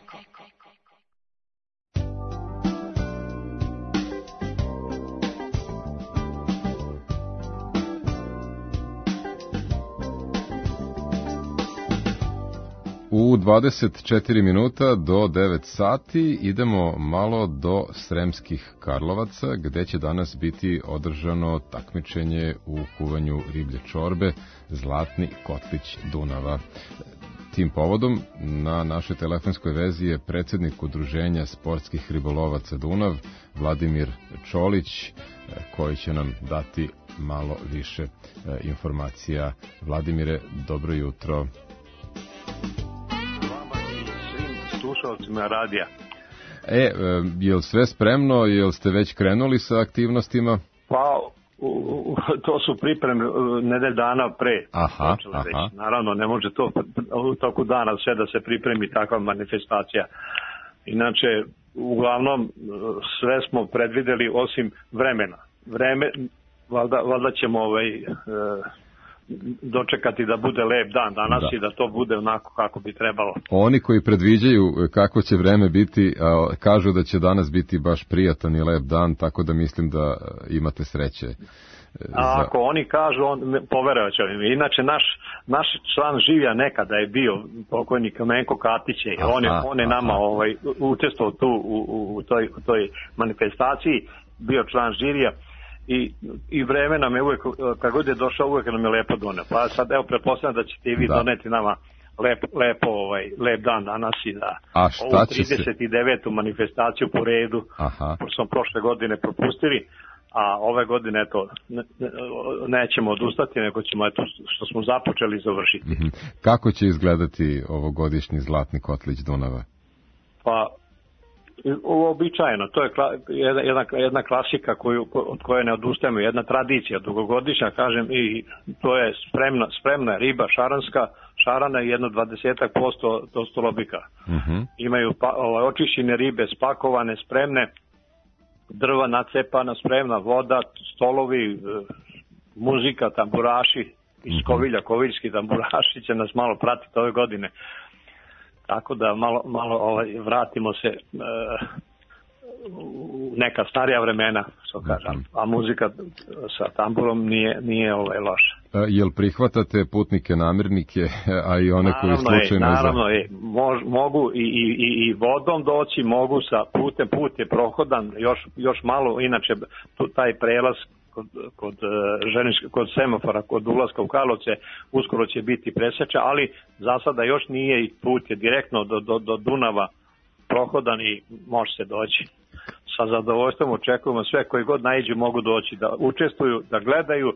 U dvadeset četiri minuta do devet sati idemo malo do Sremskih Karlovaca, gde će danas biti održano takmičenje u kuvanju riblje čorbe Zlatni kotlić Dunava. tim povodom. Na našoj telefonskoj vezi je predsjednik Udruženja sportskih ribolovaca Dunav, Vladimir Čolić, koji će nam dati malo više informacija. Vladimire, dobro jutro. Vama i svim slušalcima radija. E, je li sve spremno, je li ste već krenuli sa aktivnostima? Pa, u, u, to su pripreme nedelj dana pre. Aha, aha. Već. Naravno, ne može to u toku dana sve da se pripremi takva manifestacija. Inače, uglavnom, sve smo predvideli osim vremena. Vreme, valjda, valjda ćemo ovaj, e, dočekati da bude lep dan danas da. I da to bude onako kako bi trebalo. Oni koji predviđaju kako će vreme biti, kažu da će danas biti baš prijatan i lep dan, tako da mislim da imate sreće. A za... ako oni kažu, on, poverovat će im. Inače, naš, naš član življa nekada je bio pokojnik Menko Katić, on je, on je nama ovaj, učestvovao tu u, u, u, toj, u toj manifestaciji, bio član žirija. I, i vreme nam je uvijek, kad god je došao, uvijek nam je lepo donio. Pa sad, evo, pretpostavljam da ćete i vi da. doneti nama lep, lepo, ovaj, lep dan danas i da ovu trideset devetu manifestaciju po redu, pošto smo prošle godine propustili, a ove godine, eto, ne, nećemo odustati, nego ćemo, eto, što smo započeli, završiti. Mm-hmm. Kako će izgledati ovogodišnji Zlatni kotlić Dunava? Pa, uobičajeno, to je jedna, jedna, jedna klasika koju, od koje ne odustajemo, jedna tradicija dugogodišnja, kažem, i to je spremna, spremna riba šaranska, šarana i jedno dvadesetak posto tostolobika. Uh-huh. Imaju pa, ovaj, očišćene ribe spakovane, spremne, drva nacepana, spremna voda, stolovi, muzika, tamburaši, iz Kovilja, koviljski tamburaši će nas malo pratiti ove godine. Tako da malo, malo ovaj, vratimo se e, u neka starija vremena, što kažem, a muzika sa tamburom nije, nije ovaj, loša. E, jel prihvatate putnike, namirnike, a i one koji slučajno... Je, naravno je, Mož, mogu i, i, i vodom doći, mogu sa putem, put je prohodan, još, još malo, inače tu, taj prelaz kod, kod, ženiške, kod semafora, kod ulaska u Karlovce, uskoro će biti preseča, ali za sada još nije i put je direktno do, do, do Dunava prohodan i može se doći. Sa zadovoljstvom očekujemo sve koji god naiđu mogu doći, da učestvuju, da gledaju,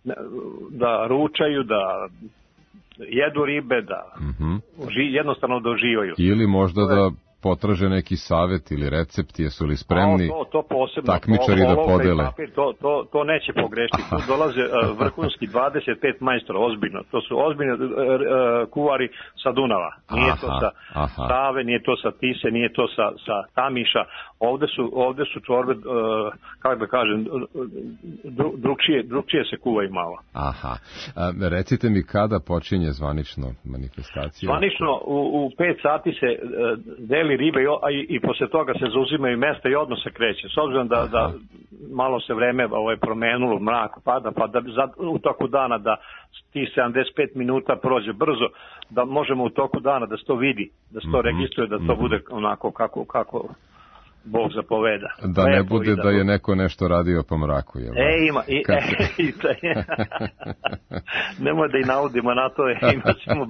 da ručaju, da jedu ribe, da mm-hmm. jednostavno da uživaju. Ili možda da potraže neki savjet ili recept, jesu li spremni to, to posebno, takmičari da podele? To, to, to neće pogrešiti. Tu dolaze uh, vrhunski dvadeset pet majstora, ozbiljno. To su ozbiljni uh, uh, kuvari sa Dunava. Nije aha, to sa aha. Save, nije to sa Tise, nije to sa, sa Tamiša. Ovde su, ovde su čorbe, uh, kako da kažem, dru, drugčije, drugčije se kuvaju malo. Aha. A, recite mi kada počinje zvanično manifestacija? Zvanično u, u pet sati se uh, deli ribe i, i posle toga se zauzimaju mesta i odmah se kreće. S obzirom da, da malo se vreme ovaj, promenulo, mrak pada, pa da za, u toku dana da ti sedamdeset pet minuta prođe brzo, da možemo u toku dana da se to vidi, da se to mm-hmm. registruje, da to bude onako kako, kako Bog zapoveda. Da ne Lepo bude da, da je neko nešto radio po mraku. Je e, ima. I, e, i to je. Nemoj da i navodimo na to, imat ćemo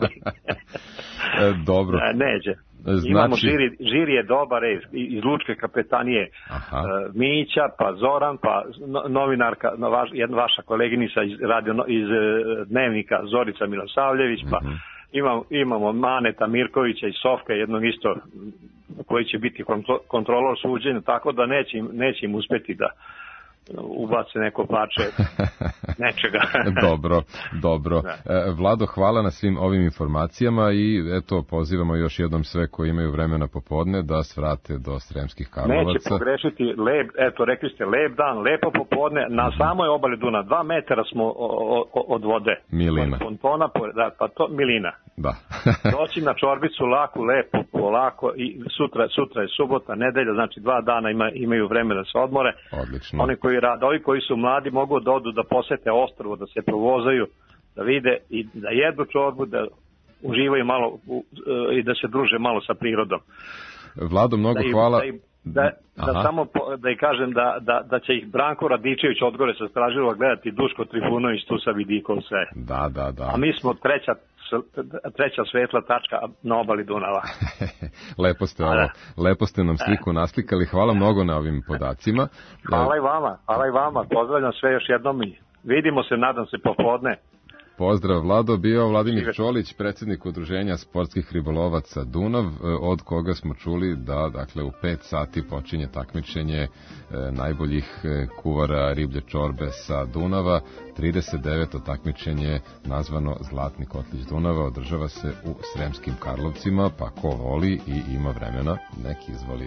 e, dobro. E, neđe. Znači... Imamo žiri, žiri je dobar, ej, iz Lučke kapetanije uh, Mića, pa Zoran, pa no, novinarka, no, vaš, jedna vaša koleginica iz, radio, iz uh, Dnevnika Zorica Milosavljević, pa uh-huh. imamo, imamo Maneta Mirkovića i Sofka, jednog isto koji će biti kontro, kontrolor suđenja, tako da neće, neće im uspeti da ubace neko parče nečega. Dobro, dobro. E, Vlado, hvala na svim ovim informacijama i eto, pozivamo još jednom sve koji imaju vremena popodne da svrate do Sremskih Karlovaca. Neće pogrešiti, lep, eto, rekli ste, lep dan, lepo popodne, na mm-hmm. samoj obali Duna, dva metara smo o, o, od vode. Milina. Pontona, da, pa to, milina. Da. Doći na čorbicu lako, lepo, polako i sutra, sutra je subota, nedelja, znači dva dana ima, imaju vreme da se odmore. Odlično. Oni koji rade, ovi koji su mladi mogu da odu da posete ostrvo, da se provozaju, da vide i da jedu čorbu, da uživaju malo u, i da se druže malo sa prirodom. Vlado, mnogo da im, hvala. Da im, Da, da samo po, da i kažem da, da, da će ih Branko Radičević odgore sa Stražilova gledati, Duško Trifunović tu sa vidikom sve. Da, da, da. A mi smo treća, treća svetla tačka na obali Dunava. Lepo ste ovo, lepo ste nam sliku naslikali, hvala mnogo na ovim podacima. Hvala i vama, hvala i vama, pozdravljam sve još jednom i vidimo se, nadam se, popodne. Pozdrav, Vlado. Bio Vladimir Čolić, predsjednik Udruženja sportskih ribolovaca Dunav, od koga smo čuli da, dakle, u pet sati počinje takmičenje e, najboljih kuvara riblje čorbe sa Dunava. trideset deveto takmičenje nazvano Zlatni kotlić Dunava održava se u Sremskim Karlovcima, pa ko voli i ima vremena, neki izvoli.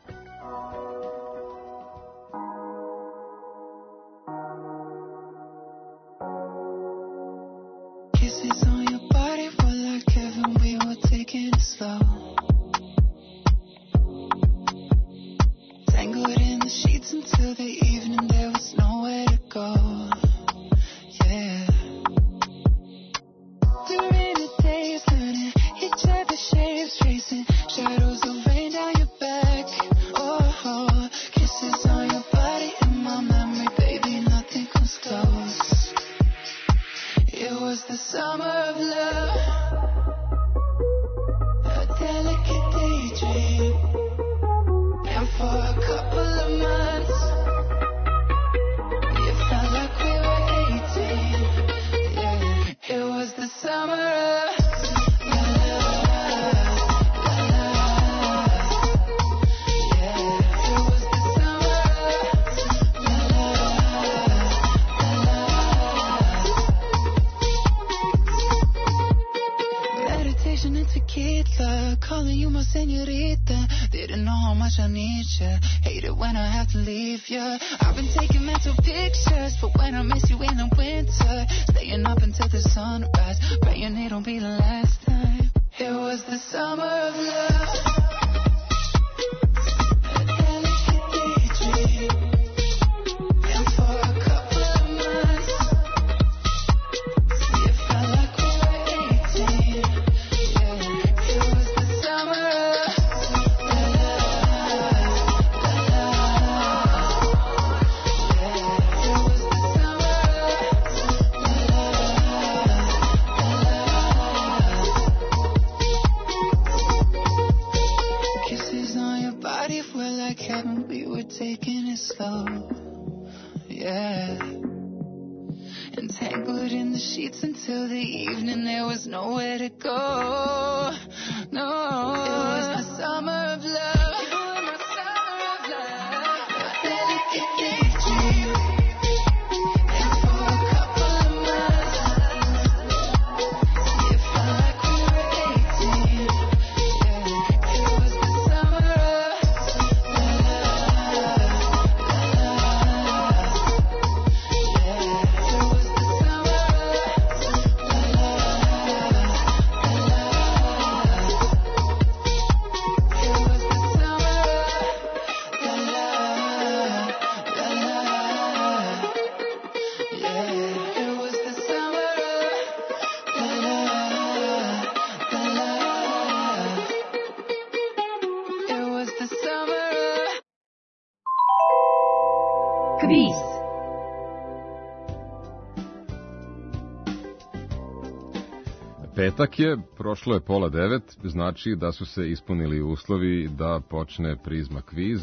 Petak je, prošlo je pola devet, znači da su se ispunili uslovi da počne Prizma kviz.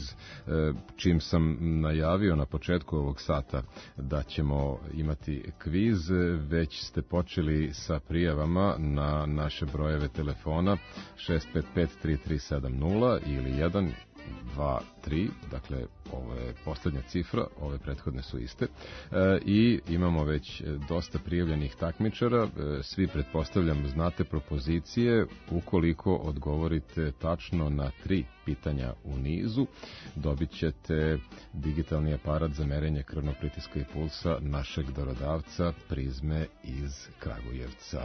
Čim sam najavio na početku ovog sata da ćemo imati kviz, već ste počeli sa prijavama na naše brojeve telefona šest pet pet tri tri sedam nula ili jedan dva tri, dakle ovo je poslednja cifra, ove prethodne su iste, e, i imamo već dosta prijavljenih takmičara. E, svi, pretpostavljam, znate propozicije. Ukoliko odgovorite tačno na tri pitanja u nizu, dobit ćete digitalni aparat za merenje krvnog pritiska i pulsa našeg darodavca Prizme iz Kragujevca.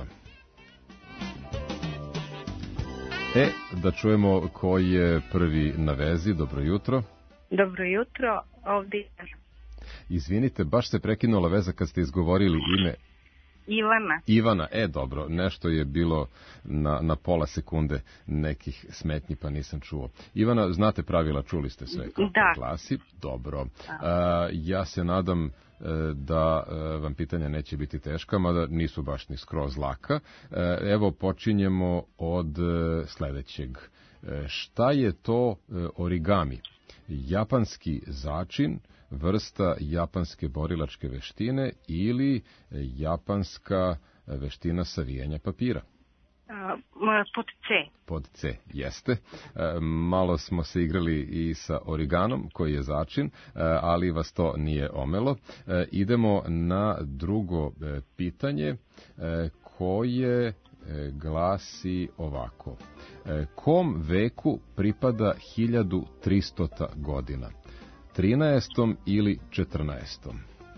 E, da čujemo ko je prvi na vezi. Dobro jutro. Dobro jutro, ovdje. Izvinite, baš se prekinula veza kad ste izgovorili ime. Ivana. Ivana, e dobro, nešto je bilo na, na pola sekunde nekih smetnji pa nisam čuo. Ivana, znate pravila, čuli ste sve kako da. glasi? Dobro. A, ja se nadam da vam pitanja neće biti teška, mada nisu baš ni skroz laka. Evo počinjemo od sledećeg. Šta je to origami? Japanski začin, vrsta japanske borilačke veštine ili japanska veština savijanja papira? Pod C. Pod C, jeste. Malo smo se igrali i sa origanom, koji je začin, ali vas to nije omelo. Idemo na drugo pitanje, koje glasi ovako. Kom veku pripada hiljadu tristota godina? trinaestom ili četrnaestom?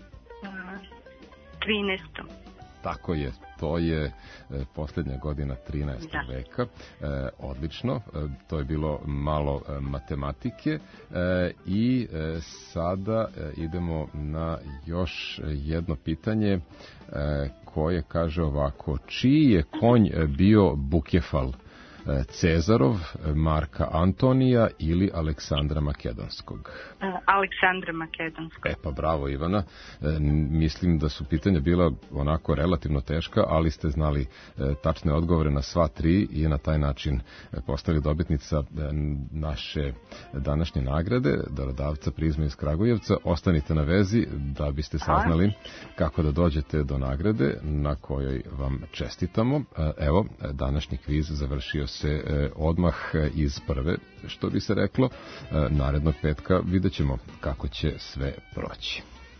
trinaestom. Tako je, to je posljednja godina trinaestog da. veka. E, odlično, e, to je bilo malo e, matematike e, i e, sada e, idemo na još jedno pitanje e, koje kaže ovako. Čiji je konj bio Bukefal? Cezarov, Marka Antonija ili Aleksandra Makedonskog? Aleksandra Makedonskog. E pa bravo Ivana, e, mislim da su pitanja bila onako relativno teška, ali ste znali e, tačne odgovore na sva tri i na taj način postali dobitnica e, naše današnje nagrade, darodavca prizme iz Kragujevca. Ostanite na vezi da biste saznali kako da dođete do nagrade na kojoj vam čestitamo. E, evo, današnji kviz završio se e, odmah iz prve, što bi se reklo. E, narednog petka vidjet ćemo kako će sve proći.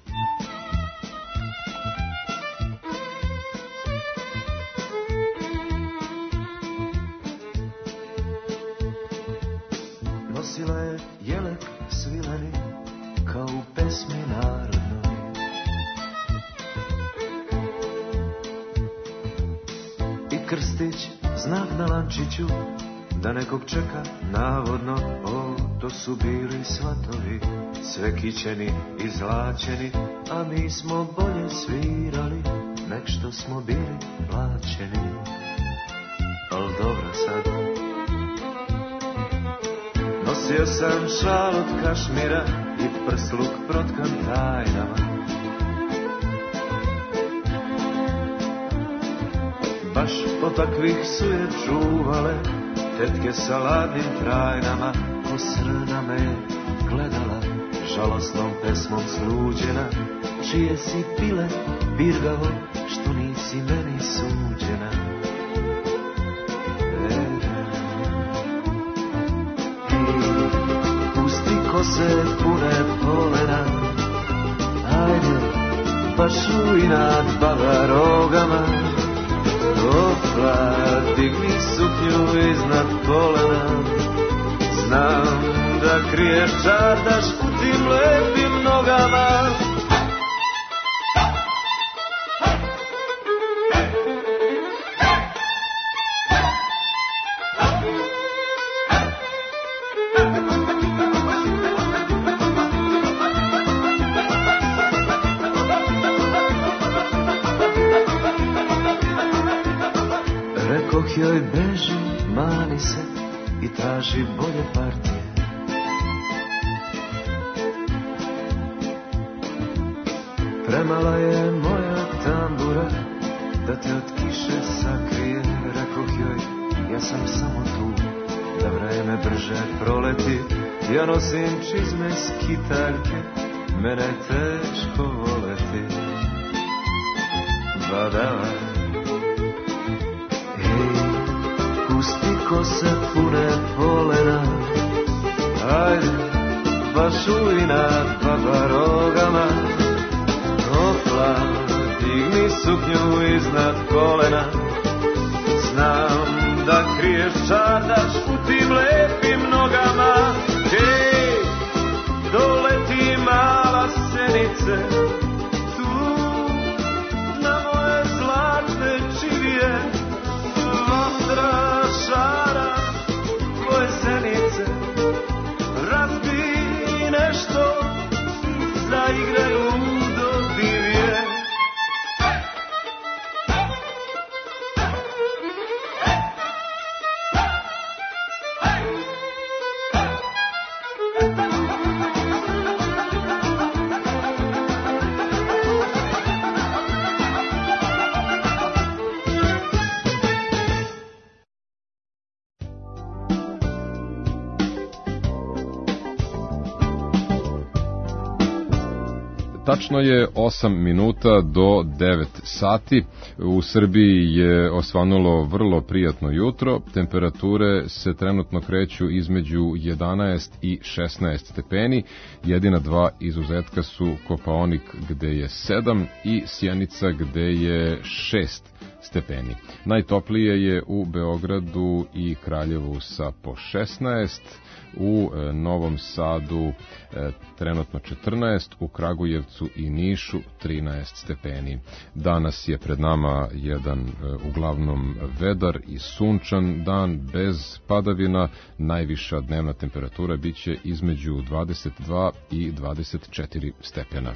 Nosila je jelek svileni kao u pesmi narodnoj. I krstić, znak na lančiću, da nekog čeka navodno. O, to su bili svatovi, sve kićeni i zlačeni, a mi smo bolje svirali nek što smo bili plaćeni. Al dobro sad. Nosio sam šal od kašmira i prsluk protkan tajnama. Baš po takvih su je čuvale tetke sa ladnim trajnama. Ko srna me gledala, žalosnom pesmom sluđena. Čije si pile, birgavo, što nisi meni suđena. E, hej, pusti kose pune polena. Ajde, pašu i nad bavarogama. Opla, digni suknju iznad kolena. Znam da kriješ čardaš u tim lepim nogama. Rekoh joj beži, mani se i traži bolje partije. Premala je moja tambura da te od kiše sakrije. Rekoh joj, ja sam samo tu da vreme brže proleti. Ja nosim čizme skitaljke, mene je teško voleti. Badava, hej, pusti kose pune polena. Ajde, pašu i nad babarogama. Opla, digni suknju iznad kolena. Znam da kriješ čardaš u tim lepim nogama. Hej, doleti mala senice, tu na moje zlatne čivije. Vatra šara tvoje senice, razbi nešto, zaigraj ludo divije. Tačno je osam minuta do devet sati. U Srbiji je osvanulo vrlo prijatno jutro. Temperature se trenutno kreću između jedanaest i šesnaest stepeni. Jedina dva izuzetka su Kopaonik gde je sedam i Sjenica gde je šest stepeni. Najtoplije je u Beogradu i Kraljevu sa po šesnaest, u Novom Sadu trenutno četrnaest, u Kragujevcu i Nišu trinaest stepeni. Danas je pred nama jedan uglavnom vedar i sunčan dan bez padavina. Najviša dnevna temperatura biće između dvadeset dva i dvadeset četiri stepena.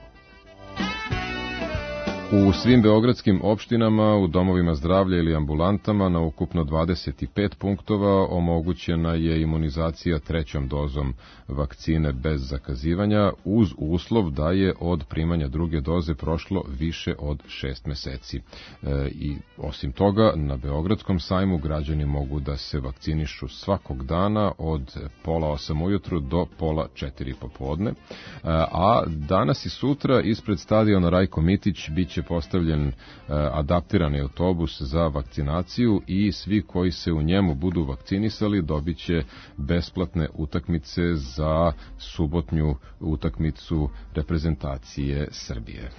U svim beogradskim opštinama, u domovima zdravlja ili ambulantama na ukupno dvadeset pet punktova omogućena je imunizacija trećom dozom vakcine bez zakazivanja, uz uslov da je od primanja druge doze prošlo više od šest meseci. E, I osim toga, na Beogradskom sajmu građani mogu da se vakcinišu svakog dana od pola osam ujutru do pola četiri popodne, e, a danas i sutra ispred stadiona Rajko Mitić biće postavljen adaptirani autobus za vakcinaciju i svi koji se u njemu budu vakcinisali dobit će besplatne utakmice za subotnju utakmicu reprezentacije Srbije.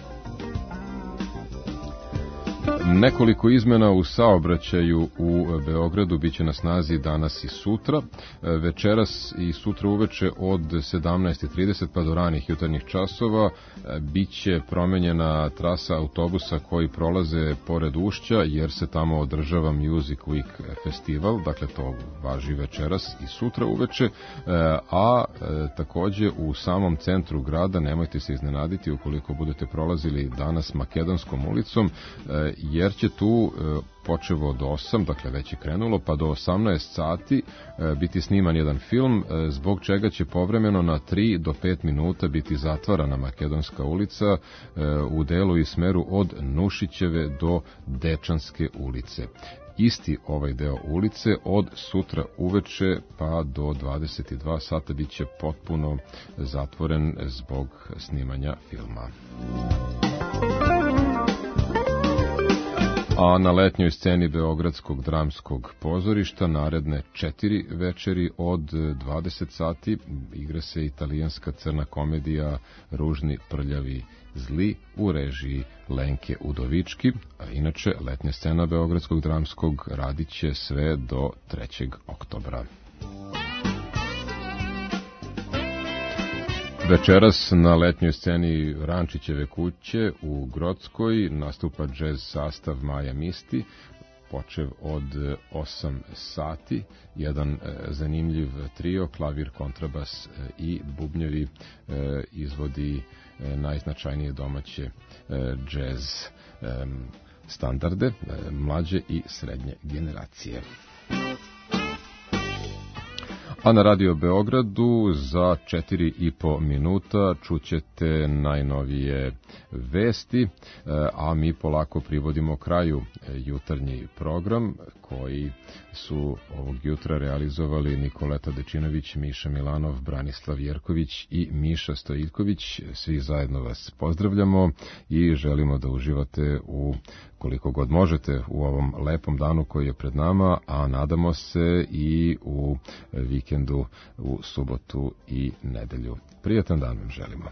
Nekoliko izmena u saobraćaju u Beogradu biće na snazi danas i sutra. Večeras i sutra uveče od sedamnaest trideset pa do ranih jutarnjih časova biće promenjena trasa autobusa koji prolaze pored Ušća, jer se tamo održava Music Week festival, dakle to važi večeras i sutra uveče, a takođe u samom centru grada nemojte se iznenaditi ukoliko budete prolazili danas Makedonskom ulicom, jer će tu počevo od osam, dakle već je krenulo, pa do osamnaest sati biti sniman jedan film, zbog čega će povremeno na tri do pet minuta biti zatvarana Makedonska ulica u delu i smeru od Nušićeve do Dečanske ulice. Isti ovaj deo ulice od sutra uveče pa do dvadeset dva sata bit će potpuno zatvoren zbog snimanja filma. A na letnjoj sceni Beogradskog dramskog pozorišta naredne četiri večeri od dvadeset sati igra se italijanska crna komedija Ružni, prljavi, zli u režiji Lenke Udovički, a inače letnja scena Beogradskog dramskog radit će sve do trećeg oktobra. Večeras na letnjoj sceni Rančićeve kuće u Grockoj nastupa džez sastav Maja Misti, počev od osam sati, jedan zanimljiv trio, klavir, kontrabas i bubnjevi izvodi najznačajnije domaće džez standarde, mlađe i srednje generacije. A na Radio Beogradu za četiri i po minuta čućete najnovije vesti, a mi polako privodimo kraju jutarnji program koji su ovog jutra realizovali Nikoleta Dečinović, Miša Milanov, Branislav Jerković i Miša Stojitković. Svi zajedno vas pozdravljamo i želimo da uživate u koliko god možete u ovom lepom danu koji je pred nama, a nadamo se i u vikendu u subotu i nedelju. Prijatan dan vam želimo.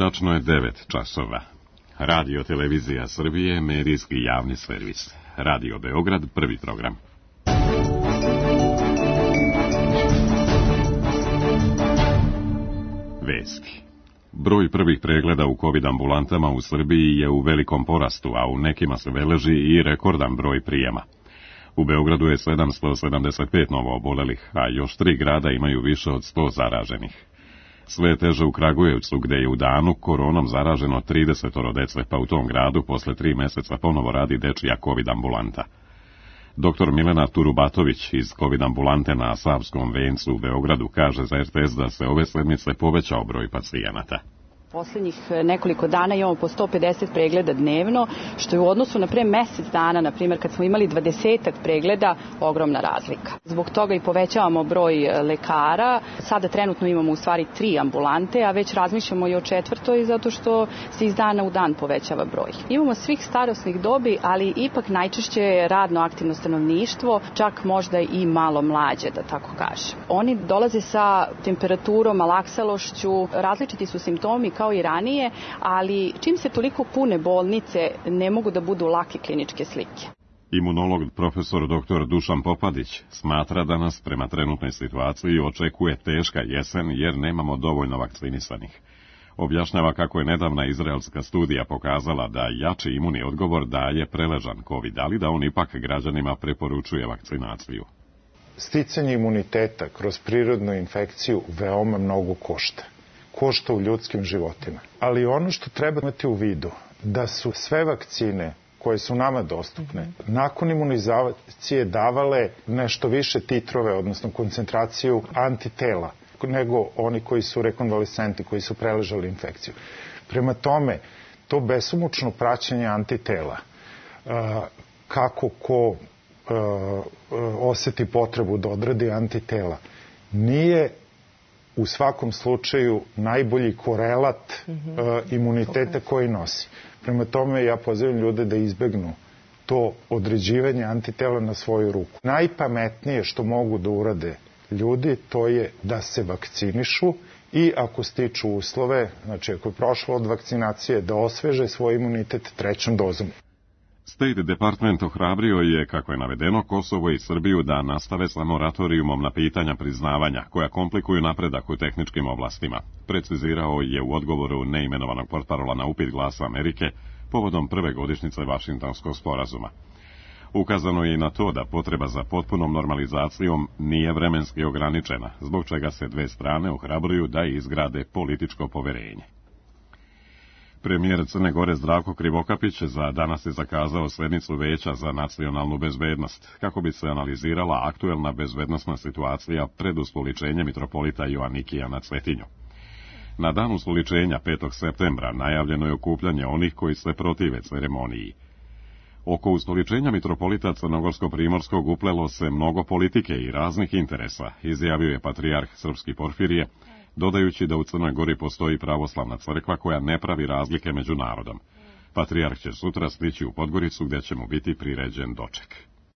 Tačno je devet časova. Radio Televizija Srbije, medijski javni servis. Radio Beograd, prvi program. Vesti. Broj prvih pregleda u COVID ambulantama u Srbiji je u velikom porastu, a u nekima se beleži i rekordan broj prijema. U Beogradu je sedamsto sedamdeset pet novo obolelih, a još tri grada imaju više od sto zaraženih. Sve teže u Kragujevcu, gde je u danu koronom zaraženo trideset dece, pa u tom gradu posle tri meseca ponovo radi dečija COVID ambulanta. Doktor Milena Turubatović iz COVID ambulante na Savskom vencu u Beogradu kaže za R T S da se ove sedmice povećao broj pacijenata. Poslednjih nekoliko dana imamo po sto pedeset pregleda dnevno, što je u odnosu na pre mesec dana, na primjer kad smo imali dvadesetak pregleda, ogromna razlika. Zbog toga i povećavamo broj lekara. Sada trenutno imamo u stvari tri ambulante, a već razmišljamo i o četvrtoj zato što se iz dana u dan povećava broj. Imamo svih starosnih dobi, ali ipak najčešće je radno aktivno stanovništvo, čak možda i malo mlađe, da tako kažem. Oni dolaze sa temperaturom, malaksalošću, različiti su simptomi kao i ranije, ali čim se toliko pune bolnice, ne mogu da budu lake kliničke slike. Imunolog profesor doktor Dušan Popadić smatra da nas prema trenutnoj situaciji očekuje teška jesen jer nemamo dovoljno vakcinisanih. Objašnjava kako je nedavna izraelska studija pokazala da jači imunni odgovor daje preležan COVID, ali da on ipak građanima preporučuje vakcinaciju. Sticanje imuniteta kroz prirodnu infekciju veoma mnogo košta. košta u ljudskim životima. Ali ono što treba imati u vidu, da su sve vakcine koje su nama dostupne, mm-hmm. nakon imunizacije davale nešto više titrove, odnosno koncentraciju antitela, nego oni koji su rekonvalescenti, koji su preležali infekciju. Prema tome, to besomučno praćenje antitela, kako ko oseti potrebu da odradi antitela, nije u svakom slučaju najbolji korelat mm-hmm. uh, imuniteta koji nosi. Prema tome ja pozivam ljude da izbegnu to određivanje antitela na svoju ruku. Najpametnije što mogu da urade ljudi, to je da se vakcinišu i ako stiču uslove, znači ako je prošlo od vakcinacije, da osveže svoj imunitet trećom dozom. State Department ohrabrio je, kako je navedeno, Kosovo i Srbiju da nastave sa moratorijumom na pitanja priznavanja, koja komplikuju napredak u tehničkim oblastima. Precizirao je u odgovoru neimenovanog portparola na upit Glasa Amerike povodom prve godišnjice Vašingtonskog sporazuma. Ukazano je i na to da potreba za potpunom normalizacijom nije vremenski ograničena, zbog čega se dve strane ohrabruju da izgrade političko poverenje. Premijer Crne Gore Zdravko Krivokapić za danas je zakazao sednicu Veća za nacionalnu bezbednost, kako bi se analizirala aktuelna bezbednosna situacija pred ustoličenjem mitropolita Joanikija na Cetinju. Na dan ustoličenja petog septembra najavljeno je okupljanje onih koji se protive ceremoniji. Oko ustoličenja mitropolita Crnogorsko-Primorskog uplelo se mnogo politike i raznih interesa, izjavio je patrijarh Srpski Porfirije, dodajući da u Crnoj Gori postoji pravoslavna crkva koja ne pravi razlike među narodom. Patrijarh će sutra stići u Podgoricu gdje će mu biti priređen doček.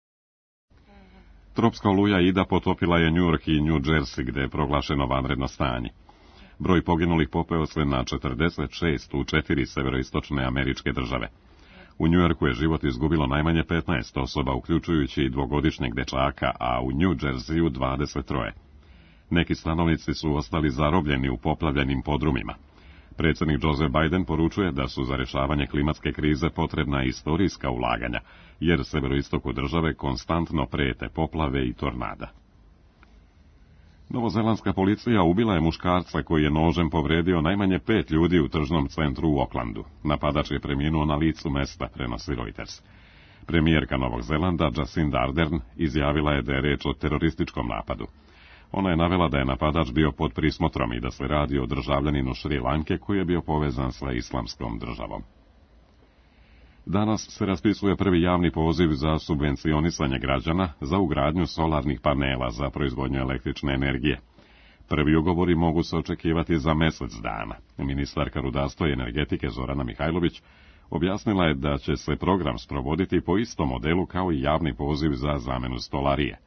Tropska oluja Ida potopila je New York i New Jersey gdje je proglašeno vanredno stanje. Broj poginulih popeo se na četrdeset šest u četiri severoistočne američke države. U New Yorku je život izgubilo najmanje petnaest osoba, uključujući i dvogodišnjeg dečaka, a u New Jerseyu dvadeset tri. Neki stanovnici su ostali zarobljeni u poplavljenim podrumima. Predsjednik Joe Biden poručuje da su za rješavanje klimatske krize potrebna istorijska ulaganja, jer severoistoku države konstantno prete poplave i tornada. Novozelandska policija ubila je muškarca koji je nožem povredio najmanje pet ljudi u tržnom centru u Aucklandu. Napadač je preminuo na licu mesta, prenosi Reuters. Premijerka Novog Zelanda Jacinda Ardern izjavila je da je reč o terorističkom napadu. Ona je navela da je napadač bio pod prismotrom i da se radi o državljaninu Šri Lanke koji je bio povezan sa islamskom državom. Danas se raspisuje prvi javni poziv za subvencionisanje građana za ugradnju solarnih panela za proizvodnju električne energije. Prvi ugovori mogu se očekivati za mjesec dana. Ministarka rudarstva i energetike Zorana Mihajlović objasnila je da će se program sprovoditi po istom modelu kao i javni poziv za zamenu stolarije.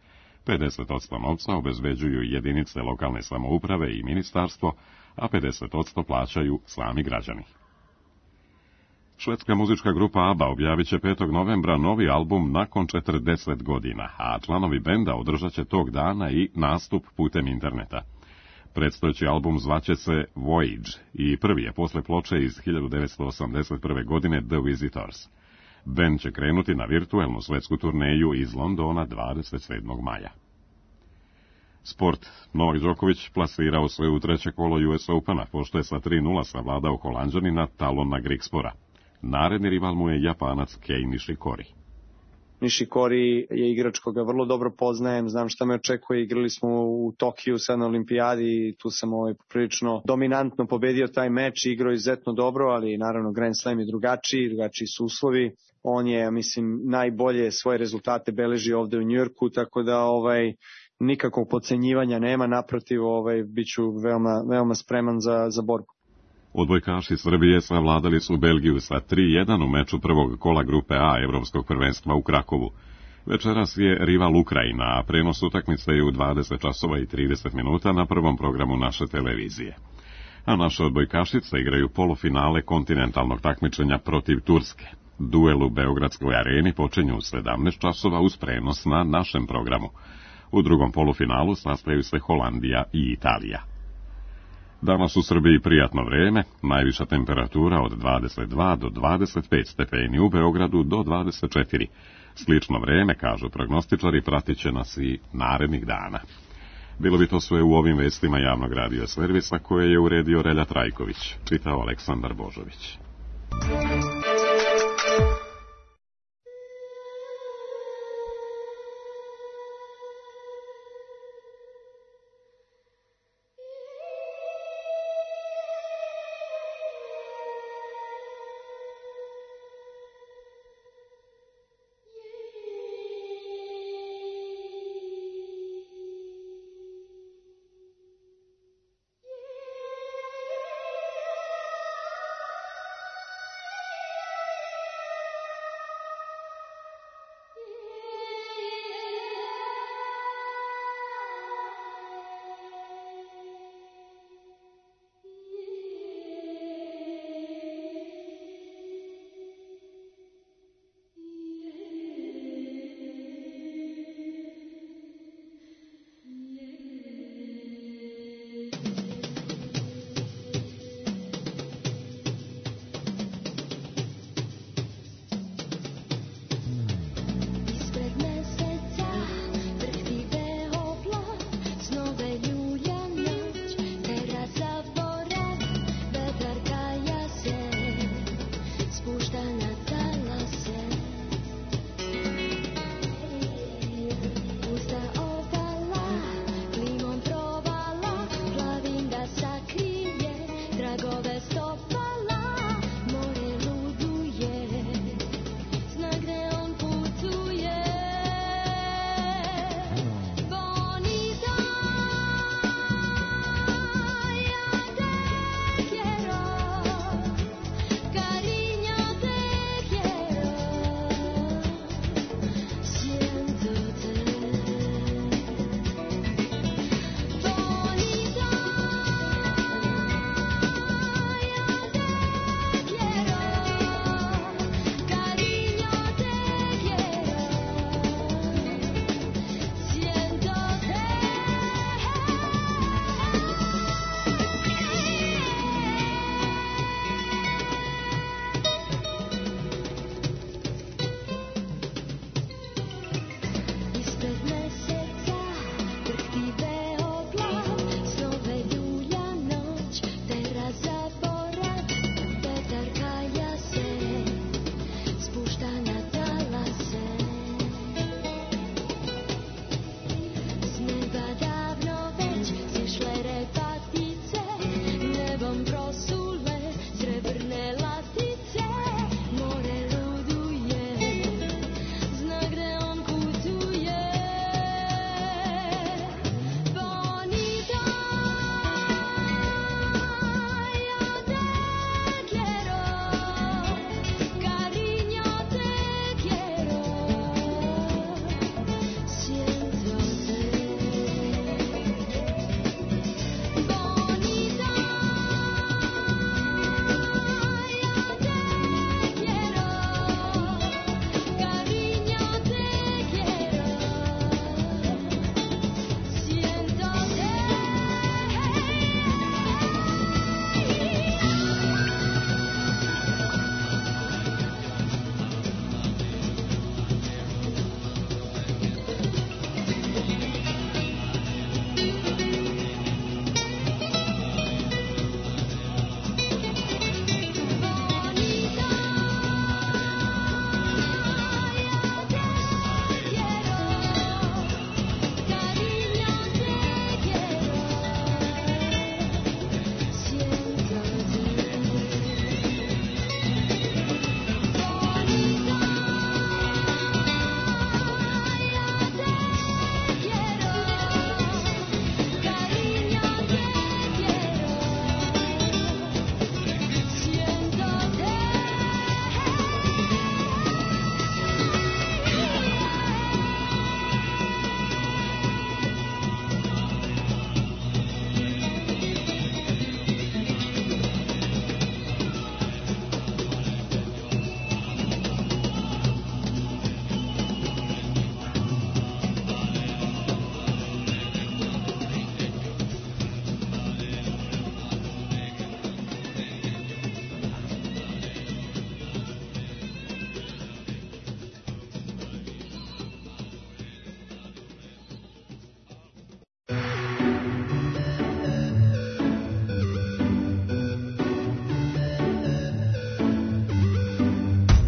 pedeset posto novca obezbeđuju jedinice lokalne samouprave i ministarstvo, a pedeset posto plaćaju sami građani. Švedska muzička grupa ABBA objavit će petog novembra novi album nakon četrdeset godina, a članovi benda održat će tog dana i nastup putem interneta. Predstojeći album zvaće se Voyage i prvi je posle ploče iz hiljadu devetsto osamdeset prve. godine The Visitors. Band će krenuti na virtuelnu svetsku turneju iz Londona dvadeset sedmog maja. Sport. Novak Đoković plasirao se u treće kolo U S Opena, pošto je sa tri nula savladao Holanđanina Talona Grigspora. Naredni rival mu je Japanac Kei Nishikori. Nishikori je igrač koga vrlo dobro poznajem, znam šta me očekuje, igrali smo u Tokiju sad na olimpijadi i tu sam ovaj prilično dominantno pobedio taj meč, igrao izuzetno dobro, ali naravno Grand Slam je drugačiji, drugačiji su uslovi. On je, mislim, najbolje svoje rezultate beleži ovde u Njujorku, tako da ovaj nikakvog podcenjivanja nema, naprotiv, ovaj biću veoma veoma spreman za za borbu. Odbojkaši Srbije savladali su Belgiju sa tri jedan u meču prvog kola grupe A Evropskog prvenstva u Krakovu. Večeras je rival Ukrajina, a prenos utakmice je u dvadeset časova i trideset minuta na prvom programu naše televizije. A naše odbojkašice igraju polufinale kontinentalnog takmičenja protiv Turske. Duel u Beogradskoj areni počinju u sedamnaest časova uz prenos na našem programu. U drugom polufinalu sastaju se Holandija i Italija. Danas u Srbiji prijatno vreme, najviša temperatura od dvadeset dva do dvadeset pet stepeni, u Beogradu do dvadeset četiri. Slično vreme, kažu prognostičari, pratit će nas i narednih dana. Bilo bi to sve u ovim vestima javnog radio servisa koje je uredio Relja Trajković, čitao Aleksandar Božović.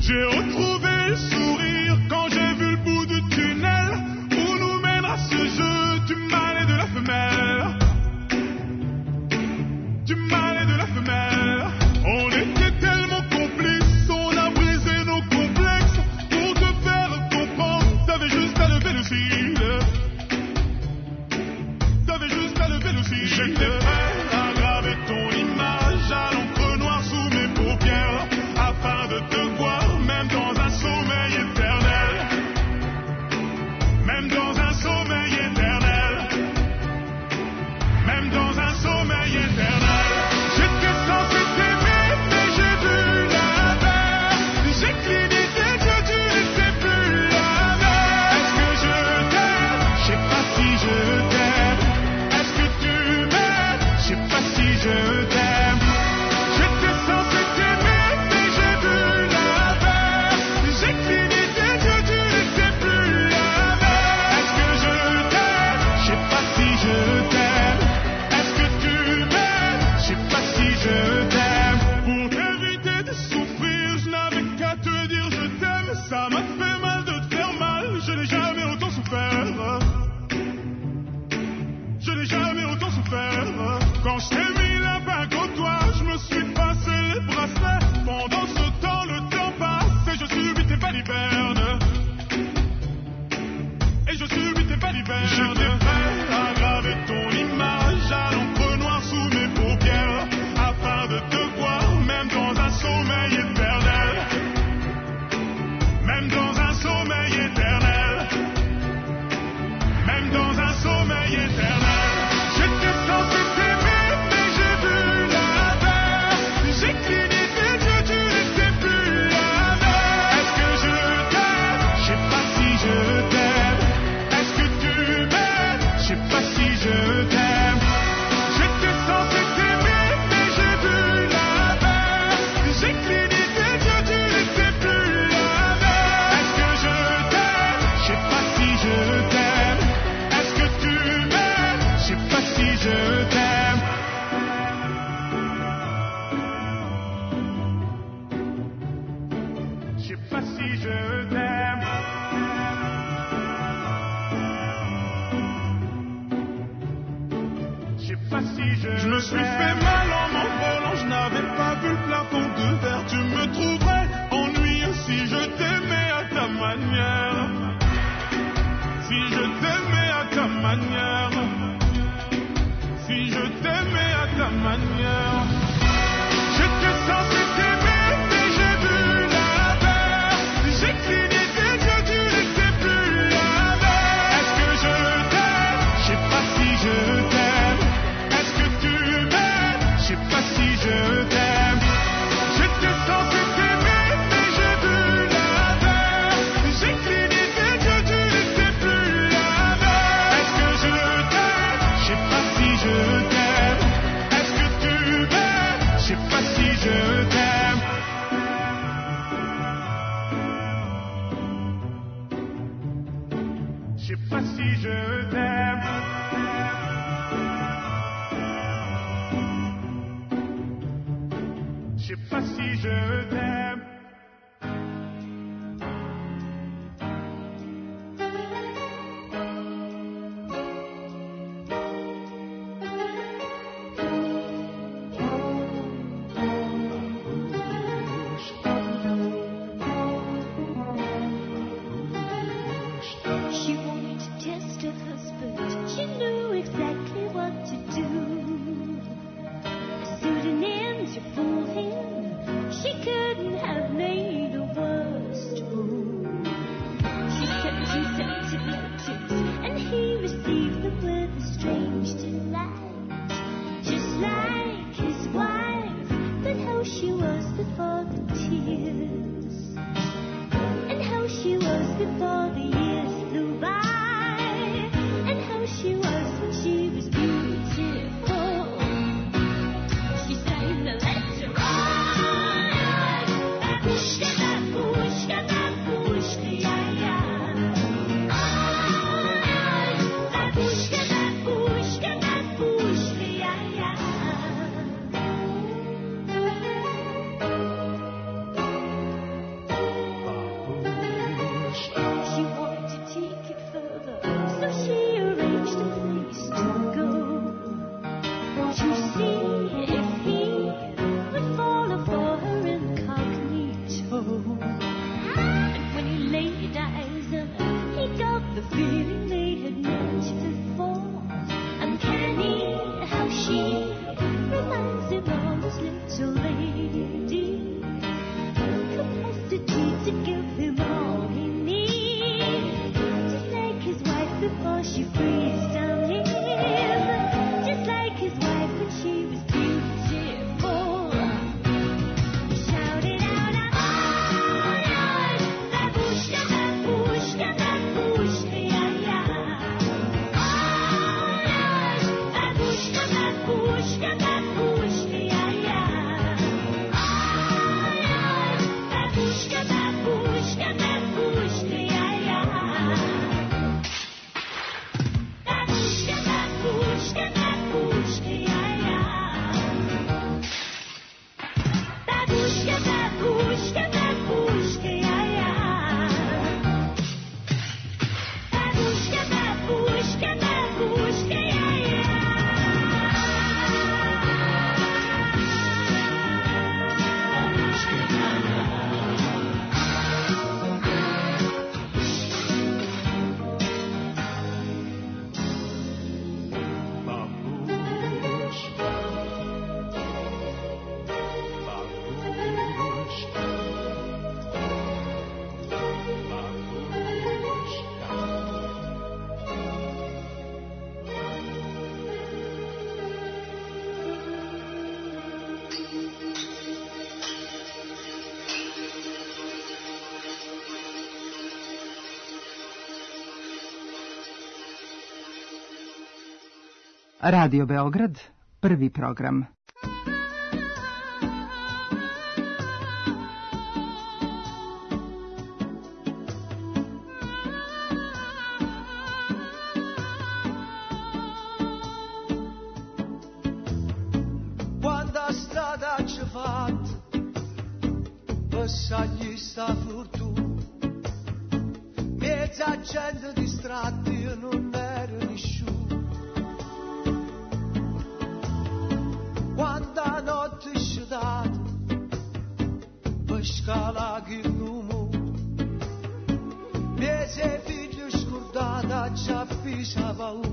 J'ai retrouvé le sourire quand j'ai vu le bout du tunnel où nous mènera ce jeu du mâle et de la femelle. Du mâle et de la femelle. On était tellement complices, on a brisé nos complexes pour te faire comprendre. T'avais juste à lever le cil. T'avais juste à lever le cil. J'étais prêt à graver ton image à l'encre noire sous mes paupières afin de te voir même dans un sommeil éternel. Même dans un sommeil éternel. Même dans un sommeil éternel. J'étais censé t'aimer, mais j'ai vu l'inverse. J'ai cligné des yeux, tu n'étais plus la même. Est-ce que je t'aime? Je sais pas si je t'aime. Est-ce que tu m'aimes? Je sais pas si je t'aime. J'étais censé t'aimer, mais j'ai vu l'inverse. J'ai cligné des yeux, tu n'étais plus la même. Est-ce que je t'aime? Je sais pas si je t'aime. Est-ce que tu m'aimes? Je sais pas si je t'aime. Pour t'éviter de souffrir, je n'avais qu'à te dire je t'aime. Ça m'a fait mal de te faire mal, je n'ai jamais autant souffert. Je n'ai jamais autant souffert. Quand je t'ai mis la bague au doigt, je me suis passé les bracelets. Pendant ce temps, le temps passe et je subis tes balivernes. Et je subis tes balivernes. J'étais prêt à graver ton image à l'encre noire sous mes paupières afin de te voir même dans un sommeil éternel. Même dans un sommeil éternel. Même dans un sommeil éternel. J'étais censé t'aimer, mais j'ai vu l'inverse. J'ai cligné des yeux, tu n'étais plus la même. Est-ce que je t'aime? Je sais pas si je t'aime. Est-ce que tu m'aimes? Je sais pas si je t'aime. J'étais censé t'aimer, mais j'ai vu l'inverse. J'ai cligné des yeux, tu n'étais plus la même. Est-ce que je t'aime? Je sais pas si je t'aime. Est-ce que tu m'aimes? Je sais pas si je t'aime. Je sais pas si je t'aime. Je sais pas si je Je me suis fait mal en m'envolant, je n'avais pas vu le plafond de verre. Tu me trouverais ennuyeux si je t'aimais à ta manière. Si je t'aimais à ta manière. Si je t'aimais à ta manière. J'étais censé t'aimer, mais j'ai vu l'inverse. J'ai cligné des yeux, tu n'étais plus la même. Est-ce que je t'aime? Je sais pas si je t'aime. Est-ce que tu m'aimes? Je sais pas si je t'aime. J'étais censé t'aimer, mais j'ai vu l'inverse. J'ai cligné des yeux, tu n'étais plus la même. Est-ce que je t'aime? Je sais pas si je t'aime. Est-ce que tu m'aimes? Je sais pas si je t'aime. Je sais pas si je t'aime. Je sais pas si je t'aime. She wanted to test her husband. She knew exactly what to do. Pseudonyms, you fool him. She couldn't Radio Beograd, prvi program. Quanta strada ci fatta, passagli sta fortuna, mezza gente distratti e non era nessuno. Quanta notte c'è data per scalare il numo, mese figlio scordata ci affisa paura.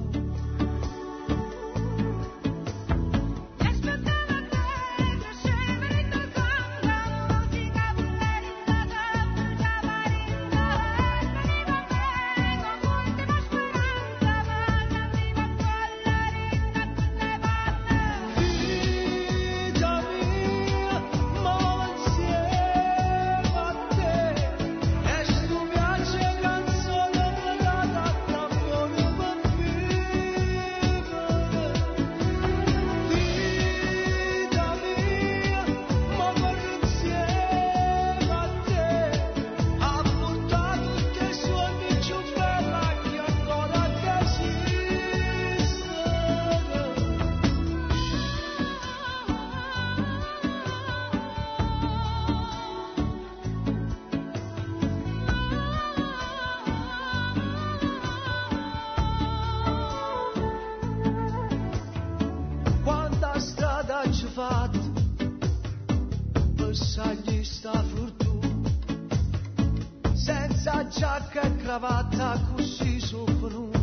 Cravatta così sofferuta,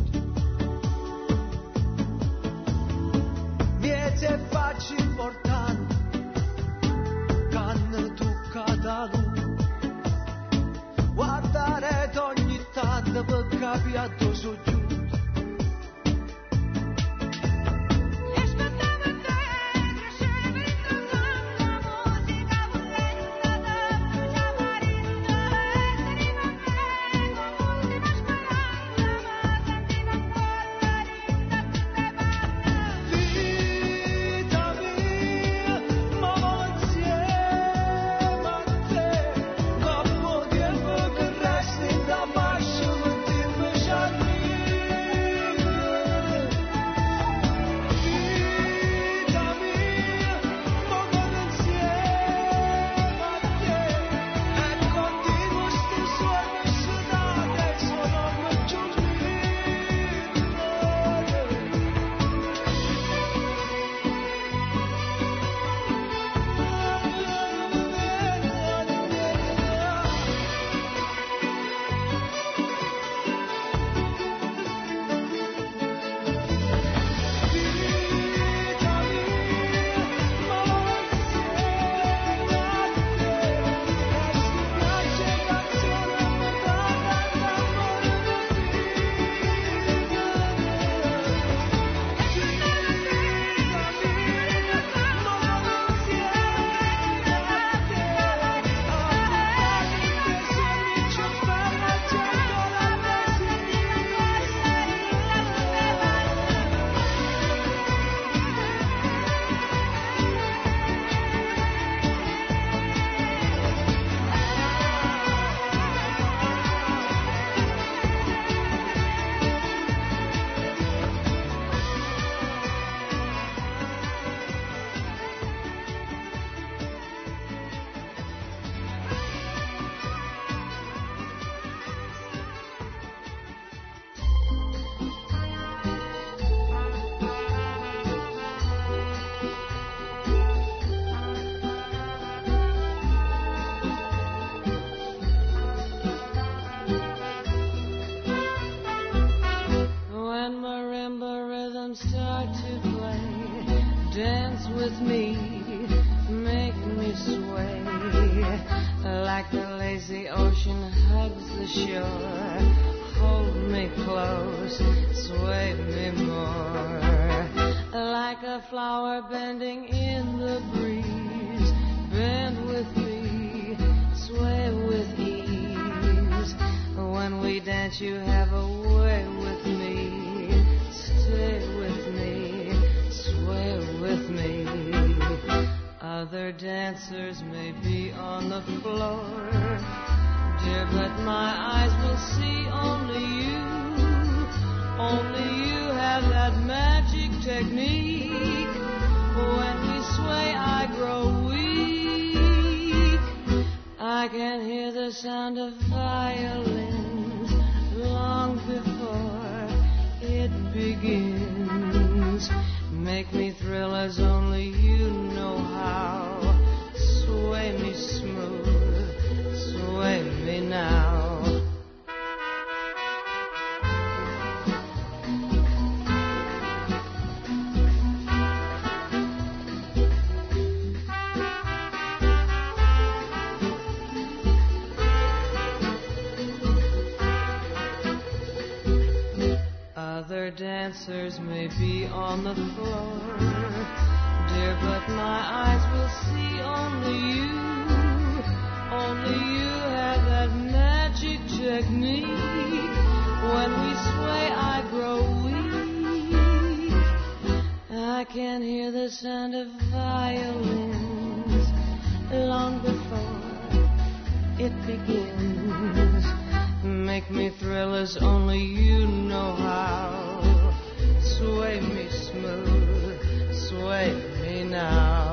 miete facci importanti, canne toccata lui, guardare ogni tanto per capire a dove sono giù. You have a way with me, stay with me. Other dancers may be on the floor, dear, but my eyes will see only you. Only you have that magic technique. When we sway, I grow weak. I can hear the sound of violins long before it begins. Make me thrill as only you know how. Sway me smooth, sway me now. Other dancers may be on the floor, dear, but my eyes will see only you. Only you have that magic technique. When we sway, I grow weak. I can hear the sound of violins long before it begins. Make me thrill as only you know how. Sway me smooth, sway me now.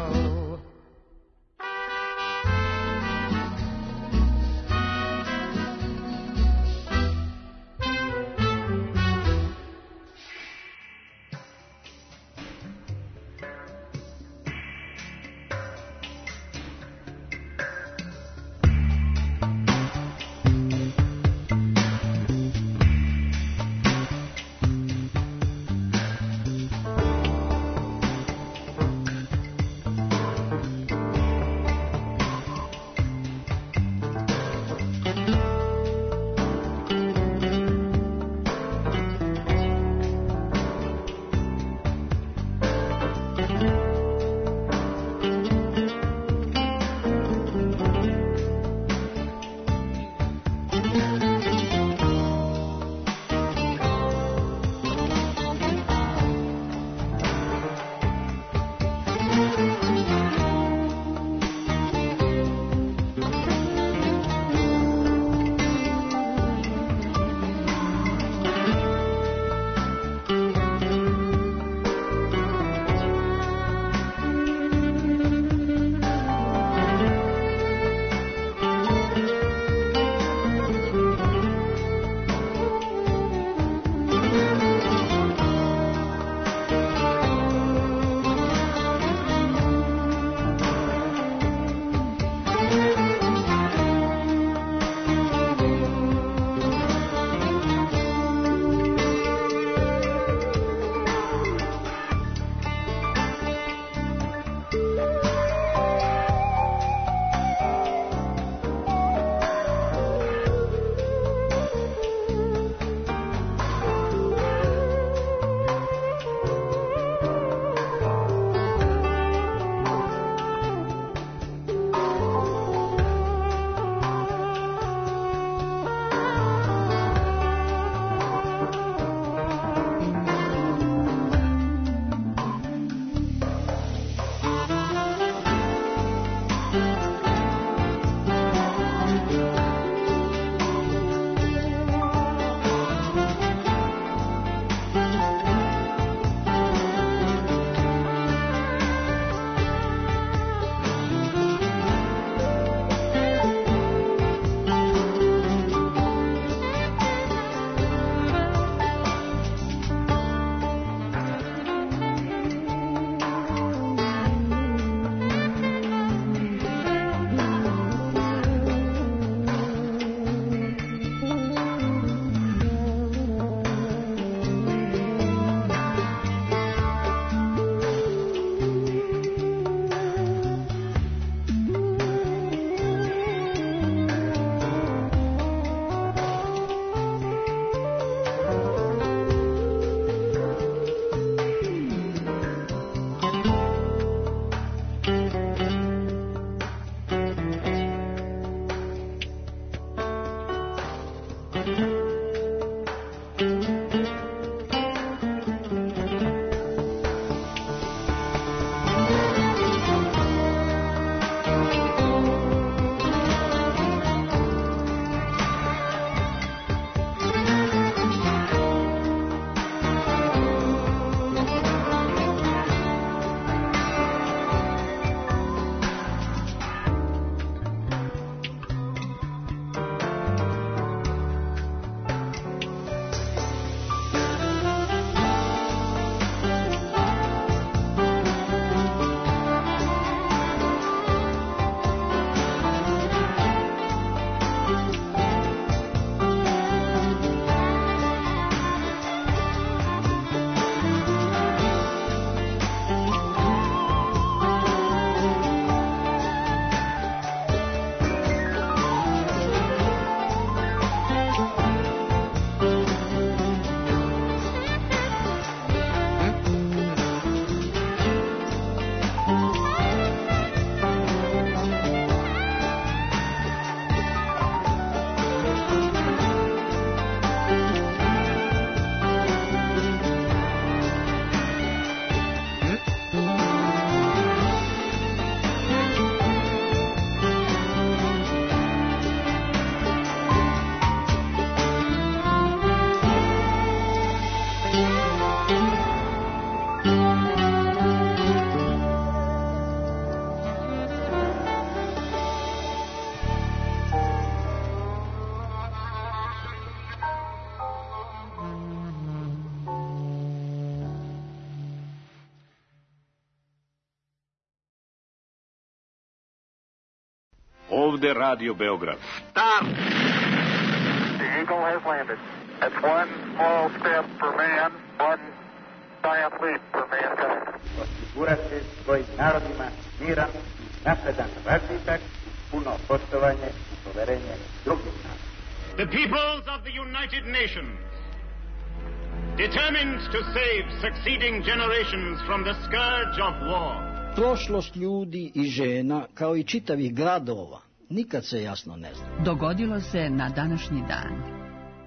ovde Radio Beograd. Start! The Eagle has landed. That's one small step for man, one giant leap for mankind. Osigurati svojim narodima miran, napredan razvitak, puno poštovanje i poverenje drugih naroda. The peoples of the United Nations, determined to save succeeding generations from the scourge of war. Prošlost ljudi i žena, kao i čitavih gradova, nikad se jasno ne zna. Dogodilo se na današnji dan.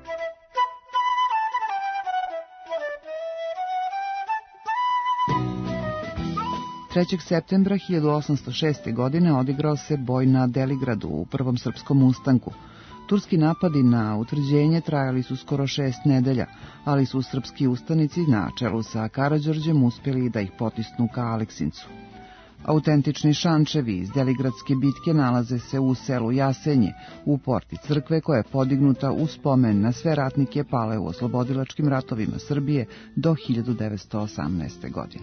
trećeg septembra hiljadu osamsto šeste. godine odigrao se boj na Deligradu u prvom srpskom ustanku. Turski napadi na utvrđenje trajali su skoro šest nedelja, ali su srpski ustanici na čelu sa Karađorđem uspjeli da ih potisnu ka Aleksincu. Autentični šančevi iz Deligradske bitke nalaze se u selu Jasenje, u porti crkve koja je podignuta u spomen na sve ratnike pale u oslobodilačkim ratovima Srbije do hiljadu devetsto osamnaeste. godine.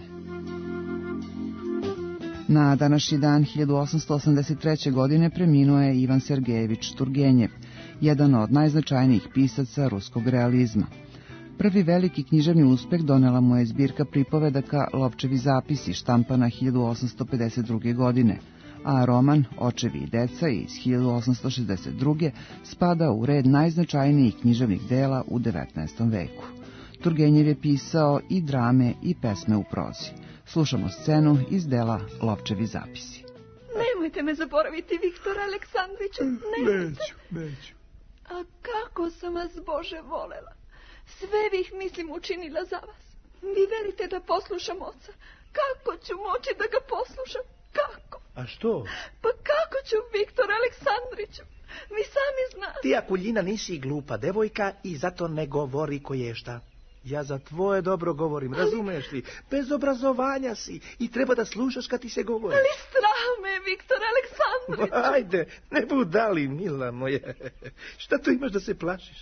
Na današnji dan hiljadu osamsto osamdeset treće. godine preminuo je Ivan Sergejevič Turgenjev, jedan od najznačajnijih pisaca ruskog realizma. Prvi veliki književni uspeh donela mu je zbirka pripovedaka Lovčevi zapisi, štampana hiljadu osamsto pedeset druge. godine, a roman Očevi i deca iz hiljadu osamsto šezdeset druge. spada u red najznačajnijih književnih dela u devetnaestom veku. Turgenjev je pisao i drame i pesme u prozi. Slušamo scenu iz dela Lovčevi zapisi. Nemojte me zaboraviti, Viktor Aleksandriću, nemojte. Neću, neću. A kako sam vas, Bože, volela. Sve bih, mislim, učinila za vas. Vi velite da poslušam oca. Kako ću moći da ga poslušam? Kako? A što? Pa kako ću, Viktor Aleksandriću? Vi sami znate. Ti, Akuljina, nisi glupa devojka i zato ne govori koješta. Ja za tvoje dobro govorim, razumeš li? Bez obrazovanja si i treba da slušaš kad ti se govori. Ali strah me, Viktor Aleksandrić. Ajde, ne budali, mila moja. Šta tu imaš da se plašiš?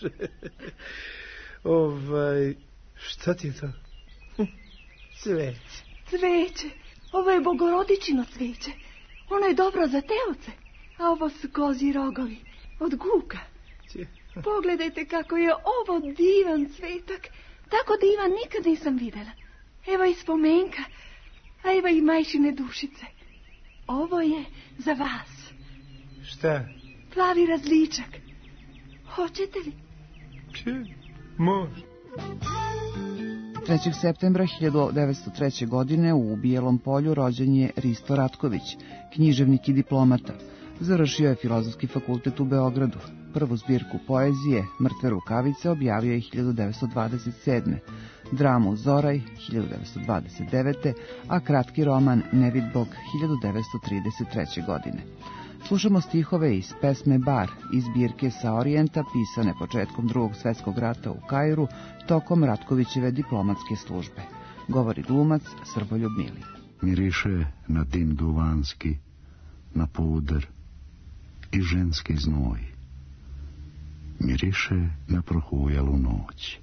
Ovaj, šta ti je to? Cveće. Cveće. Ovo je Bogorodičino cveće. Ono je dobro za teoce. A ovo su kozji rogovi. Od guka. Pogledajte kako je ovo divan cvetak. Tako divan nikad nisam videla. Evo i spomenka, a evo i majčine dušice. Ovo je za vas. Šta? Plavi različak. Hoćete li? Če, može. trećeg septembra hiljadu devetsto treće. godine u Bijelom Polju rođen je Risto Ratković, književnik i diplomata. Završio je Filozofski fakultet u Beogradu. Prvu zbirku poezije, Mrtve rukavice, objavio je hiljadu devetsto dvadeset sedme. Dramu Zoraj, hiljadu devetsto dvadeset devete. a kratki roman Nevidbog, hiljadu devetsto trideset treće. godine. Slušamo stihove iz pesme Bar, iz zbirke Sa Orijenta, pisane početkom drugog svjetskog rata u Kairu, tokom Ratkovićeve diplomatske službe. Govori glumac Srboljub Mili. Miriše na dim duvanski, na puder i ženski znoj. Miriše na prohujalu noć.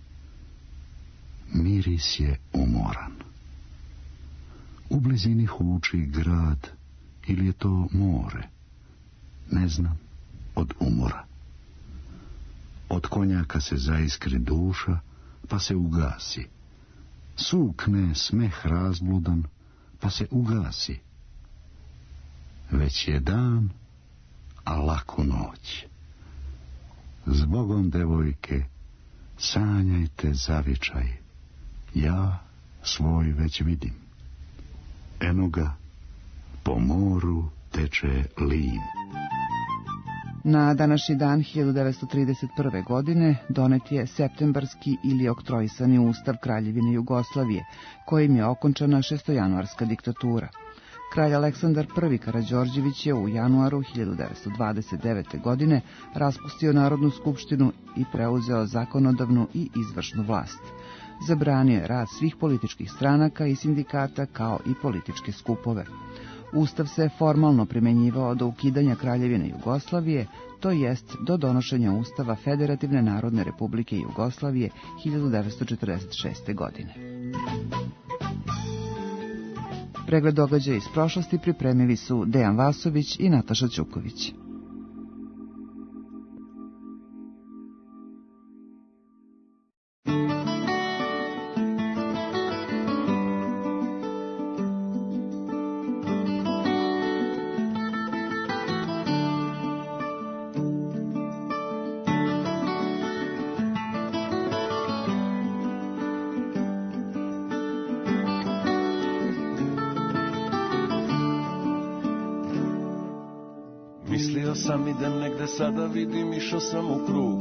Miris je umoran. U blizini huči grad ili je to more. Ne znam, od umora. Od konjaka se zaiskri duša, pa se ugasi. Sukne smeh razbludan, pa se ugasi. Već je dan, a laku noć. Zbogom, devojke, sanjajte zavičaj. Ja svoj već vidim. Eno ga, po moru teče lim. Na današnji dan hiljadu devetsto trideset prve. godine donet je septembarski ili oktroisani ustav Kraljevine Jugoslavije, kojim je okončana šestojanuarska diktatura. Kralj Aleksandar prvi. Karađorđević je u januaru hiljadu devetsto dvadeset devete. godine raspustio Narodnu skupštinu i preuzeo zakonodavnu i izvršnu vlast. Zabranio je rad svih političkih stranaka i sindikata kao i političke skupove. Ustav se formalno primenjivao do ukidanja Kraljevine Jugoslavije, to jest do donošenja Ustava Federativne Narodne Republike Jugoslavije hiljadu devetsto četrdeset šeste. godine. Pregled događaja iz prošlosti pripremili su Dejan Vasović i Nataša Ćuković. Mislio sam idem negde sada vidim, išao sam u krug.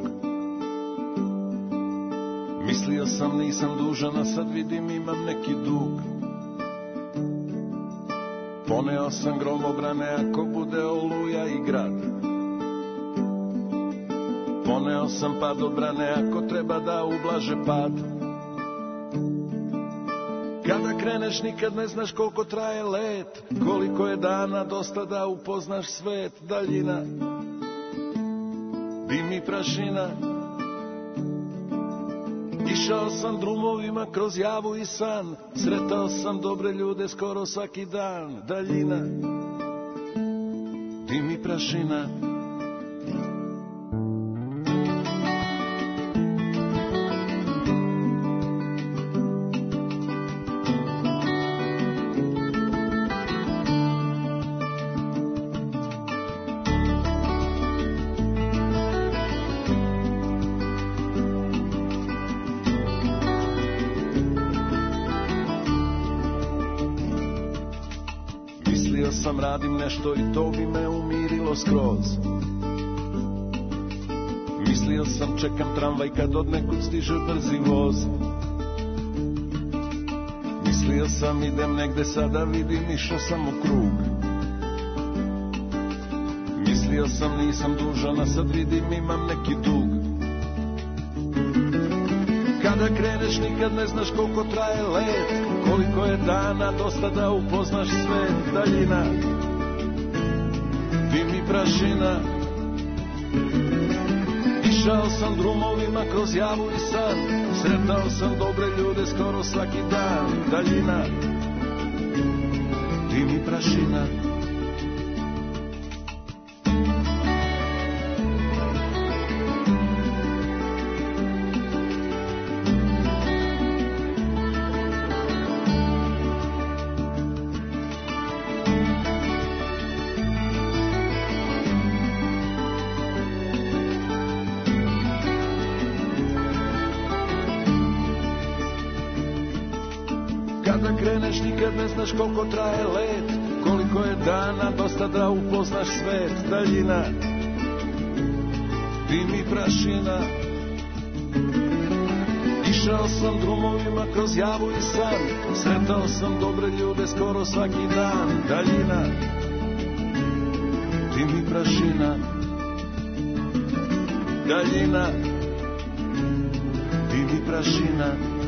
Mislio sam nisam dužan, a sad vidim imam neki dug. Poneo sam gromobrane ako bude oluja i grad. Poneo sam padobrane ako treba da ublaže pad. Kada kreneš nikad ne znaš koliko traje let, koliko je dana dosta da upoznaš svet. Daljina, dim i prašina. Išao sam drumovima kroz javu i san, sretao sam dobre ljude skoro svaki dan. Daljina, dim i prašina. Radim nešto i to bi me umirilo skroz. Mislio sam čekam tramvaj kad od nekud stiže brzi voz. Mislio sam idem negde sada vidim, išao sam u krug. Mislio sam nisam dužan, a sad vidim imam neki dug. Kada kreneš nikad ne znaš koliko traje let, koliko je dana dosta da upoznaš svet. Daljina, dim i prašina. Išao sam drumovima kroz javu i san, sretao sam dobre ljude skoro svaki dan. Daljina, dim i prašina. Ne znaš koliko traje let, koliko je dana dosta da upoznaš svet. Daljina, dim i prašina. Išao sam drumovima kroz javu i san, sretao sam dobre ljude skoro svaki dan. Daljina, dim i prašina. Daljina, dim i prašina.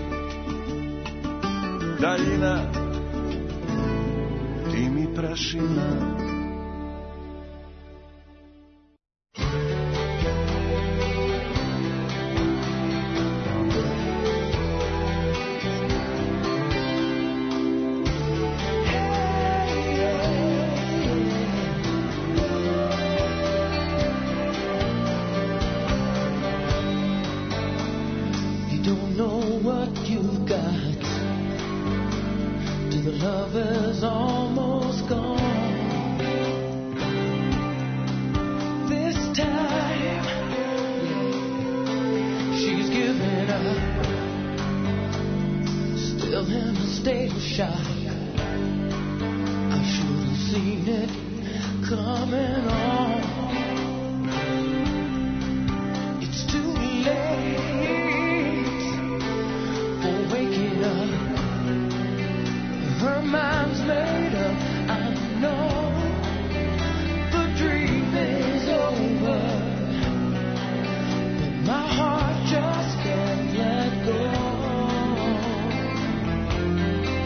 Daljina, dim i prašina.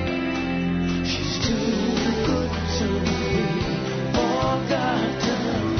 She's too good to be forgotten.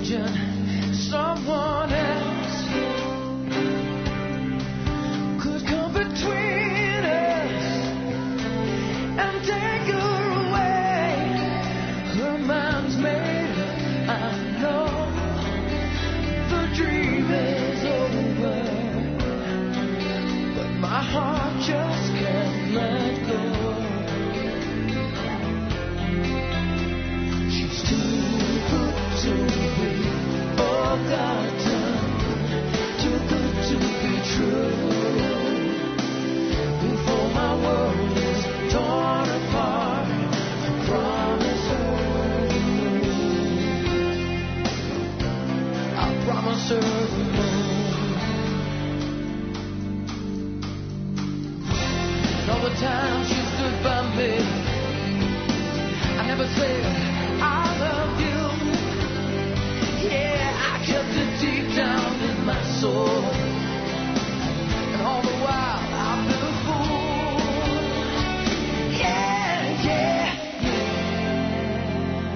imagine someone else could come between us and take her away. Her mind's made up, I know. The dream is over, but my heart just can't let go. She's too good to be forgotten, too good to be true. Before my world is torn apart, I promise her, I promise her the moon. And all the time she stood by me, I never said I love you. Yeah, I kept it deep down in my soul. And all the while I've been a fool. Yeah, yeah, yeah.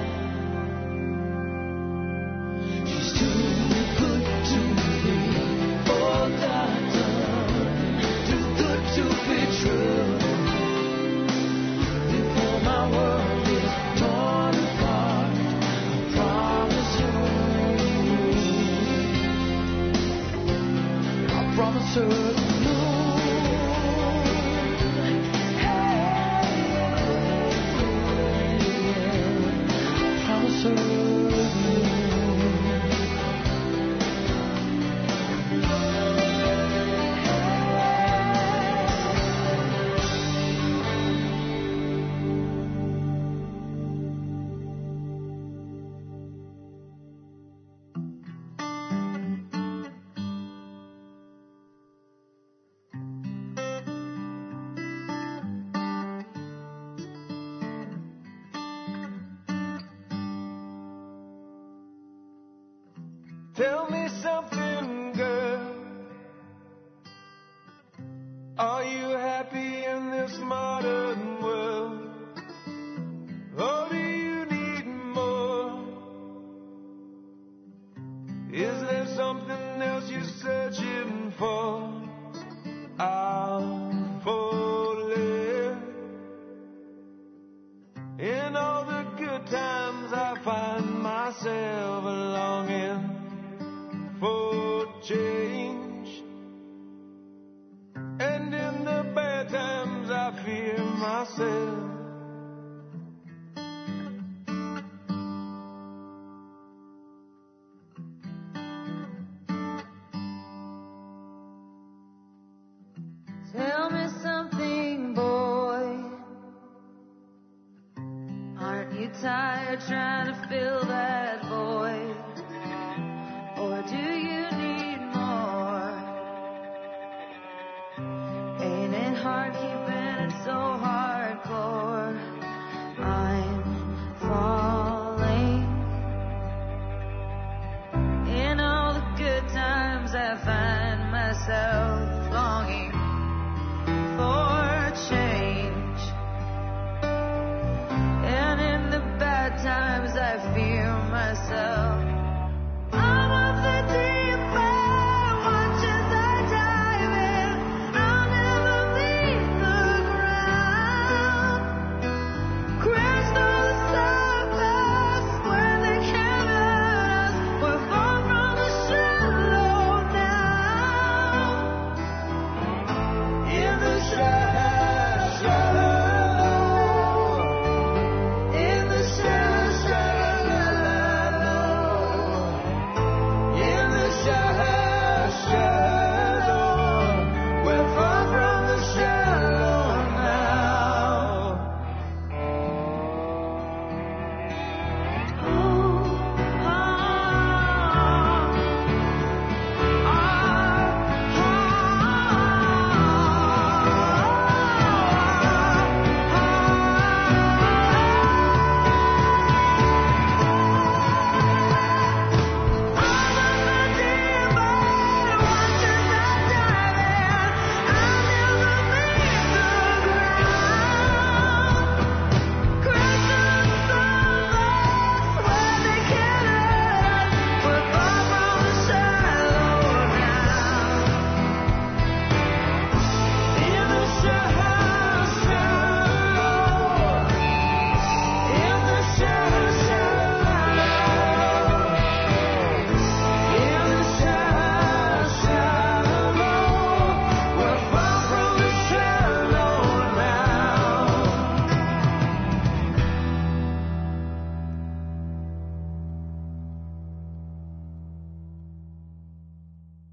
She's too good to be forgotten, too good to be true. Before my world is torn apart, I promise you, I promise her the moon. Hey, I promise her the moon. Tell me something, girl. Are you happy in this modern world? Or do you need more? Is there something else you're searching for? I'm falling. In all the good times I find myself longing for change, and in the bad times I fear myself. Tell me something, boy. Aren't you tired trying to fill that void? Or do you need more? Ain't it hard keeping it so hardcore? I'm falling. In all the good times I find myself longing for change, and in the bad times I fear myself. I'm of the deep end, watch as I dive in. I'll never leave the ground. Crash through the surface where they can't hurt us. We're far from the shallow now.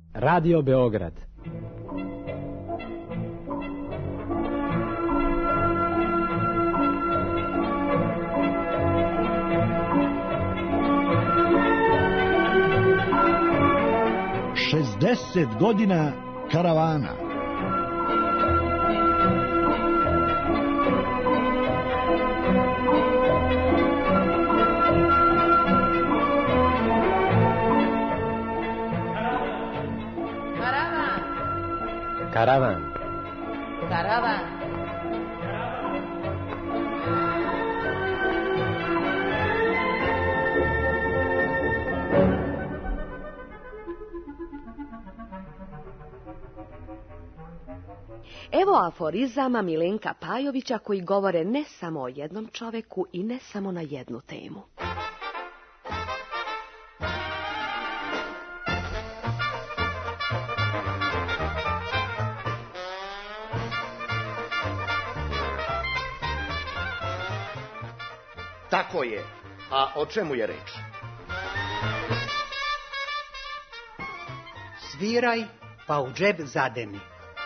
Radio Beograd. šezdeset godina karavana. Karavan. Karavan. Evo aforizama Milenka Pajovića koji govore ne samo o jednom čoveku i ne samo na jednu temu. Tako je. A o čemu je reč? Sviraj, pa u džep zademi.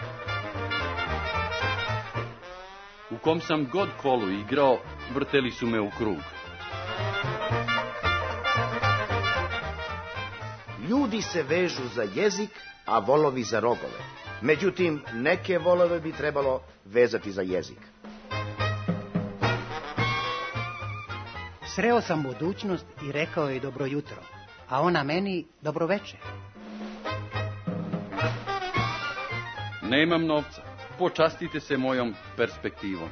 U kom sam god kolu igrao, vrteli su me u krug. Ljudi se vežu za jezik, a volovi za rogove. Međutim, neke volove bi trebalo vezati za jezik. Sreo sam budućnost i rekao joj dobro jutro, a ona meni dobro večer. Nemam novca, počastite se mojom perspektivom.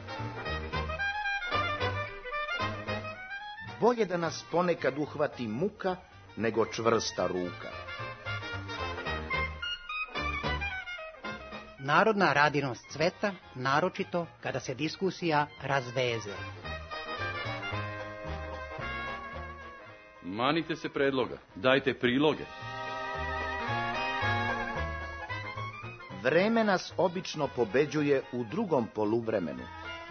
Bolje da nas ponekad uhvati muka nego čvrsta ruka. Narodna radinost cveta, naročito kada se diskusija razveze. Manite se predloga, dajte priloge. Vreme nas obično pobeđuje u drugom poluvremenu.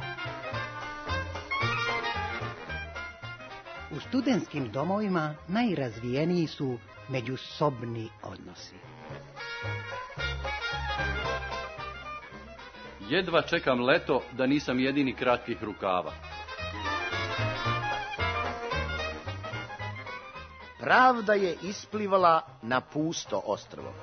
U studentskim domovima najrazvijeniji su međusobni odnosi. Jedva čekam leto da nisam jedini kratkih rukava. Pravda je isplivala na pusto ostrvo.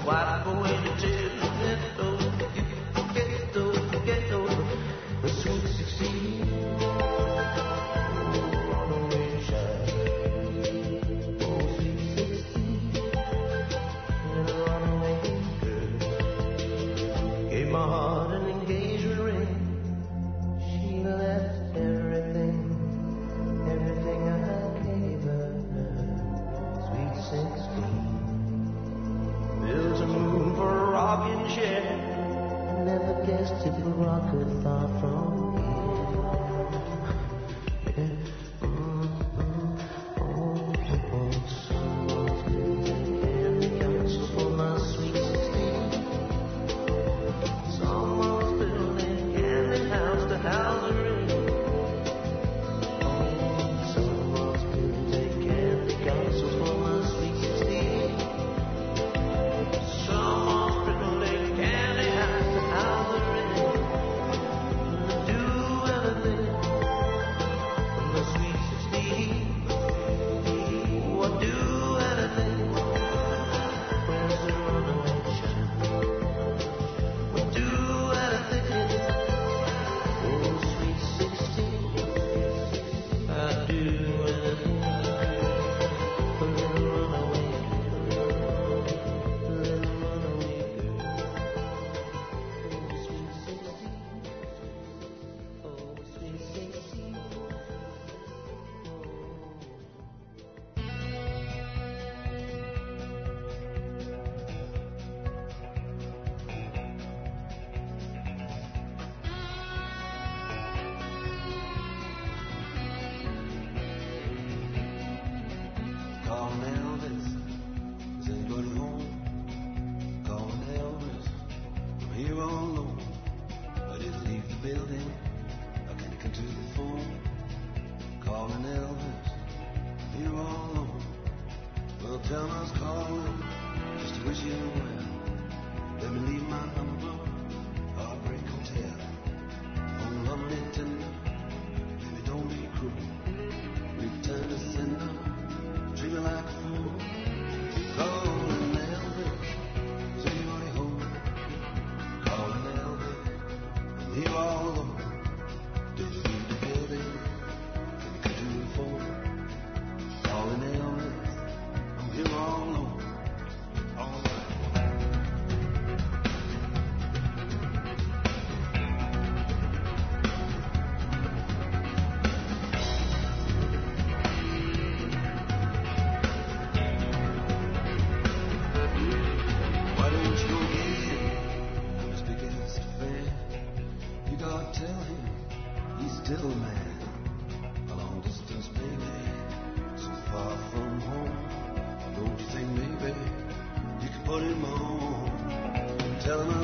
quite a way to tell you ghetto, ghetto, ghetto, the sweet sixteen. My heart an engagement ring. She left everything, everything I gave her. Sweet sixteen. Built a moon for a rocking chair. Never guessed it would rock her far from here. Someone's been taking the counsel for my sweet sixteen. Someone's building candy house to house her in. Oh, someone's building candy council for my sweet sixteen. Someone's building candy house to house her in. Do everything for my sweet sixteen. Oh, I do anything. Where's the runaway child? Do anything, oh sweet sixteen. I do anything for a little runaway girl, a little runaway girl. Oh sweet sixteen, oh sweet sixteen. Calling Elvis, is anybody home? Calling Elvis, I'm here all alone. I didn't leave the building, I can't come to the phone. Calling Elvis, I'm here all alone. Well, tell me I was calling, just to wish you well. Let me leave my number, Heartbreak Hotel. Oh, love me tender, baby, don't be cruel. Return to sender. Treat me like a fool. Calling Elvis, is anybody home? Calling Elvis, I'm here all alone. Did you leave the building? Can you come to the phone? Calling Elvis, I'm here all alone. All right. Why don't you go get him? Just because it's fair. You gotta tell him he's still a man. A long distance, baby, so far from home. Don't you think maybe you could put him on? Tell him